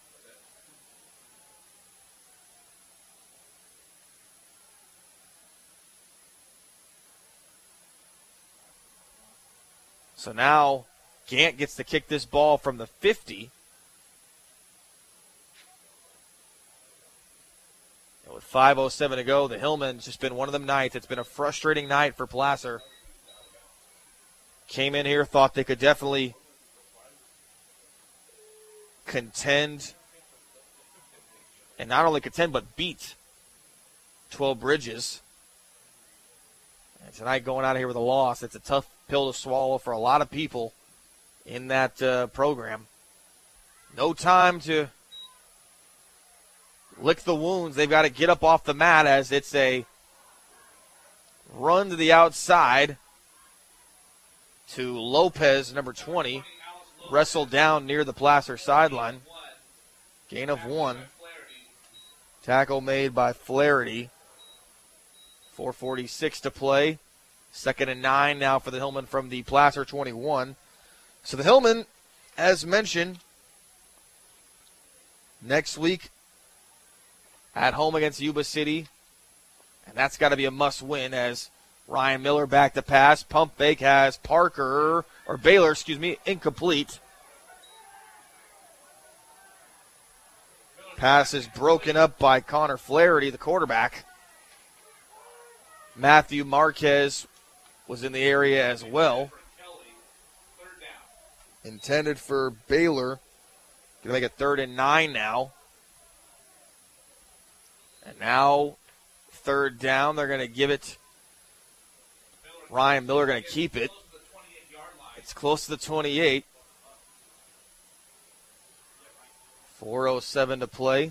So now Gant gets to kick this ball from the 50. And with 5:07 to go, the Hillmen's just been one of them nights. It's been a frustrating night for Placer. Came in here, thought they could definitely contend. And not only contend, but beat 12 Bridges. And tonight going out of here with a loss, it's a tough pill to swallow for a lot of people in that program. No time to lick the wounds. They've got to get up off the mat as it's a run to the outside to Lopez, number 20, wrestled down near the Placer sideline. Gain of 1. Tackle made by Flaherty. 4:46 to play. 2nd and 9 now for the Hillmen from the Placer 21. So the Hillmen, as mentioned, next week at home against Yuba City. And that's got to be a must-win as Ryan Miller back to pass. Pump fake has Baylor, incomplete. Pass is broken up by Connor Flaherty, the quarterback. Matthew Marquez was in the area as well. Intended for Baylor. Going to make it 3rd and 9 now. And now 3rd down. They're going to give it. Ryan Miller going to keep it. It's close to the 28. 4:07 to play.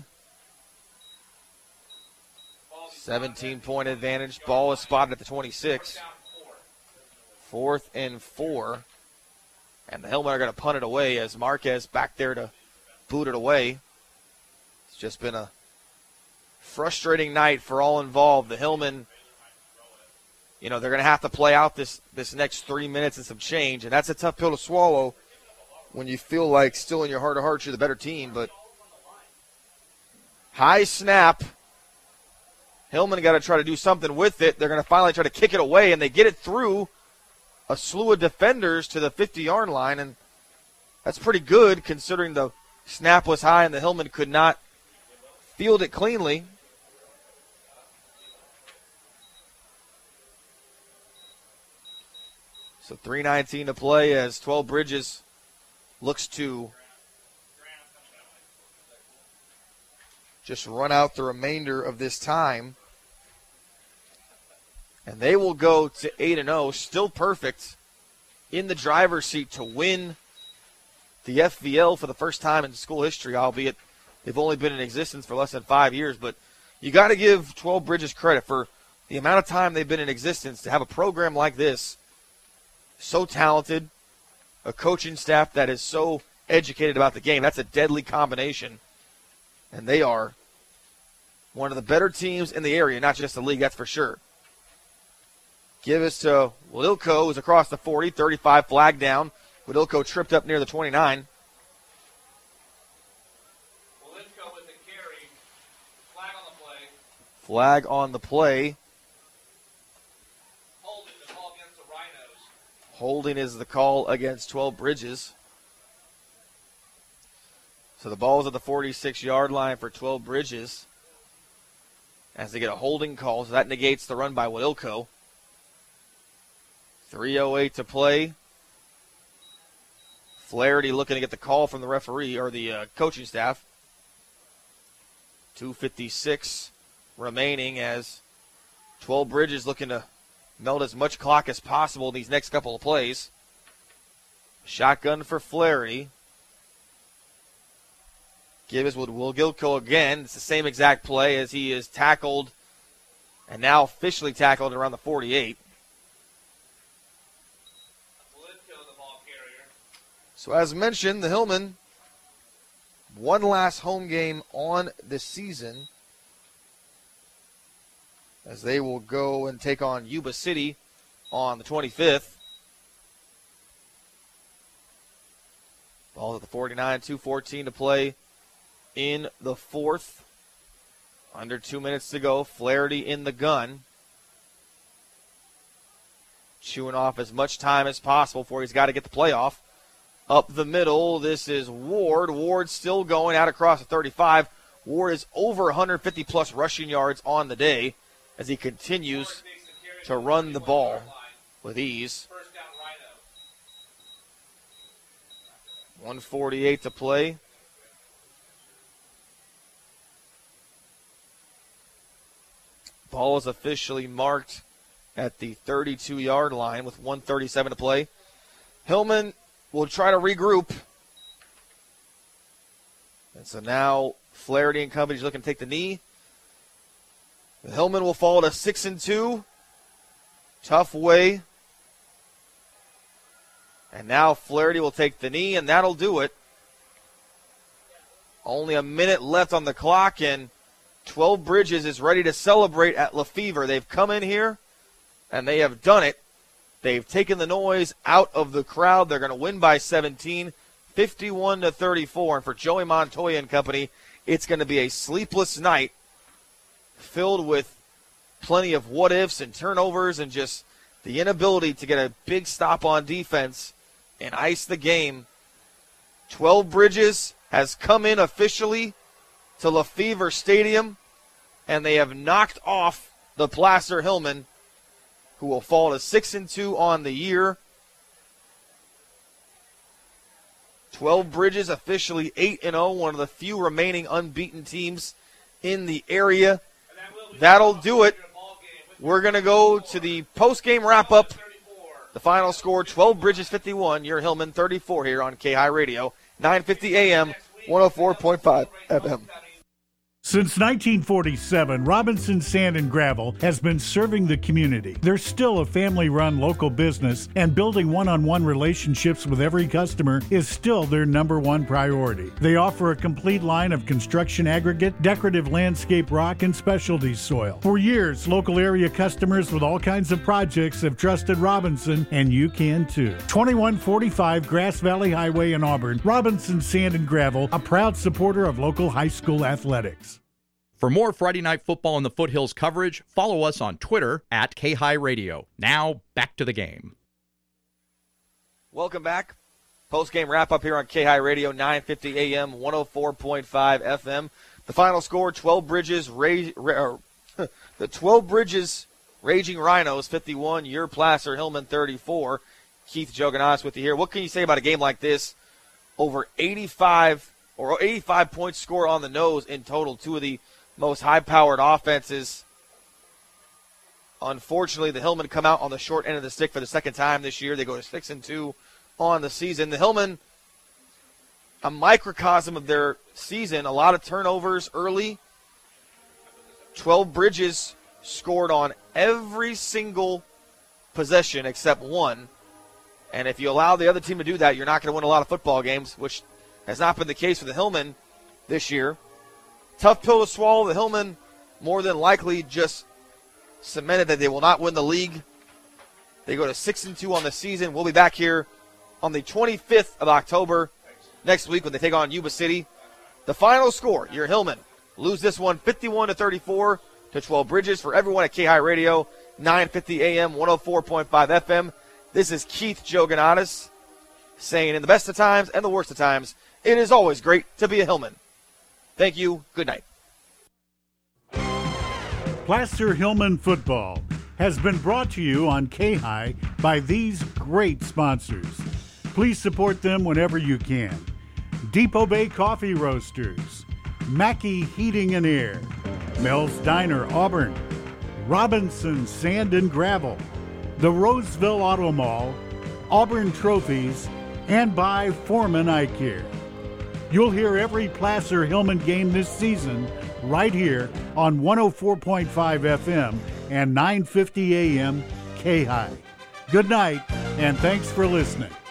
17-point advantage. Ball is spotted at the 26. 4th and 4. And the Hillmen are going to punt it away as Marquez back there to boot it away. It's just been a frustrating night for all involved. The Hillmen, they're going to have to play out this next 3 minutes and some change. And that's a tough pill to swallow when you feel like still in your heart of hearts you're the better team. But high snap. Hillmen got to try to do something with it. They're going to finally try to kick it away, and they get it through a slew of defenders to the 50-yard line, and that's pretty good considering the snap was high and the Hillmen could not field it cleanly. So 3:19 to play as 12 Bridges looks to just run out the remainder of this time. And they will go to 8-0, still perfect, in the driver's seat to win the FVL for the first time in school history, albeit they've only been in existence for less than 5 years. But you got to give 12 Bridges credit for the amount of time they've been in existence to have a program like this, so talented, a coaching staff that is so educated about the game. That's a deadly combination. And they are one of the better teams in the area, not just the league, that's for sure. Give us to Wilco, who's across the 40, 35, flag down. Wilco tripped up near the 29. Wilco with the carry. Flag on the play. Flag on the play. Holding the call against the Rhinos. Holding is the call against 12 Bridges. So the ball is at the 46-yard line for 12 Bridges. as they get a holding call, so that negates the run by Wilco. 3:08 to play. Flaherty looking to get the call from the referee or the coaching staff. 2:56 remaining as 12 Bridges looking to melt as much clock as possible in these next couple of plays. Shotgun for Flaherty. Gibbs with Will Gilco again. It's the same exact play as he is tackled and now officially tackled around the 48. So as mentioned, the Hillmen, one last home game on the season as they will go and take on Yuba City on the 25th. Ball at the 49, 2:14 to play in the fourth. Under 2 minutes to go. Flaherty in the gun. Chewing off as much time as possible before he's got to get the playoff. Up the middle, this is Ward. Ward still going out across the 35. Ward is over 150-plus rushing yards on the day as he continues to run the ball with ease. 1:48 to play. Ball is officially marked at the 32-yard line with 1:37 to play. Hillman will try to regroup. And so now Flaherty and company is looking to take the knee. The Hillman will fall to 6-2. Tough way. And now Flaherty will take the knee, and that'll do it. Only a minute left on the clock, and 12 Bridges is ready to celebrate at Lefevre. They've come in here, and they have done it. They've taken the noise out of the crowd. They're going to win by 17, 51-34. And for Joey Montoya and company, it's going to be a sleepless night filled with plenty of what-ifs and turnovers and just the inability to get a big stop on defense and ice the game. 12 Bridges has come in officially to Lefevre Stadium, and they have knocked off the Placer Hillmen, who will fall to 6-2 on the year. 12 Bridges officially 8-0, one of the few remaining unbeaten teams in the area. That'll do it. We're going to go to the post-game wrap-up. The final score, 12 Bridges 51, your Hillman 34 here on K-High Radio, 950 AM, 104.5 FM. Since 1947, Robinson Sand and Gravel has been serving the community. They're still a family-run local business, and building one-on-one relationships with every customer is still their number one priority. They offer a complete line of construction aggregate, decorative landscape rock, and specialty soil. For years, local area customers with all kinds of projects have trusted Robinson, and you can too. 2145 Grass Valley Highway in Auburn, Robinson Sand and Gravel, a proud supporter of local high school athletics. For more Friday Night Football in the Foothills coverage, follow us on Twitter at K-High Radio. Now, back to the game. Welcome back. Post-game wrap-up here on K-High Radio, 950 AM, 104.5 FM. The final score, 12 Bridges, the 12 Bridges Raging Rhinos, 51, your Placer Hillman, 34. Keith Jogannas with you here. What can you say about a game like this? Over 85 points scored on the nose in total, two of the most high-powered offenses. Unfortunately, the Hillmen come out on the short end of the stick for the second time this year. They go to 6-2 on the season. The Hillmen, a microcosm of their season, a lot of turnovers early. 12 Bridges scored on every single possession except one. And if you allow the other team to do that, you're not going to win a lot of football games, which has not been the case for the Hillmen this year. Tough pill to swallow. The Hillmen more than likely just cemented that they will not win the league. They go to 6-2 on the season. We'll be back here on the 25th of October next week when they take on Yuba City. The final score, your Hillmen lose this one 51-34 to 12 Bridges. For everyone at K-High Radio, 950 AM, 104.5 FM. This is Keith Jogannas saying, in the best of times and the worst of times, it is always great to be a Hillman. Thank you. Good night. Placer Hillman Football has been brought to you on K-High by these great sponsors. Please support them whenever you can. Depot Bay Coffee Roasters, Mackey Heating and Air, Mel's Diner Auburn, Robinson Sand and Gravel, the Roseville Auto Mall, Auburn Trophies, and by Foreman Eye Care. You'll hear every Placer Hillman game this season right here on 104.5 FM and 950 AM K-High. Good night, and thanks for listening.